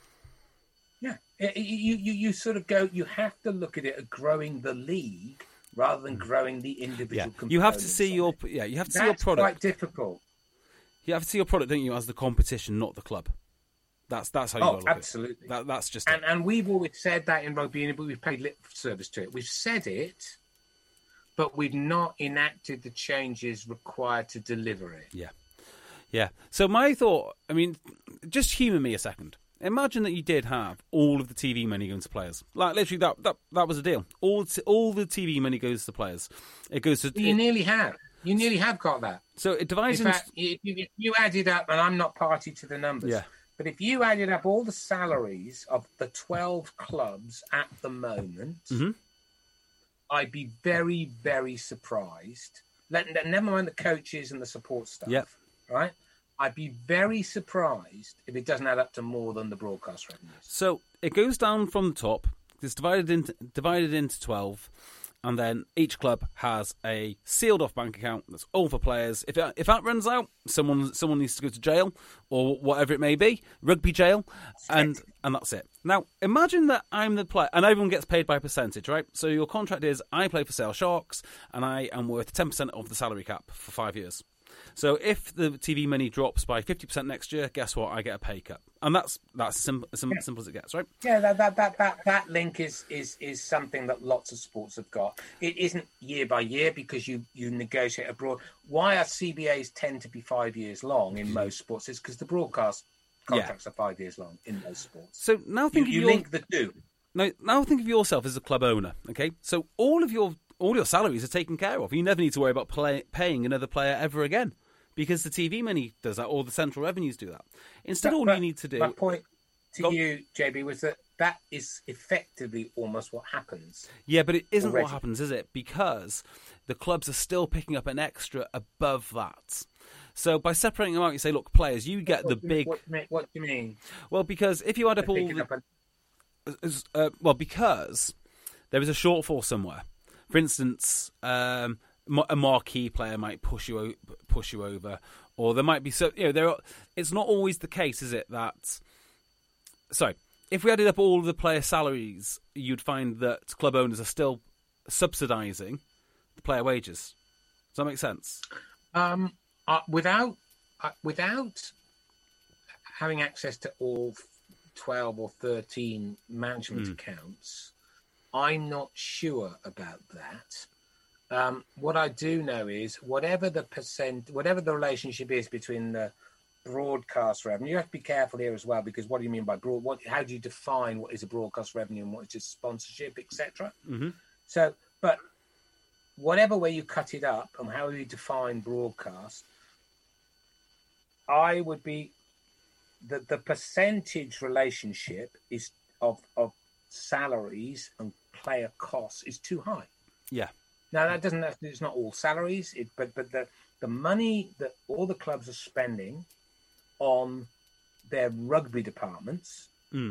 Yeah. You sort of go, you have to look at it as growing the league rather than growing the individual components. You have to see your see your product. That's quite difficult. You have to see your product, don't you, as the competition, not the club. That's how you look absolutely. At it. That's just and we've always said that in rugby union, but we've paid lip service to it. We've said it, but we've not enacted the changes required to deliver it. Yeah. So my thought, just humour me a second. Imagine that you did have all of the TV money going to players. Like literally, that was a deal. All the TV money goes to players. It goes to. You nearly have. You nearly have got that. So it divides. In fact, if you added up, and I'm not party to the numbers. Yeah. But if you added up all the salaries of the 12 clubs at the moment, I'd be very, very surprised. Never mind the coaches and the support staff. Yep. Right? I'd be very surprised if it doesn't add up to more than the broadcast revenues. So it goes down from the top. It's divided into 12. And then each club has a sealed-off bank account that's all for players. If that runs out, someone needs to go to jail or whatever it may be, rugby jail, and that's it. Now, imagine that I'm the player, and everyone gets paid by percentage, right? So your contract is, I play for Sale Sharks, and I am worth 10% of the salary cap for 5 years. So if the TV money drops by 50% next year, guess what? I get a pay cut. And that's simple as it gets, right? Yeah, that link is something that lots of sports have got. It isn't year by year because you negotiate abroad. Why our CBAs tend to be 5 years long in most sports is because the broadcast contracts are 5 years long in most sports. So now think you link the two. Now think of yourself as a club owner, okay? So all your salaries are taken care of. You never need to worry about paying another player ever again because the TV money does that or the central revenues do that. Instead, all you need to do... My point to you, JB, was that is effectively almost what happens. Yeah, but it isn't already. What happens, is it? Because the clubs are still picking up an extra above that. So by separating them out, you say, look, players, you get the big... What do you mean? Well, because if you add up all because there is a shortfall somewhere. For instance, a marquee player might push you over, or there might be it's not always the case, is it? That if we added up all of the player salaries, you'd find that club owners are still subsidising the player wages. Does that make sense? Without having access to all 12 or 13 management accounts, I'm not sure about that. What I do know is whatever the relationship is between the broadcast revenue, you have to be careful here as well, because what do you mean by how do you define what is a broadcast revenue and what is just sponsorship, etc. So, but whatever way you cut it up and how you define broadcast, I would be the percentage relationship is of salaries and player costs is too high. Yeah. Now that doesn't. It's not all salaries, but the money that all the clubs are spending on their rugby departments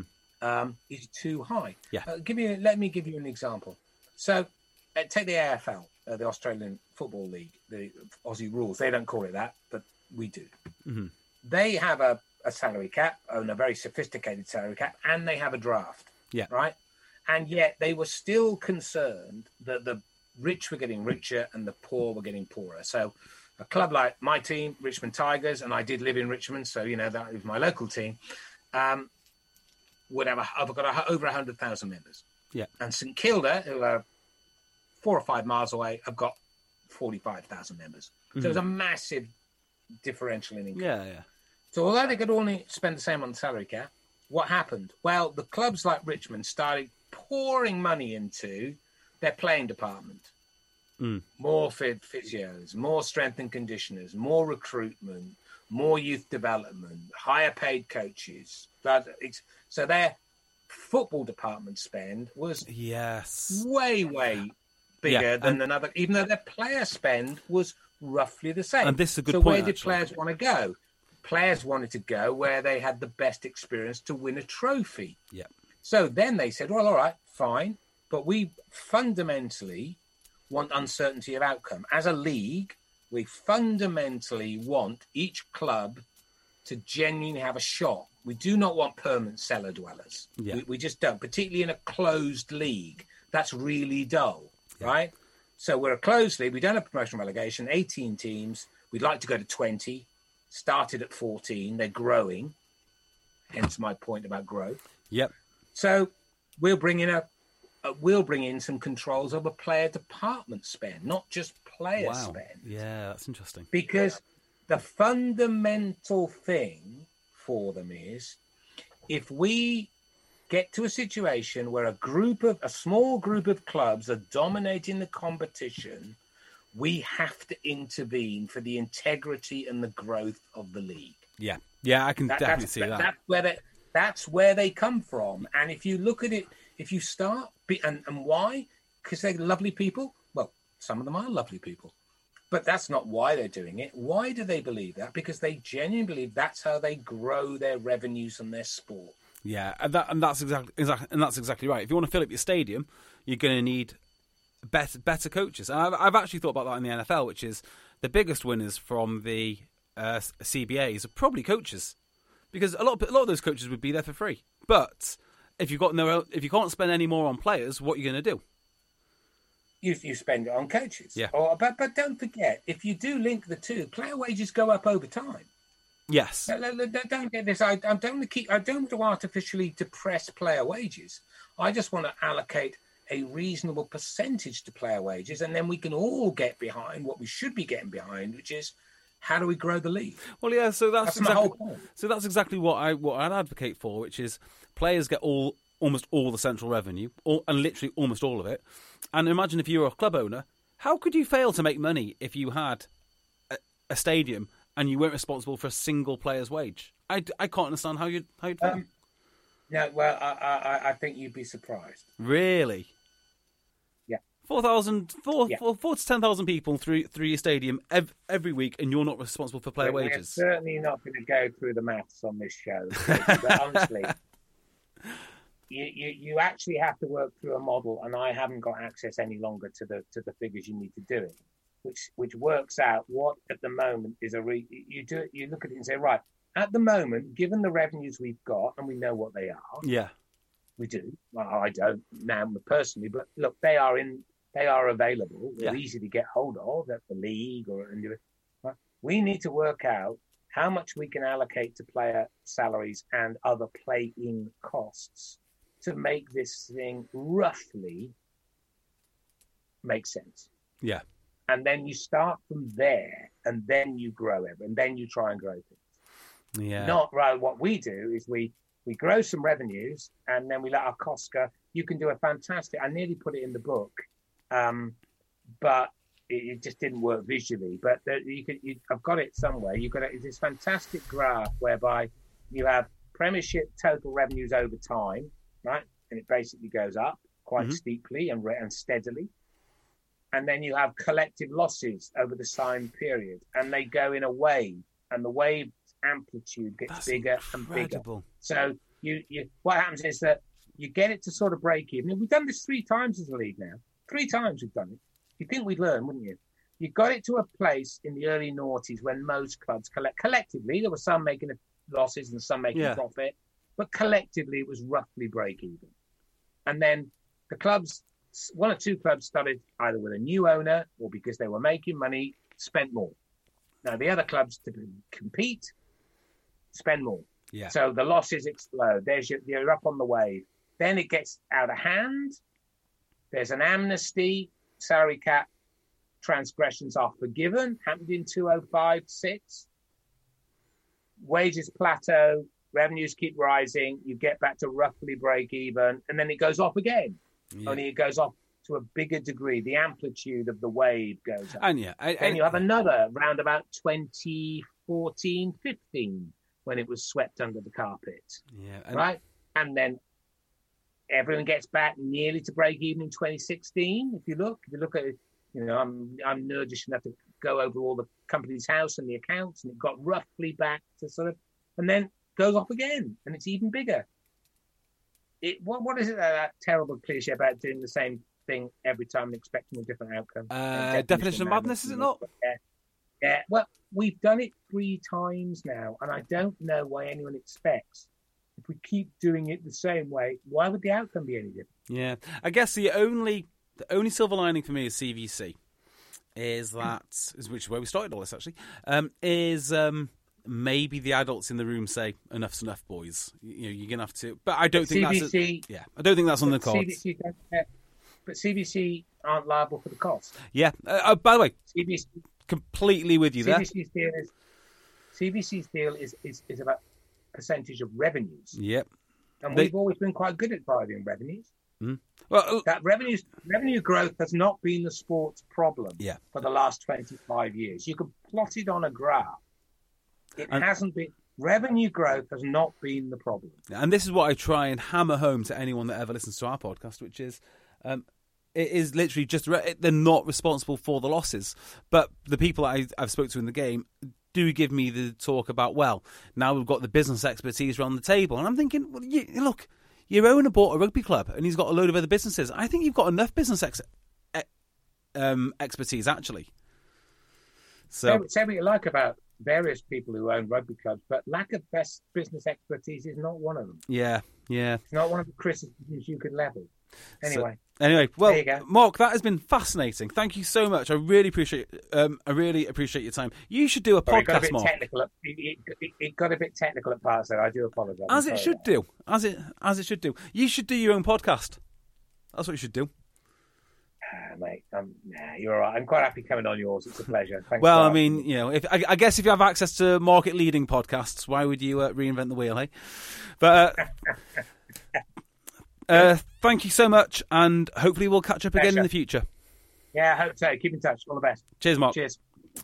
is too high. Yeah. Let me give you an example. So, take the AFL, the Australian Football League, the Aussie rules. They don't call it that, but we do. Mm-hmm. They have a salary cap, and a very sophisticated salary cap, and they have a draft. Yeah. Right. And yet they were still concerned that the rich were getting richer and the poor were getting poorer. So a club like my team, Richmond Tigers, and I did live in Richmond, so, that was my local team, would have I've got over 100,000 members. Yeah. And St Kilda, who are 4 or 5 miles away, have got 45,000 members. So there's a massive differential in income. Yeah. So although they could only spend the same on the salary cap, what happened? Well, the clubs like Richmond started pouring money into their playing department. More physios, more strength and conditioners, more recruitment, more youth development, higher paid coaches. So their football department spend was way bigger than another, even though their player spend was roughly the same. And this is a good point. So where did players want to go? Players wanted to go where they had the best experience to win a trophy. Yeah. So then they said, well, all right, fine, but we fundamentally want uncertainty of outcome. As a league, we fundamentally want each club to genuinely have a shot. We do not want permanent cellar dwellers. Yeah. We just don't, particularly in a closed league. That's really dull, right? So we're a closed league. We don't have promotion relegation, 18 teams. We'd like to go to 20. Started at 14. They're growing, hence my point about growth. Yep. So we'll bring in some controls over player department spend, not just player spend. Yeah, that's interesting. Because the fundamental thing for them is, if we get to a situation where a small group of clubs are dominating the competition, we have to intervene for the integrity and the growth of the league. Yeah, I can definitely see that. That's where they come from. And if you look at it, if you start, and why? Because they're lovely people. Well, some of them are lovely people, but that's not why they're doing it. Why do they believe that? Because they genuinely believe that's how they grow their revenues and their sport. Yeah, and that's exactly right. If you want to fill up your stadium, you're going to need better coaches. And I've actually thought about that in the NFL, which is the biggest winners from the CBAs are probably coaches, because a lot of those coaches would be there for free. But if you can't spend any more on players, what are you going to do? You spend it on coaches. Yeah. But don't forget, if you do link the two, player wages go up over time. Yes. Don't get this. I don't want to artificially depress player wages. I just want to allocate a reasonable percentage to player wages, and then we can all get behind what we should be getting behind, which is, how do we grow the league? Well, yeah. So that's my whole point. So that's exactly what I'd advocate for, which is players get almost all the central revenue, and literally almost all of it. And imagine if you were a club owner, how could you fail to make money if you had a stadium and you weren't responsible for a single player's wage? I can't understand how you'd fail. No, well, I think you'd be surprised. Really? Yeah. 4 to 10,000 people through your stadium every week, and you're not responsible for player wages. We're certainly not going to go through the maths on this show. But honestly, you actually have to work through a model, and I haven't got access any longer to the figures you need to do it, which works out what at the moment is you look at it and say, right, at the moment, given the revenues we've got, and we know what they are. Yeah. We do. Well, I don't now personally, but look, they are available. They're easy to get hold of at the league right? We need to work out how much we can allocate to player salaries and other play-in costs to make this thing roughly make sense. Yeah. And then you start from there, and then you grow it, and then you try and grow things. Yeah. Not right. What we do is we grow some revenues, and then we let our costs go. You can do a fantastic. I nearly put it in the book, but it just didn't work visually. But I've got it somewhere. You've got this fantastic graph whereby you have Premiership total revenues over time, right? And it basically goes up quite steeply and steadily. and then you have collective losses over the same period, and they go in a wave, and the wave amplitude gets bigger and bigger. So you what happens is that you get it to sort of break even. We've done this 3 times as a league now. 3 times we've done it. You'd think we'd learn, wouldn't you? You got it to a place in the early noughties when most clubs collectively, there were some making losses and some making profit, but collectively it was roughly break even. And then the clubs, 1 or 2 clubs started either with a new owner or because they were making money, spent more. Now the other clubs to compete, spend more. Yeah. So the losses explode. You're up on the wave. Then it gets out of hand. There's an amnesty. Salary cap transgressions are forgiven. Happened in 2005-06. Wages plateau. Revenues keep rising. You get back to roughly break even. And then it goes off again. Yeah. Only it goes off to a bigger degree. The amplitude of the wave goes up. And you have another round about 2014-15 when it was swept under the carpet. Yeah. Right? And then everyone gets back nearly to break even in 2016. If you look at it, I'm nerdish enough to go over all the company's house and the accounts, and it got roughly back to sort of, and then goes off again, and it's even bigger. What is it that terrible cliche about doing the same thing every time and expecting a different outcome? Definition of madness, is it not? Yeah. Well, we've done it 3 times now, and I don't know why anyone expects. If we keep doing it the same way, why would the outcome be any different? Yeah, I guess the only silver lining for me is CVC is which is where we started all this actually, is maybe the adults in the room say enough's enough, boys. You're gonna have to. But I don't think CVC, I don't think that's on the cards. CVC but CVC aren't liable for the cost. Yeah. By the way, CVC, completely with you there. CVC's deal is about percentage of revenues. Yep. And we've always been quite good at driving revenues. Mm. Well, that revenue growth has not been the sport's problem for the last 25 years. You can plot it on a graph. It hasn't been. Revenue growth has not been the problem. And this is what I try and hammer home to anyone that ever listens to our podcast, which is it is literally just they're not responsible for the losses. But the people I've spoken to in the game do give me the talk about, well, now we've got the business expertise around the table. And I'm thinking, well, look, your owner bought a rugby club and he's got a load of other businesses. I think you've got enough business expertise, actually. So say what you like about various people who own rugby clubs, but lack of best business expertise is not one of them. Yeah. It's not one of the criticisms you could level. Anyway, well, Mark, that has been fascinating. Thank you so much. I really appreciate your time. You should do a podcast, Mark. It got a bit technical at parts there. I do apologise. As it should do. You should do your own podcast. That's what you should do. Mate, you're all right. I'm quite happy coming on yours. It's a pleasure. Thanks. Well, I mean, I guess if you have access to market-leading podcasts, why would you reinvent the wheel, hey? But thank you so much, and hopefully we'll catch up again in the future. Yeah, I hope so. Keep in touch. All the best. Cheers, Mark. Cheers.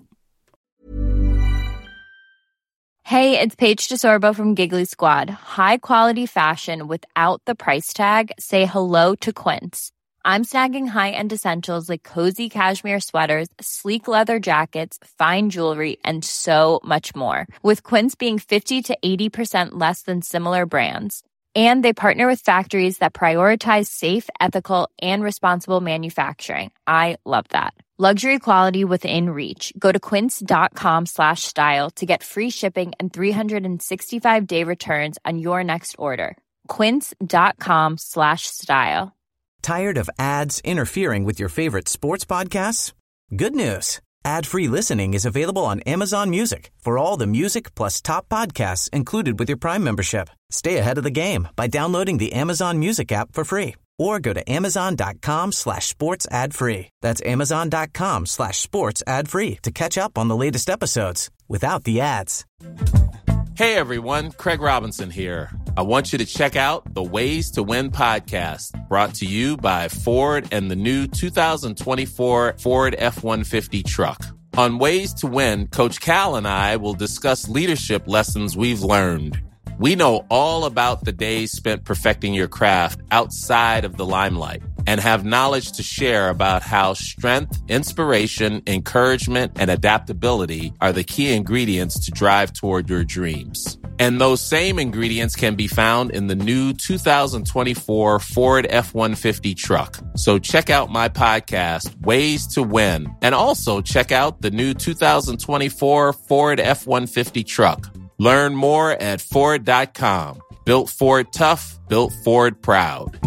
Hey, it's Paige DeSorbo from Giggly Squad. High quality fashion without the price tag. Say hello to Quince. I'm snagging high-end essentials like cozy cashmere sweaters, sleek leather jackets, fine jewelry, and so much more. With Quince being 50 to 80% less than similar brands. And they partner with factories that prioritize safe, ethical, and responsible manufacturing. I love that. Luxury quality within reach. Go to quince.com/style to get free shipping and 365-day returns on your next order. Quince.com/style. Tired of ads interfering with your favorite sports podcasts? Good news. Ad-free listening is available on Amazon Music for all the music plus top podcasts included with your Prime membership. Stay ahead of the game by downloading the Amazon Music app for free or go to amazon.com/sports ad free. That's amazon.com/sports ad free to catch up on the latest episodes without the ads. Hey everyone, Craig Robinson here. I want you to check out the Ways to Win podcast, brought to you by Ford and the new 2024 Ford F-150 truck. On Ways to Win, Coach Cal and I will discuss leadership lessons we've learned. We know all about the days spent perfecting your craft outside of the limelight. and have knowledge to share about how strength, inspiration, encouragement, and adaptability are the key ingredients to drive toward your dreams. And those same ingredients can be found in the new 2024 Ford F-150 truck. So check out my podcast, Ways to Win, and also check out the new 2024 Ford F-150 truck. Learn more at Ford.com. Built Ford tough, built Ford proud.